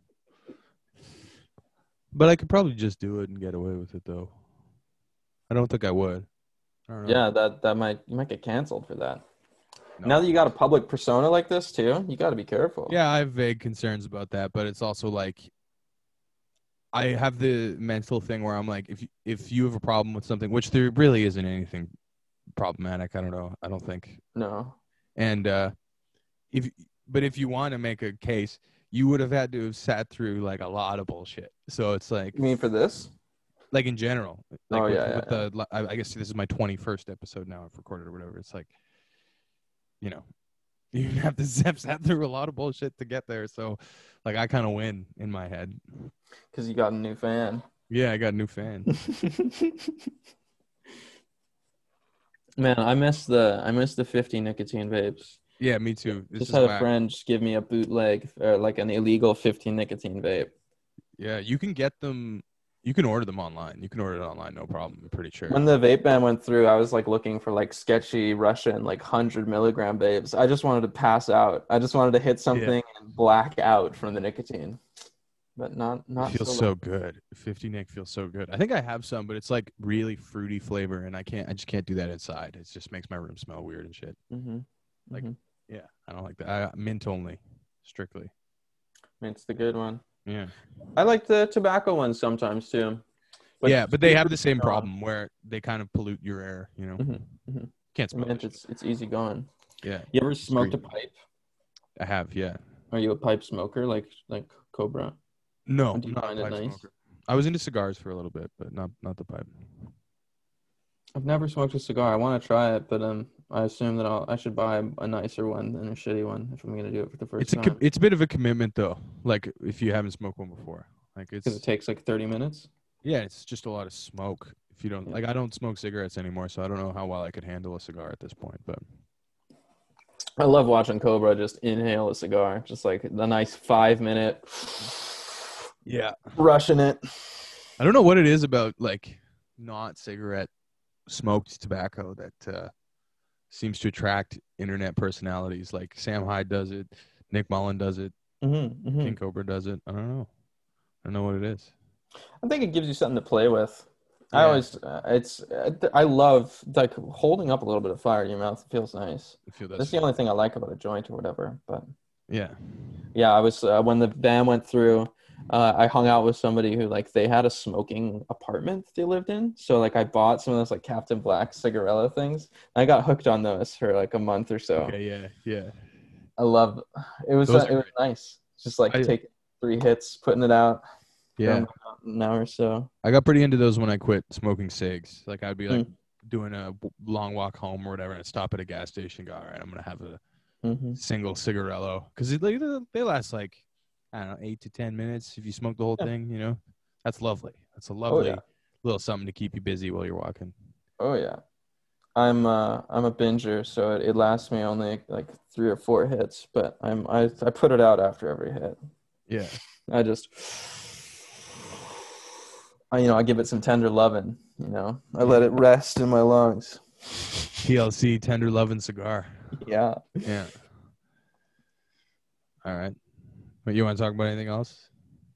[SPEAKER 1] But I could probably just do it and get away with it, though. I don't think I would. I don't know.
[SPEAKER 2] Yeah, that that might you might get canceled for that.
[SPEAKER 1] No.
[SPEAKER 2] Now that you got a public persona like this too, you got to be careful.
[SPEAKER 1] Yeah, I have vague concerns about that, but it's also like I have the mental thing where I'm like, if you, if you have a problem with something, which there really isn't anything problematic, I don't know, I don't think.
[SPEAKER 2] No.
[SPEAKER 1] And uh, if but if you want to make a case, you would have had to have sat through like a lot of bullshit. So it's like,
[SPEAKER 2] You mean for this?
[SPEAKER 1] like in general, like
[SPEAKER 2] Oh,
[SPEAKER 1] with,
[SPEAKER 2] yeah,
[SPEAKER 1] with
[SPEAKER 2] yeah,
[SPEAKER 1] the, I I guess this is my twenty-first episode now I've recorded or whatever. It's like, you know, you have to have sat through a lot of bullshit to get there. So, like, I kind of win in my head.
[SPEAKER 2] Because you got a new fan.
[SPEAKER 1] Yeah, I got a new fan.
[SPEAKER 2] Man, I miss the I miss the fifty nicotine vapes.
[SPEAKER 1] Yeah, me too. This
[SPEAKER 2] Just
[SPEAKER 1] is
[SPEAKER 2] had a
[SPEAKER 1] whack.
[SPEAKER 2] friend just give me a bootleg or like an illegal fifty nicotine vape.
[SPEAKER 1] Yeah, you can get them. You can order them online. You can order it online, no problem. I'm pretty sure.
[SPEAKER 2] When the vape ban went through, I was like looking for like sketchy Russian like one hundred milligram vapes. I just wanted to pass out. I just wanted to hit something and black out from the nicotine. But not not
[SPEAKER 1] It feels
[SPEAKER 2] so
[SPEAKER 1] so good. fifty Nick feels so good. I think I have some, but it's like really fruity flavor, and I can't. I just can't do that inside. It just makes my room smell weird and shit.
[SPEAKER 2] Mm-hmm.
[SPEAKER 1] Like,
[SPEAKER 2] mm-hmm.
[SPEAKER 1] Yeah, I don't like that. I, mint only, strictly.
[SPEAKER 2] It's the good one.
[SPEAKER 1] Yeah.
[SPEAKER 2] I like the tobacco ones sometimes too.
[SPEAKER 1] But yeah, but they have the same problem where they kind of pollute your air. You know,
[SPEAKER 2] mm-hmm. Mm-hmm.
[SPEAKER 1] Can't smoke.
[SPEAKER 2] Mint, it's it's easy going.
[SPEAKER 1] Yeah.
[SPEAKER 2] You ever smoked a pipe?
[SPEAKER 1] I have. Yeah.
[SPEAKER 2] Are you a pipe smoker like like Cobra?
[SPEAKER 1] No,
[SPEAKER 2] Or do you
[SPEAKER 1] not
[SPEAKER 2] find
[SPEAKER 1] a
[SPEAKER 2] it
[SPEAKER 1] pipe
[SPEAKER 2] nice?
[SPEAKER 1] smoker. I was into cigars for a little bit, but not not the pipe.
[SPEAKER 2] I've never smoked a cigar. I want to try it, but um, I assume that I'll, I should buy a nicer one than a shitty one if I'm going to do it for the first
[SPEAKER 1] It's a
[SPEAKER 2] time.
[SPEAKER 1] com- it's a bit of a commitment though. Like if you haven't smoked one before, like it's
[SPEAKER 2] Because it takes like thirty minutes.
[SPEAKER 1] yeah, it's just a lot of smoke. If you don't
[SPEAKER 2] Yeah.
[SPEAKER 1] like, I don't smoke cigarettes anymore, so I don't know how well I could handle a cigar at this point. But
[SPEAKER 2] I love watching Cobra just inhale a cigar, just like a nice five minute
[SPEAKER 1] yeah,
[SPEAKER 2] rushing it.
[SPEAKER 1] I don't know what it is about like not cigarette smoked tobacco that uh, seems to attract internet personalities. Like Sam Hyde does it, Nick Mullen does it,
[SPEAKER 2] Mm-hmm, mm-hmm.
[SPEAKER 1] King Cobra does it. I don't know. I don't know what it is.
[SPEAKER 2] I think it gives you something to play with. I
[SPEAKER 1] Yeah.
[SPEAKER 2] always, uh, it's, uh, I love like holding up a little bit of fire in your mouth. It feels nice.
[SPEAKER 1] I feel
[SPEAKER 2] That's
[SPEAKER 1] that's
[SPEAKER 2] the only thing I like about a joint or whatever. But
[SPEAKER 1] yeah.
[SPEAKER 2] yeah, I was uh, when the ban went through. Uh, I hung out with somebody who like they had a smoking apartment they lived in. So like I bought some of those like Captain Black cigarella things. I got hooked on those for like a month or so.
[SPEAKER 1] Okay, yeah, yeah.
[SPEAKER 2] I love it. Was
[SPEAKER 1] Those
[SPEAKER 2] uh,
[SPEAKER 1] are
[SPEAKER 2] it was nice. Just like
[SPEAKER 1] I-
[SPEAKER 2] taking three hits, putting it out.
[SPEAKER 1] Yeah.
[SPEAKER 2] for an hour or so.
[SPEAKER 1] I got pretty into those when I quit smoking cigs. Like I'd be like
[SPEAKER 2] Mm.
[SPEAKER 1] doing a w- long walk home or whatever, and I'd stop at a gas station and go, all right, I'm gonna have a
[SPEAKER 2] Mm-hmm.
[SPEAKER 1] single cigarello because like, they last like I don't know eight to ten minutes if you smoke the whole
[SPEAKER 2] Yeah.
[SPEAKER 1] thing. You know, that's lovely. That's a lovely
[SPEAKER 2] yeah.
[SPEAKER 1] little something to keep you busy while you're walking.
[SPEAKER 2] Oh yeah, I'm uh I'm a binger, so it, it lasts me only like three or four hits, but I'm I I put it out after every hit.
[SPEAKER 1] Yeah,
[SPEAKER 2] I just, I you know I give it some tender loving. You know, I let it rest in my lungs.
[SPEAKER 1] T L C tender loving cigar.
[SPEAKER 2] Yeah.
[SPEAKER 1] Yeah. All right. But you want to talk about anything else?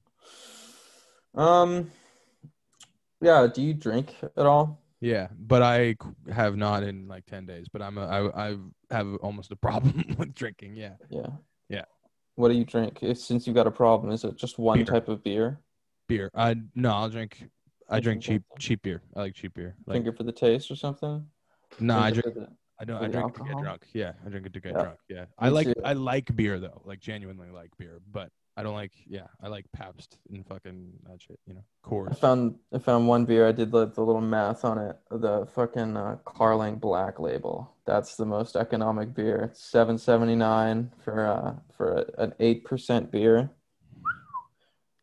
[SPEAKER 2] Um. Yeah. Do you drink at all?
[SPEAKER 1] Yeah, but I c- have not in like ten days. But I'm a, I I have almost a problem with drinking. Yeah.
[SPEAKER 2] Yeah.
[SPEAKER 1] Yeah.
[SPEAKER 2] What do you drink? If, since you got a problem, is it just one
[SPEAKER 1] Beer.
[SPEAKER 2] type of beer?
[SPEAKER 1] Beer. I no, I'll drink. I
[SPEAKER 2] You
[SPEAKER 1] drink
[SPEAKER 2] drink
[SPEAKER 1] cheap
[SPEAKER 2] something?
[SPEAKER 1] cheap beer. I like cheap beer. Like
[SPEAKER 2] Drink it for the taste or something?
[SPEAKER 1] no, I
[SPEAKER 2] Drink it
[SPEAKER 1] drink.
[SPEAKER 2] for the-
[SPEAKER 1] I don't.
[SPEAKER 2] for
[SPEAKER 1] I
[SPEAKER 2] the
[SPEAKER 1] drink it to get
[SPEAKER 2] alcohol?
[SPEAKER 1] drunk. Yeah, I drink it to get
[SPEAKER 2] Yeah.
[SPEAKER 1] drunk. Yeah, I
[SPEAKER 2] Me
[SPEAKER 1] like.
[SPEAKER 2] too.
[SPEAKER 1] I like beer though. Like genuinely like beer, but I don't like. Yeah, I like Pabst and fucking that shit. You know,
[SPEAKER 2] I
[SPEAKER 1] Coors.
[SPEAKER 2] found I found one beer. I did the, the little math on it. The fucking uh, Carling Black Label. That's the most economic beer. It's seven seventy nine for uh for a, an eight percent beer.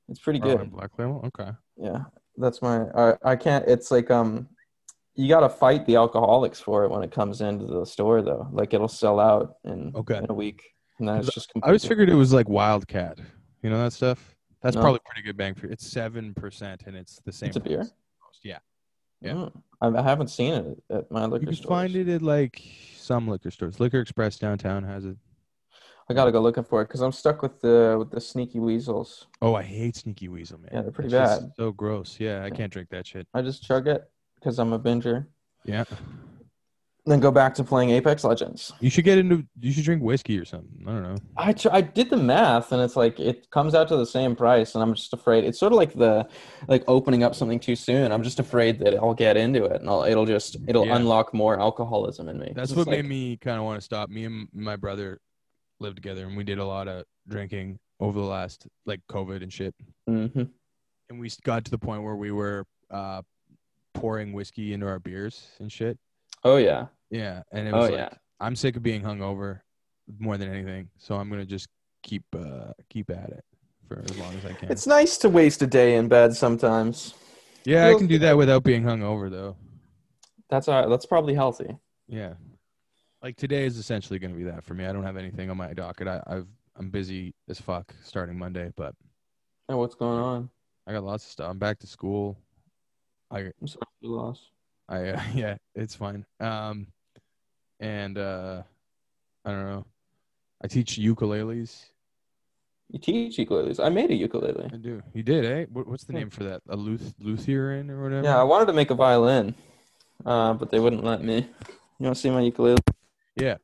[SPEAKER 2] It's pretty
[SPEAKER 1] Carling
[SPEAKER 2] good.
[SPEAKER 1] Black Label. Okay.
[SPEAKER 2] Yeah, that's my. I, I can't. It's like um, you got to fight the alcoholics for it when it comes into the store though. Like it'll sell out in
[SPEAKER 1] Okay.
[SPEAKER 2] in a week, and then
[SPEAKER 1] 'Cause
[SPEAKER 2] it's just
[SPEAKER 1] I always
[SPEAKER 2] completely.
[SPEAKER 1] figured it was like Wildcat. You know that stuff? That's
[SPEAKER 2] No,
[SPEAKER 1] probably pretty good bang for it's seven percent and it's the same
[SPEAKER 2] it's a beer.
[SPEAKER 1] price. Yeah. Yeah.
[SPEAKER 2] Mm. I, I haven't seen it at my
[SPEAKER 1] You
[SPEAKER 2] liquor
[SPEAKER 1] can
[SPEAKER 2] stores.
[SPEAKER 1] find it at like some liquor stores. Liquor Express downtown has it.
[SPEAKER 2] I gotta go looking for it because I'm stuck with the with the sneaky weasels.
[SPEAKER 1] Oh, I hate Sneaky Weasel, man.
[SPEAKER 2] Yeah, they're pretty
[SPEAKER 1] That's just
[SPEAKER 2] bad.
[SPEAKER 1] so gross. Yeah, I can't drink that shit.
[SPEAKER 2] I just chug it because I'm a binger.
[SPEAKER 1] Yeah.
[SPEAKER 2] Then go back to playing Apex Legends.
[SPEAKER 1] You should get into you should drink whiskey or something. I don't know.
[SPEAKER 2] I tr- I did the math and it's like it comes out to the same price and I'm just afraid it's sort of like the like opening up something too soon. I'm just afraid that I'll get into it and I'll, it'll just it'll
[SPEAKER 1] Yeah.
[SPEAKER 2] unlock more alcoholism in me.
[SPEAKER 1] That's
[SPEAKER 2] It's
[SPEAKER 1] what
[SPEAKER 2] like,
[SPEAKER 1] made me kind of want to stop. Me and my brother lived together and we did a lot of drinking over the last like COVID and shit.
[SPEAKER 2] mhm.
[SPEAKER 1] And we got to the point where we were uh pouring whiskey into our beers and shit.
[SPEAKER 2] Oh yeah.
[SPEAKER 1] Yeah, and it
[SPEAKER 2] Oh
[SPEAKER 1] was like
[SPEAKER 2] yeah.
[SPEAKER 1] I'm sick of being hungover more than anything, so I'm gonna just keep uh keep at it for as long as I can.
[SPEAKER 2] It's nice to waste a day in bed sometimes.
[SPEAKER 1] Yeah, I
[SPEAKER 2] feels
[SPEAKER 1] can do
[SPEAKER 2] good.
[SPEAKER 1] that without being hungover though.
[SPEAKER 2] That's all right. That's probably healthy.
[SPEAKER 1] Yeah, like today is essentially gonna be that for me. I don't have anything on my docket. I, I've I'm busy as fuck starting Monday, but
[SPEAKER 2] Oh, what's going on?
[SPEAKER 1] I got lots of stuff. I'm back to school. I
[SPEAKER 2] I'm sorry for the loss.
[SPEAKER 1] I uh, yeah, it's fine. Um, and uh, I don't know. I teach ukuleles.
[SPEAKER 2] You teach ukuleles. I made a ukulele.
[SPEAKER 1] I do. You did, eh? What, what's the
[SPEAKER 2] Yeah.
[SPEAKER 1] name for that? A luth Lutheran or whatever?
[SPEAKER 2] Yeah, I wanted to make a violin, uh, but they wouldn't let me. You want to see my ukulele?
[SPEAKER 1] Yeah.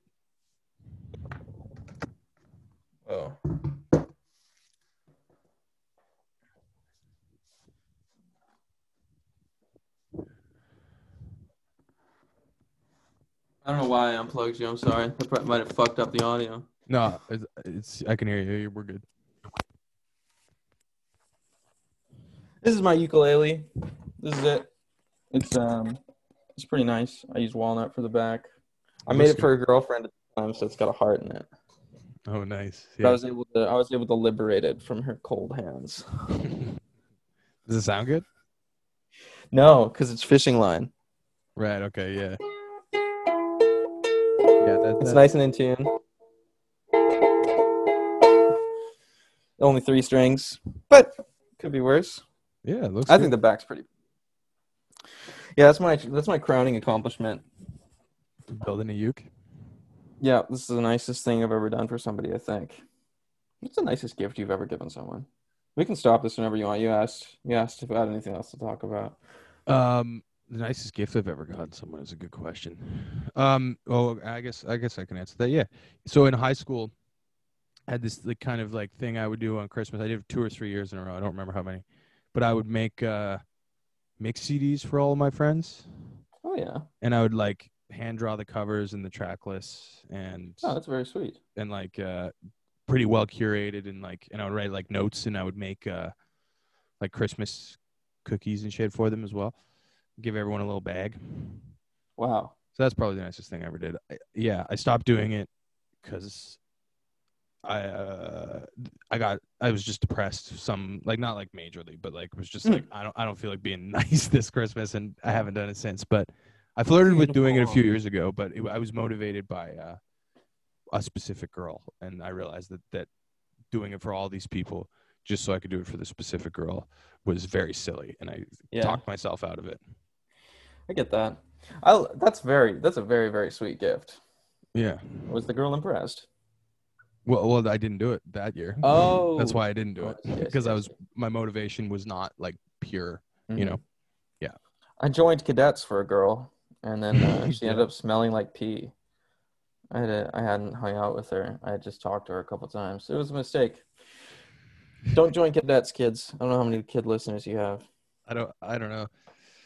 [SPEAKER 2] Oh. I don't know why I unplugged you. I'm sorry. That probably might have fucked up the audio.
[SPEAKER 1] No, it's, it's I can hear you. We're good.
[SPEAKER 2] This is my ukulele. This is it. It's um, it's pretty nice. I use walnut for the back. I made it for a girlfriend at the time, so it's got a heart in it.
[SPEAKER 1] Oh, nice.
[SPEAKER 2] But I
[SPEAKER 1] Yeah.
[SPEAKER 2] was able to. I was able to liberate it from her cold hands.
[SPEAKER 1] Does it sound good?
[SPEAKER 2] No, because it's fishing line.
[SPEAKER 1] Right. Okay. Yeah. Yeah. That,
[SPEAKER 2] It's
[SPEAKER 1] that-
[SPEAKER 2] nice and in tune. Only three strings, but could be worse.
[SPEAKER 1] Yeah. It looks.
[SPEAKER 2] I
[SPEAKER 1] good.
[SPEAKER 2] think the back's pretty. Yeah, that's my that's my crowning accomplishment.
[SPEAKER 1] Building a uke.
[SPEAKER 2] Yeah, this is the nicest thing I've ever done for somebody. I think it's the nicest gift you've ever given someone. We can stop this whenever you want. You asked you asked if I had anything else to talk about.
[SPEAKER 1] Um, the nicest gift I've ever gotten someone is a good question. Um. Oh, I guess I guess I can answer that. Yeah. So in high school, I had this like kind of like thing I would do on Christmas. I did it two or three years in a row. I don't remember how many, but I would make uh mix C Ds for all of my friends,
[SPEAKER 2] Oh yeah,
[SPEAKER 1] and I would like hand draw the covers and the track lists and
[SPEAKER 2] oh that's very sweet.
[SPEAKER 1] and like uh pretty well curated and like and I would write like notes and I would make uh like Christmas cookies and shit for them as well. Give everyone a little bag.
[SPEAKER 2] Wow.
[SPEAKER 1] So that's probably the nicest thing I ever did. I, yeah, I stopped doing it because I uh I got I was just depressed. Some like not like majorly, but like was just like I don't I don't feel like being nice this Christmas, and I haven't done it since. But I flirted with doing it a few years ago, but it, I was motivated by uh, a specific girl, and I realized that that doing it for all these people just so I could do it for the specific girl was very silly, and I
[SPEAKER 2] Yeah.
[SPEAKER 1] talked myself out of it.
[SPEAKER 2] I get that. I that's very that's a very very sweet gift.
[SPEAKER 1] Yeah.
[SPEAKER 2] Was the girl impressed?
[SPEAKER 1] Well, well, I didn't do it that year.
[SPEAKER 2] Oh,
[SPEAKER 1] That's why I didn't do it
[SPEAKER 2] Yes, yes,
[SPEAKER 1] because I
[SPEAKER 2] yes,
[SPEAKER 1] was my motivation was not like pure, you
[SPEAKER 2] Mhm.
[SPEAKER 1] know.
[SPEAKER 2] I joined cadets for a girl, and then uh, she ended
[SPEAKER 1] Yeah.
[SPEAKER 2] up smelling like pee. I had a, I hadn't hung out with her. I had just talked to her a couple times. It was a mistake. Don't join cadets, kids. I don't know how many kid listeners you have.
[SPEAKER 1] I don't. I don't know.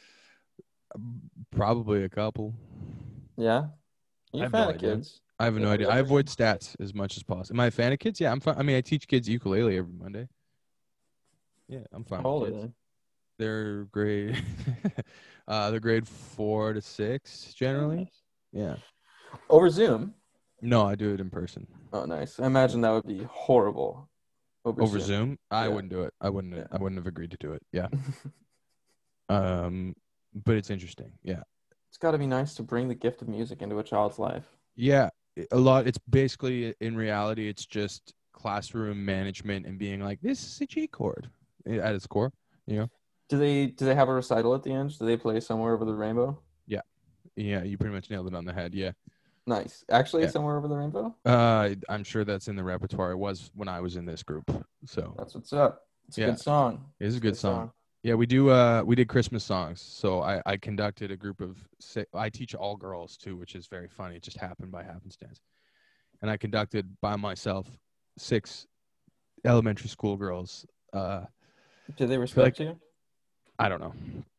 [SPEAKER 1] Probably a couple.
[SPEAKER 2] Yeah,
[SPEAKER 1] I
[SPEAKER 2] you a
[SPEAKER 1] have
[SPEAKER 2] fan
[SPEAKER 1] no
[SPEAKER 2] of
[SPEAKER 1] idea.
[SPEAKER 2] kids?
[SPEAKER 1] I have no
[SPEAKER 2] Yeah,
[SPEAKER 1] idea. I
[SPEAKER 2] yeah.
[SPEAKER 1] avoid stats as much as possible. Am I a fan of kids? Yeah, I'm fine. I mean, I teach kids ukulele every Monday. Yeah, I'm fine
[SPEAKER 2] How old
[SPEAKER 1] with
[SPEAKER 2] are
[SPEAKER 1] kids.
[SPEAKER 2] they?
[SPEAKER 1] They're grade. uh, they're grade four to six generally. Yeah.
[SPEAKER 2] Over Zoom.
[SPEAKER 1] No, I do it in person.
[SPEAKER 2] Oh, nice. I imagine that would be horrible over,
[SPEAKER 1] over
[SPEAKER 2] Zoom.
[SPEAKER 1] Zoom. I
[SPEAKER 2] Yeah.
[SPEAKER 1] wouldn't do it. I wouldn't.
[SPEAKER 2] Yeah.
[SPEAKER 1] I wouldn't have agreed to do it. Yeah. um, but it's interesting. Yeah.
[SPEAKER 2] It's got to be nice to bring the gift of music into a child's life.
[SPEAKER 1] Yeah. A lot. It's basically in reality, it's just classroom management and being like, this is a G chord at its core. You know.
[SPEAKER 2] Do they do they have a recital at the end? Do they play Somewhere Over the Rainbow?
[SPEAKER 1] Yeah. Yeah. You pretty much nailed it on the head. Yeah.
[SPEAKER 2] Nice. Actually,
[SPEAKER 1] Yeah.
[SPEAKER 2] Somewhere Over the Rainbow?
[SPEAKER 1] Uh, I'm sure that's in the repertoire. It was when I was in this group. So
[SPEAKER 2] That's what's up. It's a
[SPEAKER 1] Yeah.
[SPEAKER 2] good song.
[SPEAKER 1] it is a
[SPEAKER 2] It's
[SPEAKER 1] good song. Yeah, we do. Uh, we did Christmas songs. So I, I conducted a group of. Si- I teach all girls too, which is very funny. It just happened by happenstance. And I conducted by myself six elementary school girls. Uh,
[SPEAKER 2] Do they respect
[SPEAKER 1] like-
[SPEAKER 2] you?
[SPEAKER 1] I don't know.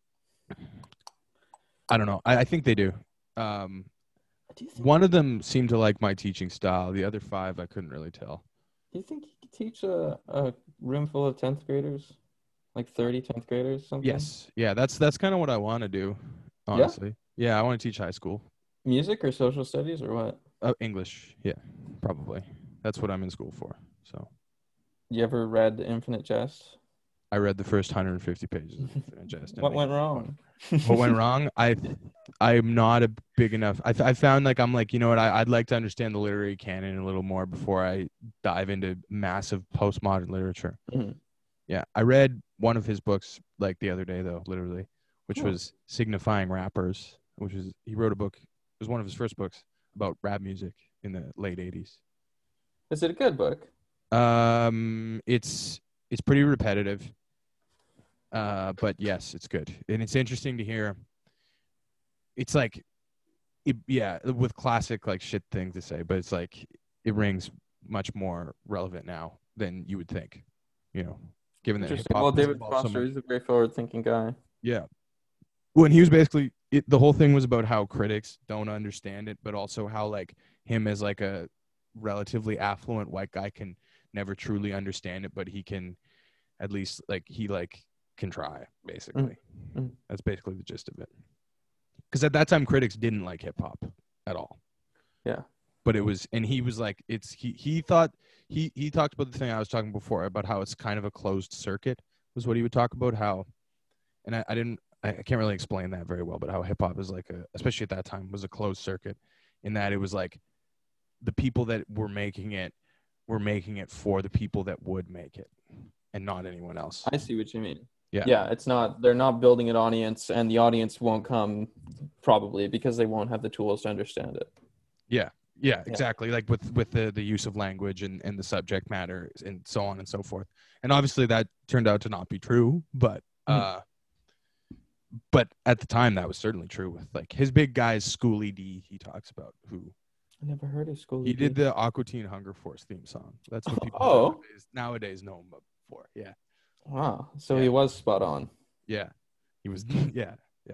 [SPEAKER 1] I don't know. I, I think they do. Um,
[SPEAKER 2] Do you think,
[SPEAKER 1] one of them seemed to like my teaching style. The other five, I couldn't really tell.
[SPEAKER 2] do you think you could teach a, a room full of tenth graders? Like thirty tenth graders, something?
[SPEAKER 1] Yes. Yeah. That's that's kind of what I want to do. Honestly. Yeah. I want to teach high school.
[SPEAKER 2] Music or social studies or what?
[SPEAKER 1] Uh, English. Yeah. Probably. That's what I'm in school for. So.
[SPEAKER 2] You ever read Infinite Jest?
[SPEAKER 1] I read the first one hundred fifty pages of Infinite Jest. and
[SPEAKER 2] What
[SPEAKER 1] I-
[SPEAKER 2] went wrong?
[SPEAKER 1] What went wrong? I, I'm not a big enough. I, I found like I'm like you know what? I, I'd like to understand the literary canon a little more before I dive into massive postmodern literature.
[SPEAKER 2] Mhm.
[SPEAKER 1] Yeah, I read one of his books like the other day though, literally, which
[SPEAKER 2] Cool.
[SPEAKER 1] was Signifying Rappers, which is he wrote a book. It was one of his first books about rap music in the late eighties.
[SPEAKER 2] Is it a good book?
[SPEAKER 1] Um, it's it's pretty repetitive. Uh, but yes, it's good, and it's interesting to hear. It's like, it, yeah, with classic like shit thing to say, but it's like it rings much more relevant now than you would think. You know, given that hip
[SPEAKER 2] Interesting.
[SPEAKER 1] hop
[SPEAKER 2] Well,
[SPEAKER 1] has
[SPEAKER 2] David
[SPEAKER 1] evolved so
[SPEAKER 2] Foster
[SPEAKER 1] much.
[SPEAKER 2] is a very forward-thinking guy.
[SPEAKER 1] Yeah. When he was basically it, the whole thing was about how critics don't understand it, but also how like him as like a relatively affluent white guy can never truly understand it, but he can at least like he like can try basically.
[SPEAKER 2] Mm.
[SPEAKER 1] That's basically the gist of it. Because at that time critics didn't like hip hop at all.
[SPEAKER 2] Yeah.
[SPEAKER 1] But it was, and he was like, it's he he thought he he talked about the thing I was talking before about how it's kind of a closed circuit was what he would talk about how, and I, I didn't I can't really explain that very well, but how hip hop is like a, especially at that time, was a closed circuit in that it was like the people that were making it were making it for the people that would make it and not anyone else.
[SPEAKER 2] I see what you mean.
[SPEAKER 1] Yeah.
[SPEAKER 2] Yeah, it's not, they're not building an audience, and the audience won't come probably because they won't have the tools to understand it.
[SPEAKER 1] Yeah. Yeah, exactly. Like with, with the, the use of language and, and the subject matter and so on and so forth. And obviously that turned out to not be true, but
[SPEAKER 2] Mhm.
[SPEAKER 1] uh, but at the time that was certainly true with like his big guys, Schoolie D, he talks about who
[SPEAKER 2] I never heard of School.
[SPEAKER 1] he did the Aqua Teen Hunger Force theme song. That's what people
[SPEAKER 2] Oh.
[SPEAKER 1] nowadays, nowadays know him for. Yeah.
[SPEAKER 2] Wow. So
[SPEAKER 1] Yeah.
[SPEAKER 2] he was spot on.
[SPEAKER 1] Yeah. He was, yeah.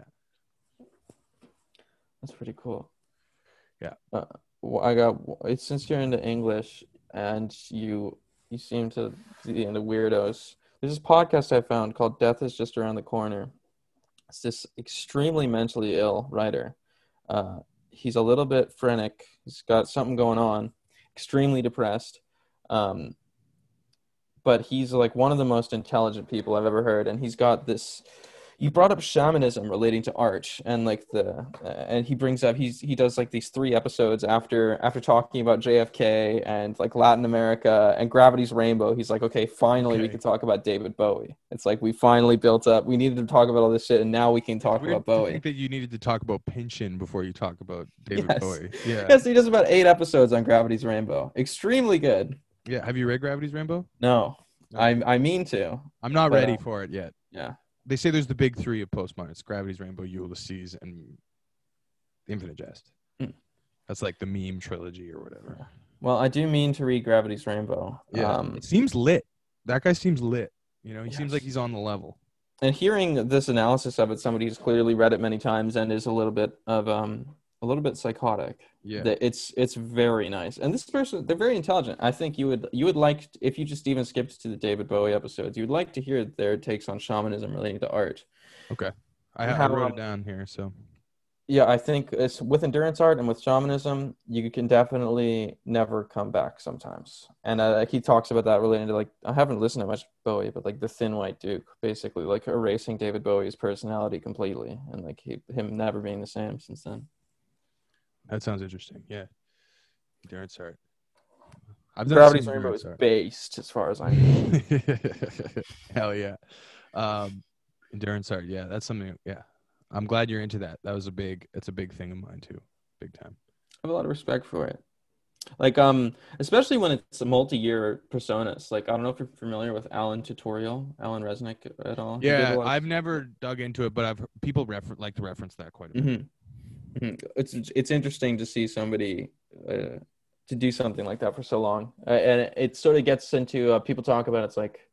[SPEAKER 2] That's pretty cool.
[SPEAKER 1] Yeah.
[SPEAKER 2] Uh, well, I got it's since you're into English and you you seem to be into weirdos. There's this podcast I found called Death is Just Around the Corner. It's this extremely mentally ill writer. Uh, he's a little bit frenetic. He's got something going on. Extremely depressed. Um, but he's like one of the most intelligent people I've ever heard, and he's got this. You brought up shamanism relating to art, and like the uh, and he brings up he's he does like these three episodes after after talking about J F K and like Latin America and Gravity's Rainbow. He's like, okay, finally we
[SPEAKER 1] Okay.
[SPEAKER 2] can talk about David Bowie. It's like we finally built up. We needed to talk about all this shit, and now we can talk
[SPEAKER 1] Weird
[SPEAKER 2] about
[SPEAKER 1] to
[SPEAKER 2] Bowie.
[SPEAKER 1] think that you needed to talk about Pynchon before you talk about David
[SPEAKER 2] Yes.
[SPEAKER 1] Bowie. Yeah.
[SPEAKER 2] Yes, he does about eight episodes on Gravity's Rainbow. Extremely good.
[SPEAKER 1] Yeah. Have you read Gravity's Rainbow?
[SPEAKER 2] No,
[SPEAKER 1] No.
[SPEAKER 2] I I mean to.
[SPEAKER 1] I'm not
[SPEAKER 2] but,
[SPEAKER 1] ready
[SPEAKER 2] uh,
[SPEAKER 1] for it yet.
[SPEAKER 2] Yeah.
[SPEAKER 1] They say there's the big three of postmodern. It's Gravity's Rainbow, Ulysses, and Infinite Jest.
[SPEAKER 2] Hmm.
[SPEAKER 1] That's like the meme trilogy or whatever.
[SPEAKER 2] Well, I do mean to read Gravity's Rainbow.
[SPEAKER 1] Yeah.
[SPEAKER 2] Um,
[SPEAKER 1] It seems lit. That guy seems lit. You know, he seems
[SPEAKER 2] Yes.
[SPEAKER 1] like he's on the level.
[SPEAKER 2] and hearing this analysis of it, somebody who's clearly read it many times and is a little bit of um a little bit psychotic.
[SPEAKER 1] Yeah.
[SPEAKER 2] That it's it's very nice. And this person, they're very intelligent. I think you would you would like, if you just even skipped to the David Bowie episodes, you would like to hear their takes on shamanism relating to art.
[SPEAKER 1] Okay. I, I
[SPEAKER 2] How,
[SPEAKER 1] wrote
[SPEAKER 2] um,
[SPEAKER 1] it down here. So
[SPEAKER 2] Yeah, I think it's with endurance art and with shamanism, you can definitely never come back sometimes. And uh, like he talks about that related to like I haven't listened to much Bowie, but like the Thin White Duke, basically like erasing David Bowie's personality completely, and like he, him never being the same since then.
[SPEAKER 1] That sounds interesting. Yeah, endurance art. I've done some
[SPEAKER 2] Gravity's Rainbow
[SPEAKER 1] endurance
[SPEAKER 2] is
[SPEAKER 1] art.
[SPEAKER 2] based, as far as I know.
[SPEAKER 1] Hell yeah. Um, endurance art. Yeah, that's something. Yeah, I'm glad you're into that. That was a big. It's a big thing of mine too. Big time.
[SPEAKER 2] I have a lot of respect for it. Like, um, especially when it's a multi-year personas. Like, I don't know if you're familiar with Alan Tutorial, Alan Resnick at all. He did a
[SPEAKER 1] Yeah,
[SPEAKER 2] lot.
[SPEAKER 1] I've never dug into it, but I've people refer- like to reference that quite a bit.
[SPEAKER 2] Mm-hmm. Mm-hmm. It's it's interesting to see somebody uh, to do something like that for so long, uh, and it sort of gets into uh, people talk about it's like,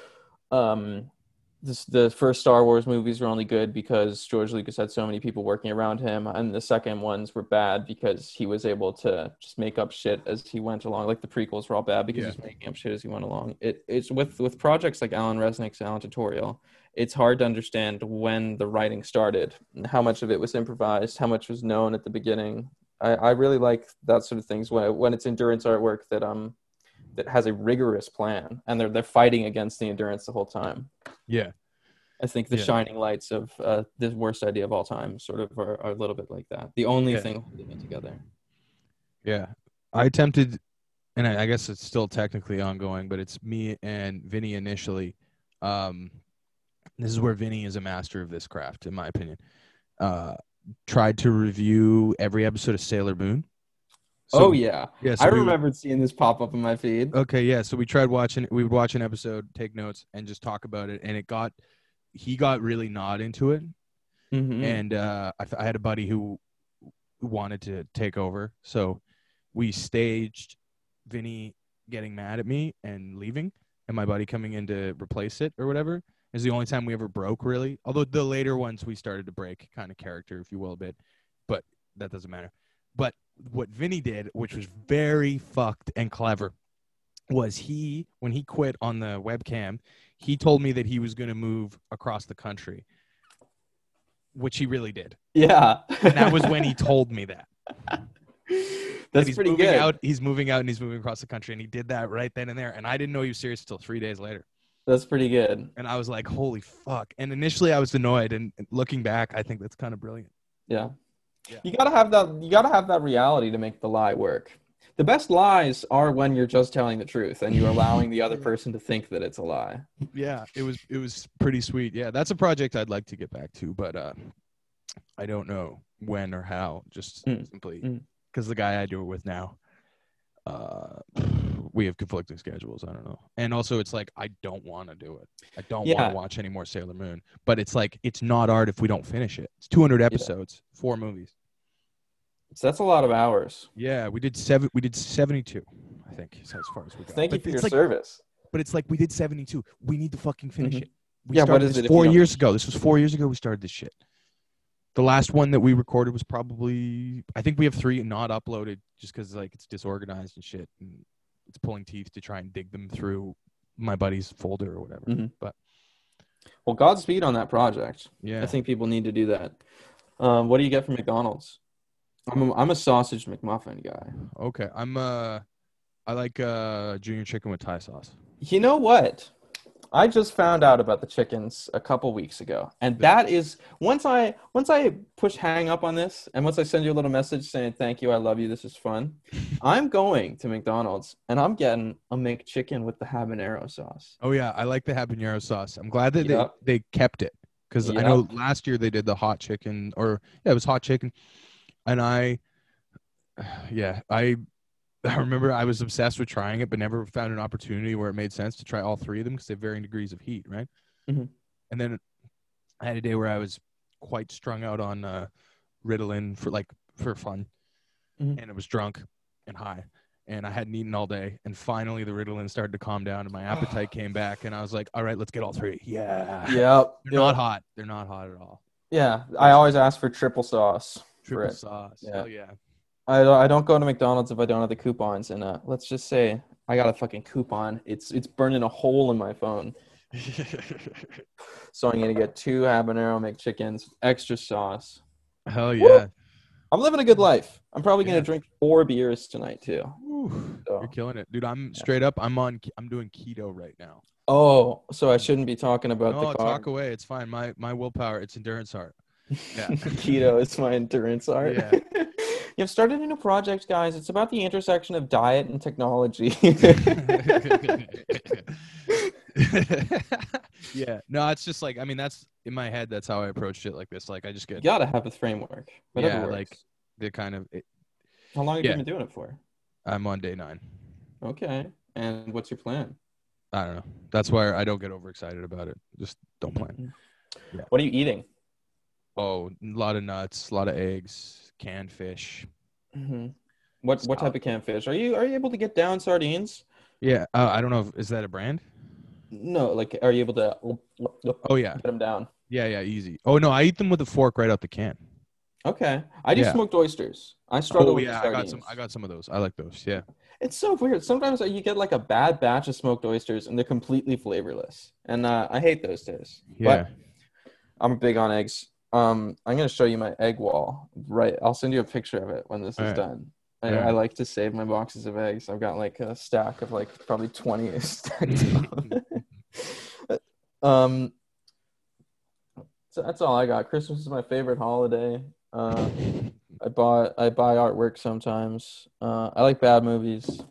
[SPEAKER 2] um, this, the first Star Wars movies were only good because George Lucas had so many people working around him, and the second ones were bad because he was able to just make up shit as he went along. Like the prequels were all bad because
[SPEAKER 1] Yeah.
[SPEAKER 2] he was making up shit as he went along. It it's with with projects like Alan Resnick's Alan Tutorial, it's hard to understand when the writing started, how much of it was improvised, how much was known at the beginning. I, I really like that sort of things when when it's endurance artwork that um that has a rigorous plan and they're they're fighting against the endurance the whole time.
[SPEAKER 1] Yeah.
[SPEAKER 2] I think the
[SPEAKER 1] Yeah.
[SPEAKER 2] shining lights of uh, the worst idea of all time sort of are, are a little bit like that. The only
[SPEAKER 1] Yeah.
[SPEAKER 2] thing holding it together.
[SPEAKER 1] Yeah. I attempted, and I, I guess it's still technically ongoing, but it's me and Vinny initially. Um, this is where Vinny is a master of this craft, in my opinion. Uh, tried to review every episode of Sailor Moon. So
[SPEAKER 2] Oh
[SPEAKER 1] we,
[SPEAKER 2] yeah,
[SPEAKER 1] yeah.
[SPEAKER 2] I
[SPEAKER 1] So we would,
[SPEAKER 2] remembered seeing this pop up in my feed.
[SPEAKER 1] okay, yeah. So we tried watching. We would watch an episode, take notes, and just talk about it. And it got, he got really not into it.
[SPEAKER 2] Mm-hmm.
[SPEAKER 1] And uh, I, I had a buddy who wanted to take over, so we staged Vinny getting mad at me and leaving, and my buddy coming in to replace it or whatever. Is the only time we ever broke, really. Although the later ones we started to break, kind of character, if you will, a bit. But that doesn't matter. But what Vinny did, which was very fucked and clever, was he, when he quit on the webcam, he told me that he was going to move across the country, which he really did.
[SPEAKER 2] Yeah,
[SPEAKER 1] And that was when he told me that.
[SPEAKER 2] That's
[SPEAKER 1] he's
[SPEAKER 2] pretty
[SPEAKER 1] moving
[SPEAKER 2] good.
[SPEAKER 1] out. He's moving out and he's moving across the country, and he did that right then and there. And I didn't know he was serious until three days later.
[SPEAKER 2] That's pretty good.
[SPEAKER 1] And I was like, "Holy fuck!" And initially, I was annoyed. And looking back, I think that's kind of brilliant.
[SPEAKER 2] Yeah.
[SPEAKER 1] Yeah.
[SPEAKER 2] You gotta have that. You gotta have that reality to make the lie work. The best lies are when you're just telling the truth and you're allowing the other person to think that it's a lie.
[SPEAKER 1] Yeah, it was it was pretty sweet. Yeah, that's a project I'd like to get back to, but uh, I don't know when or how. Just
[SPEAKER 2] Mm.
[SPEAKER 1] simply
[SPEAKER 2] Mm.
[SPEAKER 1] because the guy I do it with now, uh, we have conflicting schedules. I don't know, and also it's like I don't want to do it. I don't want
[SPEAKER 2] Yeah.
[SPEAKER 1] to watch any more Sailor Moon. But it's like it's not art if we don't finish it. It's two hundred episodes, four movies.
[SPEAKER 2] So that's a lot of hours.
[SPEAKER 1] Yeah, we did seven. We did seventy-two, I think, is as far as we got.
[SPEAKER 2] Thank you
[SPEAKER 1] But
[SPEAKER 2] for
[SPEAKER 1] it's
[SPEAKER 2] your
[SPEAKER 1] like,
[SPEAKER 2] service.
[SPEAKER 1] But it's like we did seventy-two. We need to fucking finish
[SPEAKER 2] Mhm.
[SPEAKER 1] it. We
[SPEAKER 2] Yeah, what
[SPEAKER 1] started
[SPEAKER 2] is
[SPEAKER 1] this
[SPEAKER 2] it if
[SPEAKER 1] four
[SPEAKER 2] you don't
[SPEAKER 1] years
[SPEAKER 2] finish
[SPEAKER 1] ago. This was four years ago we started this shit. The last one that we recorded was probably, I think we have three not uploaded just because like it's disorganized and shit. And it's pulling teeth to try and dig them through my buddy's folder or whatever.
[SPEAKER 2] Mhm.
[SPEAKER 1] But
[SPEAKER 2] Well, Godspeed on that project.
[SPEAKER 1] yeah.
[SPEAKER 2] I think people need to do that. Um, what do you get from McDonald's? I'm a, I'm a sausage McMuffin guy.
[SPEAKER 1] Okay. I'm, uh, I like uh, junior chicken with Thai sauce.
[SPEAKER 2] You know what? I just found out about the chickens a couple weeks ago, and that is once I once I push hang up on this, and once I send you a little message saying thank you, I love you, this is fun. I'm going to McDonald's and I'm getting a McChicken with the habanero sauce.
[SPEAKER 1] Oh yeah, I like the habanero sauce. I'm glad that
[SPEAKER 2] Yep.
[SPEAKER 1] they, they kept it because I know last year they did the hot chicken, or yeah, it was hot chicken, and I, yeah, I, I remember I was obsessed with trying it, but never found an opportunity where it made sense to try all three of them because they have varying degrees of heat, right?
[SPEAKER 2] Mm-hmm.
[SPEAKER 1] And then I had a day where I was quite strung out on uh, Ritalin for like for fun,
[SPEAKER 2] mm-hmm.
[SPEAKER 1] and I was drunk and high. And I hadn't eaten all day, and finally the Ritalin started to calm down, and my appetite came back, and I was like, "All right, let's get all three." Yeah.
[SPEAKER 2] Yep.
[SPEAKER 1] They're
[SPEAKER 2] yep.
[SPEAKER 1] not hot. They're not hot at all.
[SPEAKER 2] Yeah, I always ask for triple sauce.
[SPEAKER 1] Triple
[SPEAKER 2] for it.
[SPEAKER 1] sauce.
[SPEAKER 2] Yeah.
[SPEAKER 1] Hell yeah.
[SPEAKER 2] I I don't go to McDonald's if I don't have the coupons, and uh, let's just say I got a fucking coupon. It's it's burning a hole in my phone. So I'm gonna get two habanero McChickens, extra sauce.
[SPEAKER 1] Hell
[SPEAKER 2] Woo!
[SPEAKER 1] yeah.
[SPEAKER 2] I'm living a good life. I'm probably gonna
[SPEAKER 1] Yeah.
[SPEAKER 2] drink four beers tonight too.
[SPEAKER 1] Woo. You're
[SPEAKER 2] So,
[SPEAKER 1] killing it, dude. I'm
[SPEAKER 2] yeah.
[SPEAKER 1] straight up. I'm on. ke- I'm doing keto right now.
[SPEAKER 2] Oh, so I shouldn't be talking about the
[SPEAKER 1] No,
[SPEAKER 2] car.
[SPEAKER 1] talk away. It's fine. My my willpower. It's endurance heart. Yeah.
[SPEAKER 2] Keto is my endurance art.
[SPEAKER 1] Yeah.
[SPEAKER 2] You've started a new project, guys. It's about the intersection of diet and technology.
[SPEAKER 1] Yeah. No, it's just like I mean that's in my head. That's how I approached it. Like this. Like I just
[SPEAKER 2] You
[SPEAKER 1] get
[SPEAKER 2] gotta have a framework, whatever
[SPEAKER 1] yeah. Like
[SPEAKER 2] works.
[SPEAKER 1] the kind of it,
[SPEAKER 2] How long have you
[SPEAKER 1] yeah.
[SPEAKER 2] been doing it for?
[SPEAKER 1] I'm on day nine.
[SPEAKER 2] Okay. And what's your plan?
[SPEAKER 1] I don't know. That's why I don't get overexcited about it. Just don't plan. Yeah.
[SPEAKER 2] What are you eating?
[SPEAKER 1] Oh, a lot of nuts, a lot of eggs, canned fish.
[SPEAKER 2] hmm What what type
[SPEAKER 1] Salad.
[SPEAKER 2] of canned fish? Are you are you able to get down sardines?
[SPEAKER 1] Yeah. Uh, I don't know. If, is that a brand?
[SPEAKER 2] No, like are you able to
[SPEAKER 1] Oh yeah.
[SPEAKER 2] get them down?
[SPEAKER 1] Yeah. Yeah. Easy. Oh no, I eat them with a fork right out the can.
[SPEAKER 2] Okay. I do
[SPEAKER 1] Yeah.
[SPEAKER 2] smoked oysters. I struggle
[SPEAKER 1] Oh
[SPEAKER 2] with the
[SPEAKER 1] yeah. I got some. I
[SPEAKER 2] sardines.
[SPEAKER 1] got some of those. I like those. Yeah.
[SPEAKER 2] It's so weird. Sometimes you get like a bad batch of smoked oysters and they're completely flavorless. And uh, I hate those days.
[SPEAKER 1] Yeah.
[SPEAKER 2] But I'm big on eggs. Um, I'm gonna show you my egg wall. Right. I'll send you a picture of it when this
[SPEAKER 1] All
[SPEAKER 2] is
[SPEAKER 1] right.
[SPEAKER 2] done. I,
[SPEAKER 1] All
[SPEAKER 2] I
[SPEAKER 1] right.
[SPEAKER 2] like to save my boxes of eggs. I've got like a stack of like probably twenty stacked up. um, so that's all I got. Christmas is my favorite holiday. Uh, I buy I buy artwork sometimes. Uh, I like bad movies.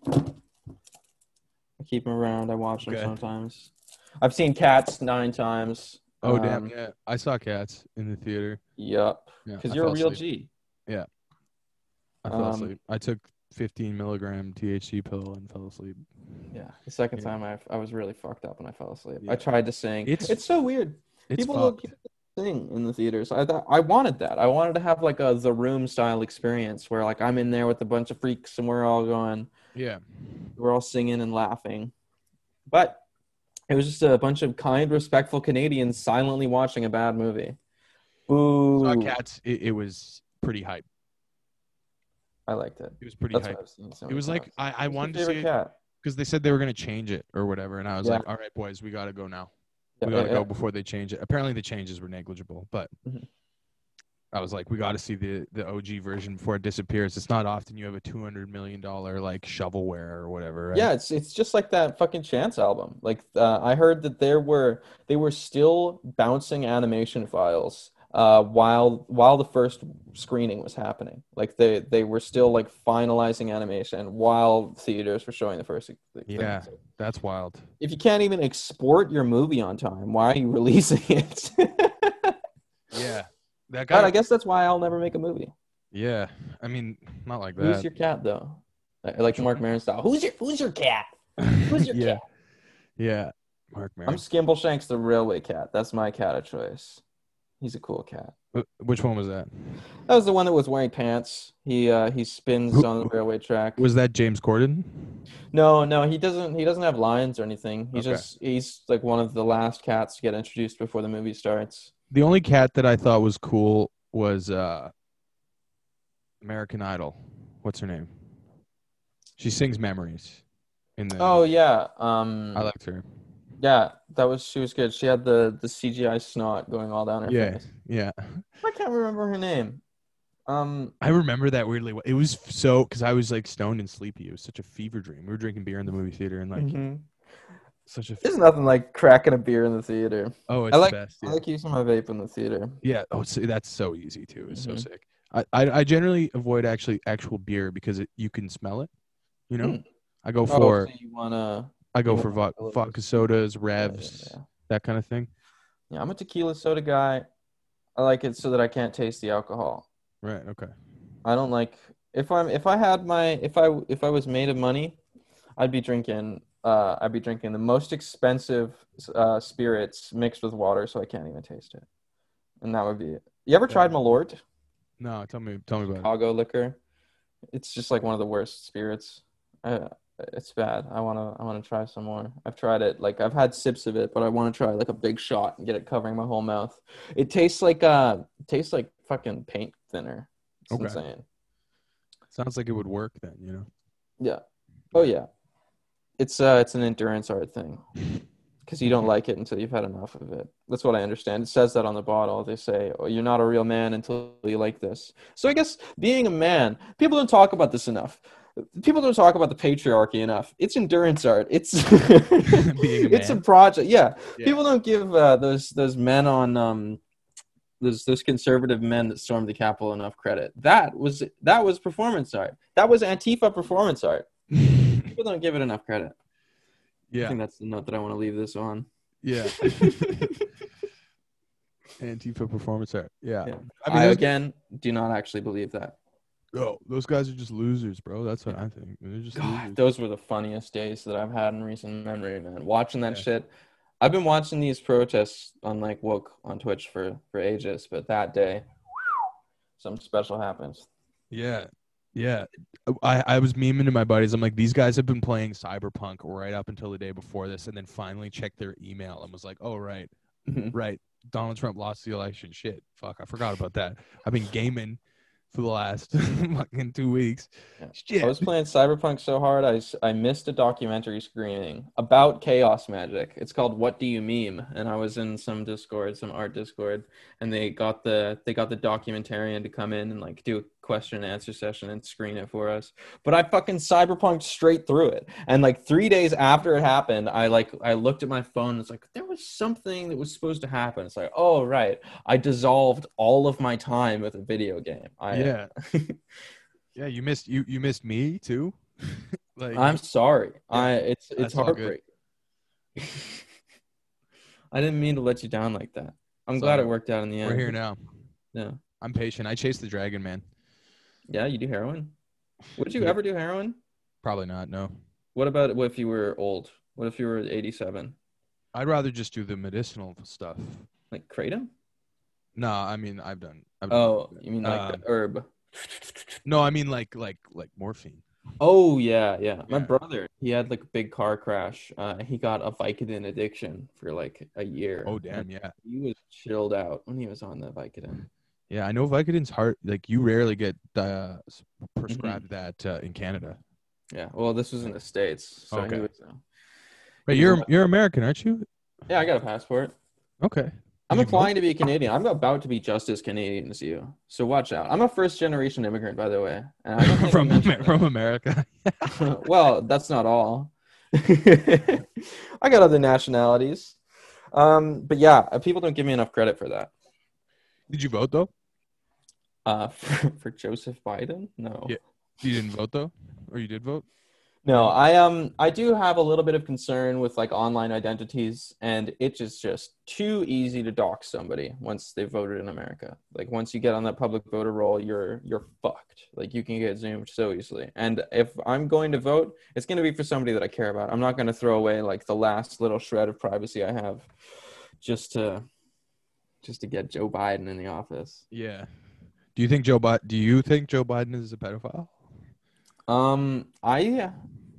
[SPEAKER 2] I keep them around. I watch them
[SPEAKER 1] Okay.
[SPEAKER 2] sometimes. I've seen Cats nine times.
[SPEAKER 1] Oh damn.
[SPEAKER 2] Um,
[SPEAKER 1] Yeah. I saw Cats in the theater.
[SPEAKER 2] Yup.
[SPEAKER 1] Yeah.
[SPEAKER 2] Because
[SPEAKER 1] I
[SPEAKER 2] you're a
[SPEAKER 1] fell
[SPEAKER 2] real
[SPEAKER 1] asleep.
[SPEAKER 2] G.
[SPEAKER 1] Yeah. I fell
[SPEAKER 2] Um,
[SPEAKER 1] asleep. I took fifteen milligram T H C pill and fell asleep.
[SPEAKER 2] yeah. The second
[SPEAKER 1] Yeah.
[SPEAKER 2] time I I was really fucked up and I fell asleep.
[SPEAKER 1] Yeah.
[SPEAKER 2] I tried to sing.
[SPEAKER 1] It's
[SPEAKER 2] It's so weird.
[SPEAKER 1] it's
[SPEAKER 2] People don't
[SPEAKER 1] fucked.
[SPEAKER 2] people don't sing in the theaters. I thought I wanted that. I wanted to have like a The Room style experience where like I'm in there with a bunch of freaks and we're all going,
[SPEAKER 1] Yeah.
[SPEAKER 2] we're all singing and laughing. But it was just a bunch of kind, respectful Canadians silently watching a bad movie.
[SPEAKER 1] Saw
[SPEAKER 2] Ooh,
[SPEAKER 1] Cats. It, it was pretty hype.
[SPEAKER 2] I liked it.
[SPEAKER 1] It was pretty
[SPEAKER 2] That's
[SPEAKER 1] hype.
[SPEAKER 2] what I've seen so
[SPEAKER 1] It
[SPEAKER 2] many
[SPEAKER 1] was like
[SPEAKER 2] times.
[SPEAKER 1] I I
[SPEAKER 2] What's your
[SPEAKER 1] wanted to see
[SPEAKER 2] favorite
[SPEAKER 1] it
[SPEAKER 2] cat?
[SPEAKER 1] because they said they were gonna change it or whatever, and I was
[SPEAKER 2] Yeah,
[SPEAKER 1] like, all right, boys, we gotta go now.
[SPEAKER 2] yeah,
[SPEAKER 1] We
[SPEAKER 2] yeah,
[SPEAKER 1] gotta
[SPEAKER 2] yeah.
[SPEAKER 1] go before they change it. Apparently, the changes were negligible, but
[SPEAKER 2] Mhm.
[SPEAKER 1] I was like, we got to see the the O G version before it disappears. It's not often you have a two hundred million dollar like shovelware or whatever, right?
[SPEAKER 2] Yeah, it's it's just like that fucking Chance album. Like uh, I heard that there were they were still bouncing animation files uh, while while the first screening was happening. Like they they were still like finalizing animation while theaters were showing the first thing.
[SPEAKER 1] Yeah,
[SPEAKER 2] So
[SPEAKER 1] that's wild.
[SPEAKER 2] if you can't even export your movie on time, why are you releasing it?
[SPEAKER 1] Yeah, that
[SPEAKER 2] But
[SPEAKER 1] guy.
[SPEAKER 2] I guess that's why I'll never make a movie.
[SPEAKER 1] Yeah, I mean, not like
[SPEAKER 2] Who's
[SPEAKER 1] that.
[SPEAKER 2] your cat though? I I like
[SPEAKER 1] Which
[SPEAKER 2] Mark
[SPEAKER 1] one?
[SPEAKER 2] Maron style. Who's your Who's your cat? Who's your
[SPEAKER 1] Yeah,
[SPEAKER 2] cat?
[SPEAKER 1] yeah. Mark
[SPEAKER 2] I'm
[SPEAKER 1] Maron.
[SPEAKER 2] Skimbleshanks the railway cat. That's my cat of choice. He's a cool cat.
[SPEAKER 1] Wh- Which one was that?
[SPEAKER 2] That was the one that was wearing pants. He uh he spins
[SPEAKER 1] Who,
[SPEAKER 2] on the
[SPEAKER 1] who-
[SPEAKER 2] railway track.
[SPEAKER 1] was that James Corden?
[SPEAKER 2] No, no, he doesn't he doesn't have lines or anything. He's
[SPEAKER 1] Okay.
[SPEAKER 2] just he's like one of the last cats to get introduced before the movie starts.
[SPEAKER 1] The only cat that I thought was cool was uh American Idol. What's her name? She sings Memories in the
[SPEAKER 2] Oh
[SPEAKER 1] movie.
[SPEAKER 2] yeah.
[SPEAKER 1] I
[SPEAKER 2] Um
[SPEAKER 1] liked her.
[SPEAKER 2] yeah, that was she was good. She had the the C G I snot going all down her
[SPEAKER 1] Yeah,
[SPEAKER 2] face.
[SPEAKER 1] yeah.
[SPEAKER 2] I can't remember her name. Um
[SPEAKER 1] I remember that weirdly. It was so because I was like stoned and sleepy. It was such a fever dream. We were drinking beer in the movie theater and like
[SPEAKER 2] mhm.
[SPEAKER 1] such a.
[SPEAKER 2] There's nothing like cracking a beer in the theater.
[SPEAKER 1] Oh,
[SPEAKER 2] I
[SPEAKER 1] it's the
[SPEAKER 2] like
[SPEAKER 1] best.
[SPEAKER 2] I
[SPEAKER 1] Yeah,
[SPEAKER 2] like using my vape in the theater.
[SPEAKER 1] yeah. Oh, so that's so easy too. It's so
[SPEAKER 2] Mhm.
[SPEAKER 1] sick. I, I I generally avoid actually actual beer because it, you can smell it. You know,
[SPEAKER 2] Mm.
[SPEAKER 1] I go
[SPEAKER 2] Oh,
[SPEAKER 1] for
[SPEAKER 2] so you wanna
[SPEAKER 1] I
[SPEAKER 2] you
[SPEAKER 1] go for
[SPEAKER 2] want
[SPEAKER 1] vo-
[SPEAKER 2] a little
[SPEAKER 1] vodka
[SPEAKER 2] bit-
[SPEAKER 1] sodas,
[SPEAKER 2] yeah, yeah,
[SPEAKER 1] revs,
[SPEAKER 2] yeah.
[SPEAKER 1] that kind of thing.
[SPEAKER 2] Yeah, I'm a tequila soda guy. I like it so that I can't taste the alcohol.
[SPEAKER 1] Right. Okay.
[SPEAKER 2] I don't like if I'm if I had my if I if I was made of money, I'd be drinking uh I'd be drinking the most expensive uh spirits mixed with water so I can't even taste it. And that would be it. You ever
[SPEAKER 1] Yeah.
[SPEAKER 2] tried Malort?
[SPEAKER 1] No, tell me, tell me about it.
[SPEAKER 2] Chicago liquor? It's just like one of the worst spirits. Uh, it's bad. I wanna I wanna try some more. I've tried it. Like I've had sips of it, but I want to try like a big shot and get it covering my whole mouth. It tastes like uh it tastes like fucking paint thinner. It's
[SPEAKER 1] Okay.
[SPEAKER 2] insane.
[SPEAKER 1] Sounds like it would work then. You know.
[SPEAKER 2] Yeah. Oh yeah. It's uh it's an endurance art thing. because you don't like it until you've had enough of it. That's what I understand. It says that on the bottle. They say, oh, you're not a real man until you like this. So I guess being a man, people don't talk about this enough. People don't talk about the patriarchy enough. It's endurance art. It's
[SPEAKER 1] Being a
[SPEAKER 2] it's a
[SPEAKER 1] man.
[SPEAKER 2] project. Yeah.
[SPEAKER 1] Yeah.
[SPEAKER 2] People don't give uh, those those men on um those those conservative men that stormed the Capitol enough credit. That was that was performance art. That was Antifa performance art. People don't give it enough credit. I
[SPEAKER 1] Yeah.
[SPEAKER 2] think that's the note that I want to leave this on.
[SPEAKER 1] Yeah. Antifa performance art. Yeah.
[SPEAKER 2] Yeah.
[SPEAKER 1] I
[SPEAKER 2] I,
[SPEAKER 1] mean, those,
[SPEAKER 2] again do not actually believe that.
[SPEAKER 1] oh, those guys are just losers, bro. That's what I think. They're just
[SPEAKER 2] God,
[SPEAKER 1] losers.
[SPEAKER 2] those were the funniest days that I've had in recent memory, man. Watching that
[SPEAKER 1] Yeah.
[SPEAKER 2] shit. I've been watching these protests on like Woke on Twitch for for ages, but that day, something special happens.
[SPEAKER 1] Yeah. Yeah. I, I was memeing to my buddies. I'm like, these guys have been playing Cyberpunk right up until the day before this, and then finally checked their email and was like, oh, right. Right. Donald Trump lost the election. Shit. Fuck. I forgot about that. I've been gaming for the last fucking two weeks.
[SPEAKER 2] Yeah.
[SPEAKER 1] Shit.
[SPEAKER 2] I was playing Cyberpunk so hard, I, s- I missed a documentary screening about chaos magic. It's called What Do You Meme? And I was in some Discord, some art Discord, and they got the they got the documentarian to come in and like do a question and answer session and screen it for us. But I fucking Cyberpunked straight through it. And like three days after it happened, I like I looked at my phone and it's like, there was something that was supposed to happen. It's like, oh right. I dissolved all of my time with a video game. I
[SPEAKER 1] Yeah. Yeah, you missed you you missed me too. Like
[SPEAKER 2] I'm sorry.
[SPEAKER 1] Yeah,
[SPEAKER 2] I it's it's
[SPEAKER 1] that's all good.
[SPEAKER 2] heartbreaking. I didn't mean to let you down like that. I'm
[SPEAKER 1] It's
[SPEAKER 2] glad
[SPEAKER 1] all
[SPEAKER 2] it worked out in the end.
[SPEAKER 1] we're here now.
[SPEAKER 2] Yeah.
[SPEAKER 1] I'm patient. I chase the dragon, man.
[SPEAKER 2] Yeah, you do heroin? Would you
[SPEAKER 1] Yeah.
[SPEAKER 2] ever do heroin?
[SPEAKER 1] Probably not, no.
[SPEAKER 2] What about what if you were old? What if you were eighty-seven?
[SPEAKER 1] I'd rather just do the medicinal stuff.
[SPEAKER 2] Like kratom?
[SPEAKER 1] No, I mean I've done I've
[SPEAKER 2] Oh, you mean like
[SPEAKER 1] Uh,
[SPEAKER 2] the herb?
[SPEAKER 1] No, I mean like like like morphine.
[SPEAKER 2] Oh yeah, yeah. My
[SPEAKER 1] Yeah.
[SPEAKER 2] brother, he had like a big car crash. Uh, he got a Vicodin addiction for like a year.
[SPEAKER 1] Oh damn, yeah.
[SPEAKER 2] He was chilled out when he was on the Vicodin.
[SPEAKER 1] Yeah, I know Vicodin's hard. Like you rarely get uh, s-
[SPEAKER 2] Mm-hmm.
[SPEAKER 1] prescribed that uh, in Canada.
[SPEAKER 2] Yeah. Well, this was in the States, so
[SPEAKER 1] Okay.
[SPEAKER 2] he was. Uh,
[SPEAKER 1] But
[SPEAKER 2] he was
[SPEAKER 1] you're
[SPEAKER 2] a-
[SPEAKER 1] you're American, aren't you?
[SPEAKER 2] yeah, I got a passport.
[SPEAKER 1] Okay.
[SPEAKER 2] I'm
[SPEAKER 1] Did you
[SPEAKER 2] applying to be Canadian. I'm about to be just as Canadian as you. So watch out. I'm a first generation immigrant, by the way. And I don't think I
[SPEAKER 1] from
[SPEAKER 2] mentioned
[SPEAKER 1] Amer- from America?
[SPEAKER 2] that. Well, that's not all. I got other nationalities. Um, but yeah, uh, people don't give me enough credit for that.
[SPEAKER 1] Did you vote though?
[SPEAKER 2] Uh, for, for Joseph Biden? No.
[SPEAKER 1] Yeah. You didn't vote though, or you did vote?
[SPEAKER 2] No, I um I do have a little bit of concern with like online identities, and it's just just too easy to dox somebody once they voted in America. Like once you get on that public voter roll, you're you're fucked. Like you can get zoomed so easily. And if I'm going to vote, it's going to be for somebody that I care about. I'm not going to throw away like the last little shred of privacy I have just to just to get Joe Biden in the office.
[SPEAKER 1] Yeah. Do you think Joe Biden? Do you think Joe Biden is a pedophile?
[SPEAKER 2] Um, I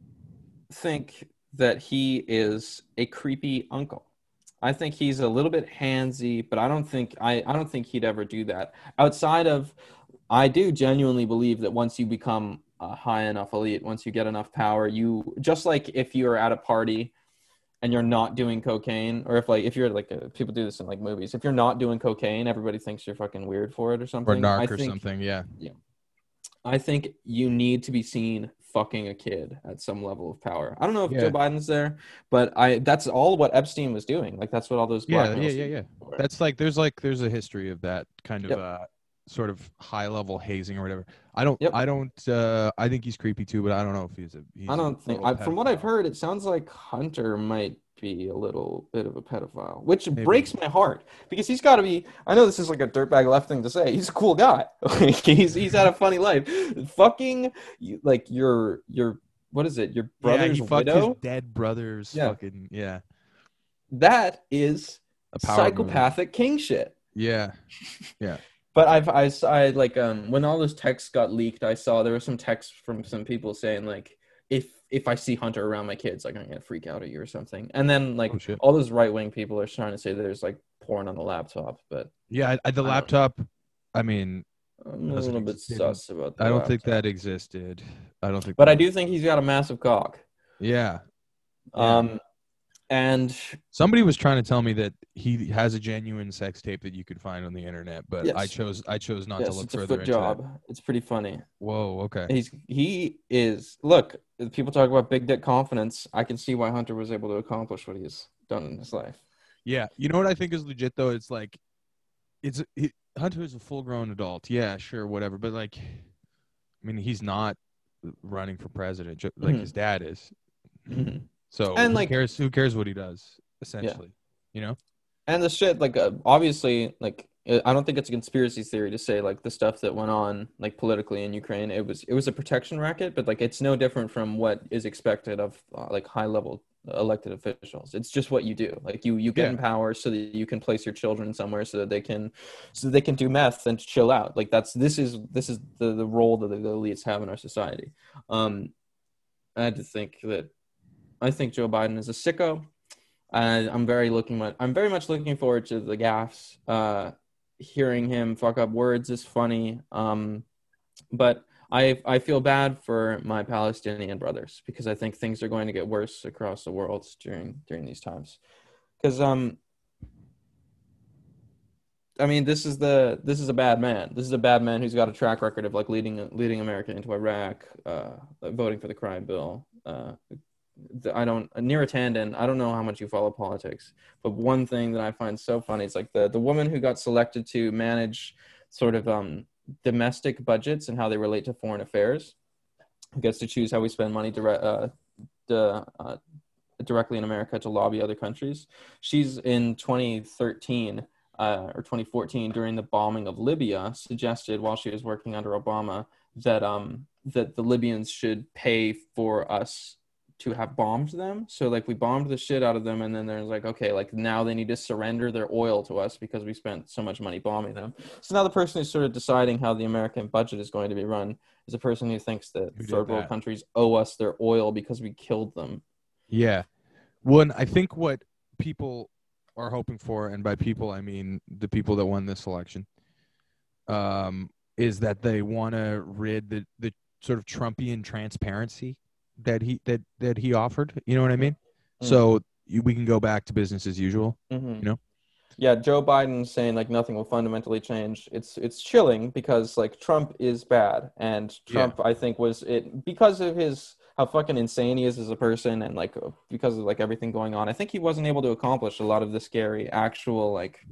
[SPEAKER 2] think that he is a creepy uncle. I think he's a little bit handsy, but I don't think I, I don't think he'd ever do that. Outside of, I do genuinely believe that once you become a high enough elite, once you get enough power, you just like if you're at a party and you're not doing cocaine, or if like if you're like a, people do this in like movies, if you're not doing cocaine, everybody thinks you're fucking weird for it or
[SPEAKER 1] Or
[SPEAKER 2] something. I
[SPEAKER 1] narc or
[SPEAKER 2] think,
[SPEAKER 1] something? Yeah.
[SPEAKER 2] I think you need to be seen fucking a kid at some level of power. I don't know if
[SPEAKER 1] Yeah.
[SPEAKER 2] Joe Biden's there, but I that's all what Epstein was doing. Like that's what all those
[SPEAKER 1] Yeah,
[SPEAKER 2] blackmail
[SPEAKER 1] yeah, yeah, yeah.
[SPEAKER 2] were.
[SPEAKER 1] That's like there's like there's a history of that kind of
[SPEAKER 2] Yep.
[SPEAKER 1] uh sort of high level hazing or whatever. I don't
[SPEAKER 2] Yep.
[SPEAKER 1] I don't uh I think he's creepy too, but I don't know if he's a he's
[SPEAKER 2] I
[SPEAKER 1] a
[SPEAKER 2] don't think
[SPEAKER 1] total
[SPEAKER 2] I, from what I've
[SPEAKER 1] pedophile.
[SPEAKER 2] heard, it sounds like Hunter might be a little bit of a pedophile, which
[SPEAKER 1] Maybe.
[SPEAKER 2] breaks my heart because he's got to be. I know this is like a dirtbag left thing to say. He's a cool guy. Like, he's he's had a funny life. Fucking you- like your your what is it? Your
[SPEAKER 1] Yeah,
[SPEAKER 2] brother's
[SPEAKER 1] he fucked
[SPEAKER 2] widow.
[SPEAKER 1] his dead brother's
[SPEAKER 2] Yeah.
[SPEAKER 1] fucking yeah.
[SPEAKER 2] That is
[SPEAKER 1] A power move.
[SPEAKER 2] psychopathic king shit.
[SPEAKER 1] Yeah.
[SPEAKER 2] But I've I, s- I like um when all those texts got leaked, I saw there was some texts from some people saying like if if I see Hunter around my kids, like I'm gonna freak out at you or something. And then like
[SPEAKER 1] Oh, shit.
[SPEAKER 2] all those right wing people are trying to say there's like porn on the laptop, but
[SPEAKER 1] Yeah, I, I, the
[SPEAKER 2] I don't-
[SPEAKER 1] laptop I mean,
[SPEAKER 2] I'm a
[SPEAKER 1] Doesn't
[SPEAKER 2] little bit
[SPEAKER 1] exist.
[SPEAKER 2] sus about that.
[SPEAKER 1] I don't think that existed. I don't think
[SPEAKER 2] But
[SPEAKER 1] that
[SPEAKER 2] I do think he's got a massive cock.
[SPEAKER 1] Yeah. Yeah.
[SPEAKER 2] Um, And
[SPEAKER 1] somebody was trying to tell me that he has a genuine sex tape that you could find on the internet, but I
[SPEAKER 2] yes,
[SPEAKER 1] chose I chose not to
[SPEAKER 2] yes,
[SPEAKER 1] look
[SPEAKER 2] it's a
[SPEAKER 1] further
[SPEAKER 2] foot
[SPEAKER 1] into that.
[SPEAKER 2] job. It's pretty funny.
[SPEAKER 1] Whoa, okay.
[SPEAKER 2] He's he is look. People talk about big dick confidence. I can see why Hunter was able to accomplish what he's done in his life.
[SPEAKER 1] Yeah, you know what I think is legit though? It's like, it's he, Hunter is a full grown adult. Yeah, sure, whatever. But like, I mean, he's not running for president ju- like
[SPEAKER 2] Mhm.
[SPEAKER 1] his dad is.
[SPEAKER 2] Mhm.
[SPEAKER 1] So
[SPEAKER 2] And
[SPEAKER 1] who
[SPEAKER 2] like,
[SPEAKER 1] cares? Who cares what he does?
[SPEAKER 2] yeah,
[SPEAKER 1] Essentially, you know.
[SPEAKER 2] and the shit like uh, obviously like uh, I don't think it's a conspiracy theory to say like the stuff that went on like politically in Ukraine. It was it was a protection racket, but like it's no different from what is expected of uh, like high level elected officials. It's just what you do. Like you you get
[SPEAKER 1] Yeah.
[SPEAKER 2] in power so that you can place your children somewhere so that they can so that they can do meth and chill out. Like that's this is this is the the role that the elites have in our society. Um, I had to think that I think Joe Biden is a sicko. And I'm very looking much. I'm very much looking forward to the gaffes. Uh, hearing him fuck up words is funny. Um, but I I feel bad for my Palestinian brothers because I think things are going to get worse across the world during during these times. Because um, I mean, this is the this is a bad man. This is a bad man who's got a track record of like leading leading America into Iraq, uh, voting for the crime bill. Uh, I don't Neera Tanden. I don't know how much you follow politics, but one thing that I find so funny is like the the woman who got selected to manage sort of um domestic budgets and how they relate to foreign affairs, who gets to choose how we spend money direct uh, the, uh, directly in America to lobby other countries. She's in twenty thirteen uh, or twenty fourteen during the bombing of Libya suggested while she was working under Obama that um that the Libyans should pay for us to have bombed them. So like we bombed the shit out of them, and then there's like, okay, like now they need to surrender their oil to us because we spent so much money bombing them. So now the person who's sort of deciding how the American budget is going to be run is a person who thinks that
[SPEAKER 1] Who did
[SPEAKER 2] third world
[SPEAKER 1] that?
[SPEAKER 2] countries owe us their oil because we killed them.
[SPEAKER 1] Yeah. Well, and I think what people are hoping for, and by people I mean the people that won this election, um, is that they want to rid the the sort of Trumpian transparency that he that that he offered. You know what I mean?
[SPEAKER 2] Mm.
[SPEAKER 1] So you, we can go back to business as usual.
[SPEAKER 2] Mm-hmm.
[SPEAKER 1] You know?
[SPEAKER 2] Yeah, Joe Biden saying like nothing will fundamentally change. It's it's chilling because like Trump is bad, and Trump
[SPEAKER 1] Yeah.
[SPEAKER 2] I think was it because of his how fucking insane he is as a person, and like because of like everything going on. I think he wasn't able to accomplish a lot of the scary actual like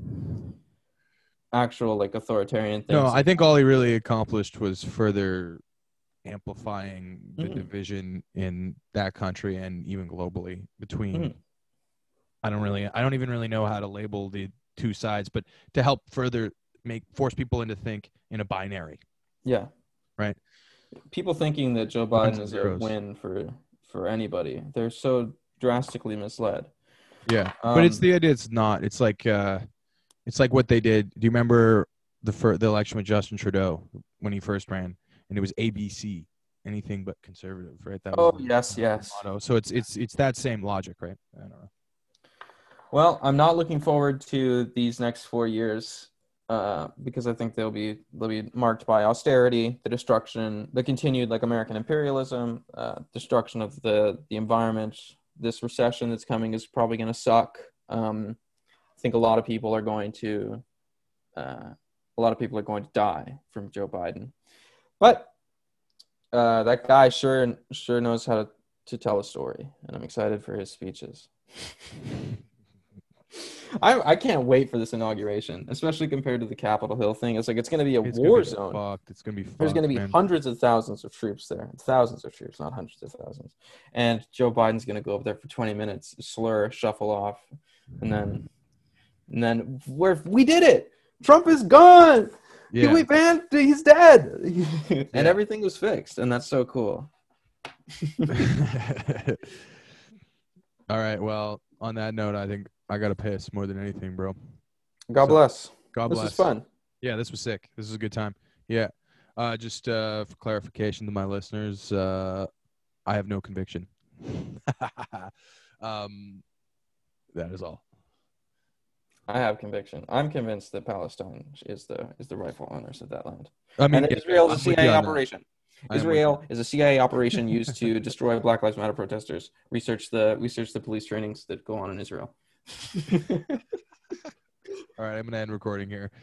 [SPEAKER 2] actual like authoritarian things.
[SPEAKER 1] No, I think all he really accomplished was further amplifying the
[SPEAKER 2] Mhm.
[SPEAKER 1] division in that country and even globally between.
[SPEAKER 2] Mhm.
[SPEAKER 1] I don't really, I don't even really know how to label the two sides, but to help further make force people into think in a binary.
[SPEAKER 2] Yeah.
[SPEAKER 1] Right.
[SPEAKER 2] People thinking that Joe
[SPEAKER 1] Ones
[SPEAKER 2] Biden
[SPEAKER 1] and
[SPEAKER 2] is a
[SPEAKER 1] zeros.
[SPEAKER 2] win for for anybody, they're so drastically misled.
[SPEAKER 1] Yeah,
[SPEAKER 2] Um,
[SPEAKER 1] but it's the idea. It's not. It's like, uh, it's like what they did. Do you remember the fir- the election with Justin Trudeau when he first ran, and it was A B C, anything but conservative, right? That was
[SPEAKER 2] oh
[SPEAKER 1] the,
[SPEAKER 2] yes,
[SPEAKER 1] the
[SPEAKER 2] yes.
[SPEAKER 1] motto. So it's it's it's that same logic, right? I don't know.
[SPEAKER 2] Well, I'm not looking forward to these next four years uh, because I think they'll be they'll be marked by austerity, the destruction, the continued like American imperialism, uh, destruction of the the environment. This recession that's coming is probably going to suck. Um, I think a lot of people are going to uh, a lot of people are going to die from Joe Biden, but uh, that guy sure sure knows how to, to tell a story, and I'm excited for his speeches. I I can't wait for this inauguration, especially compared to the Capitol Hill thing. It's like it's going to be a
[SPEAKER 1] It's gonna
[SPEAKER 2] war
[SPEAKER 1] be
[SPEAKER 2] zone.
[SPEAKER 1] fucked. It's gonna be fucked,
[SPEAKER 2] There's going to be
[SPEAKER 1] man.
[SPEAKER 2] hundreds of thousands of troops there, thousands of troops, not hundreds of thousands. And Joe Biden's going to go up there for twenty minutes, slur, shuffle off, and then and then we're we did it. Trump is gone.
[SPEAKER 1] Yeah.
[SPEAKER 2] We banned. He's dead, and
[SPEAKER 1] Yeah.
[SPEAKER 2] everything was fixed, and that's so cool.
[SPEAKER 1] All right. Well, on that note, I think I gotta piss more than anything, bro.
[SPEAKER 2] God
[SPEAKER 1] So,
[SPEAKER 2] bless.
[SPEAKER 1] God
[SPEAKER 2] This
[SPEAKER 1] bless.
[SPEAKER 2] is fun.
[SPEAKER 1] Yeah, this was sick. This is a good time. Yeah. Uh, just uh, for clarification to my listeners, uh, I have no conviction. um, that is all.
[SPEAKER 2] I have conviction. I'm convinced that Palestine is the is the rightful owners of that land.
[SPEAKER 1] I mean,
[SPEAKER 2] And
[SPEAKER 1] yeah,
[SPEAKER 2] Israel
[SPEAKER 1] I'm
[SPEAKER 2] is a
[SPEAKER 1] with you
[SPEAKER 2] C I A
[SPEAKER 1] on that.
[SPEAKER 2] operation.
[SPEAKER 1] I am with
[SPEAKER 2] Israel is a C I A operation used to destroy Black Lives Matter protesters. Research the research the police trainings that go on in Israel.
[SPEAKER 1] All right, I'm gonna end recording here.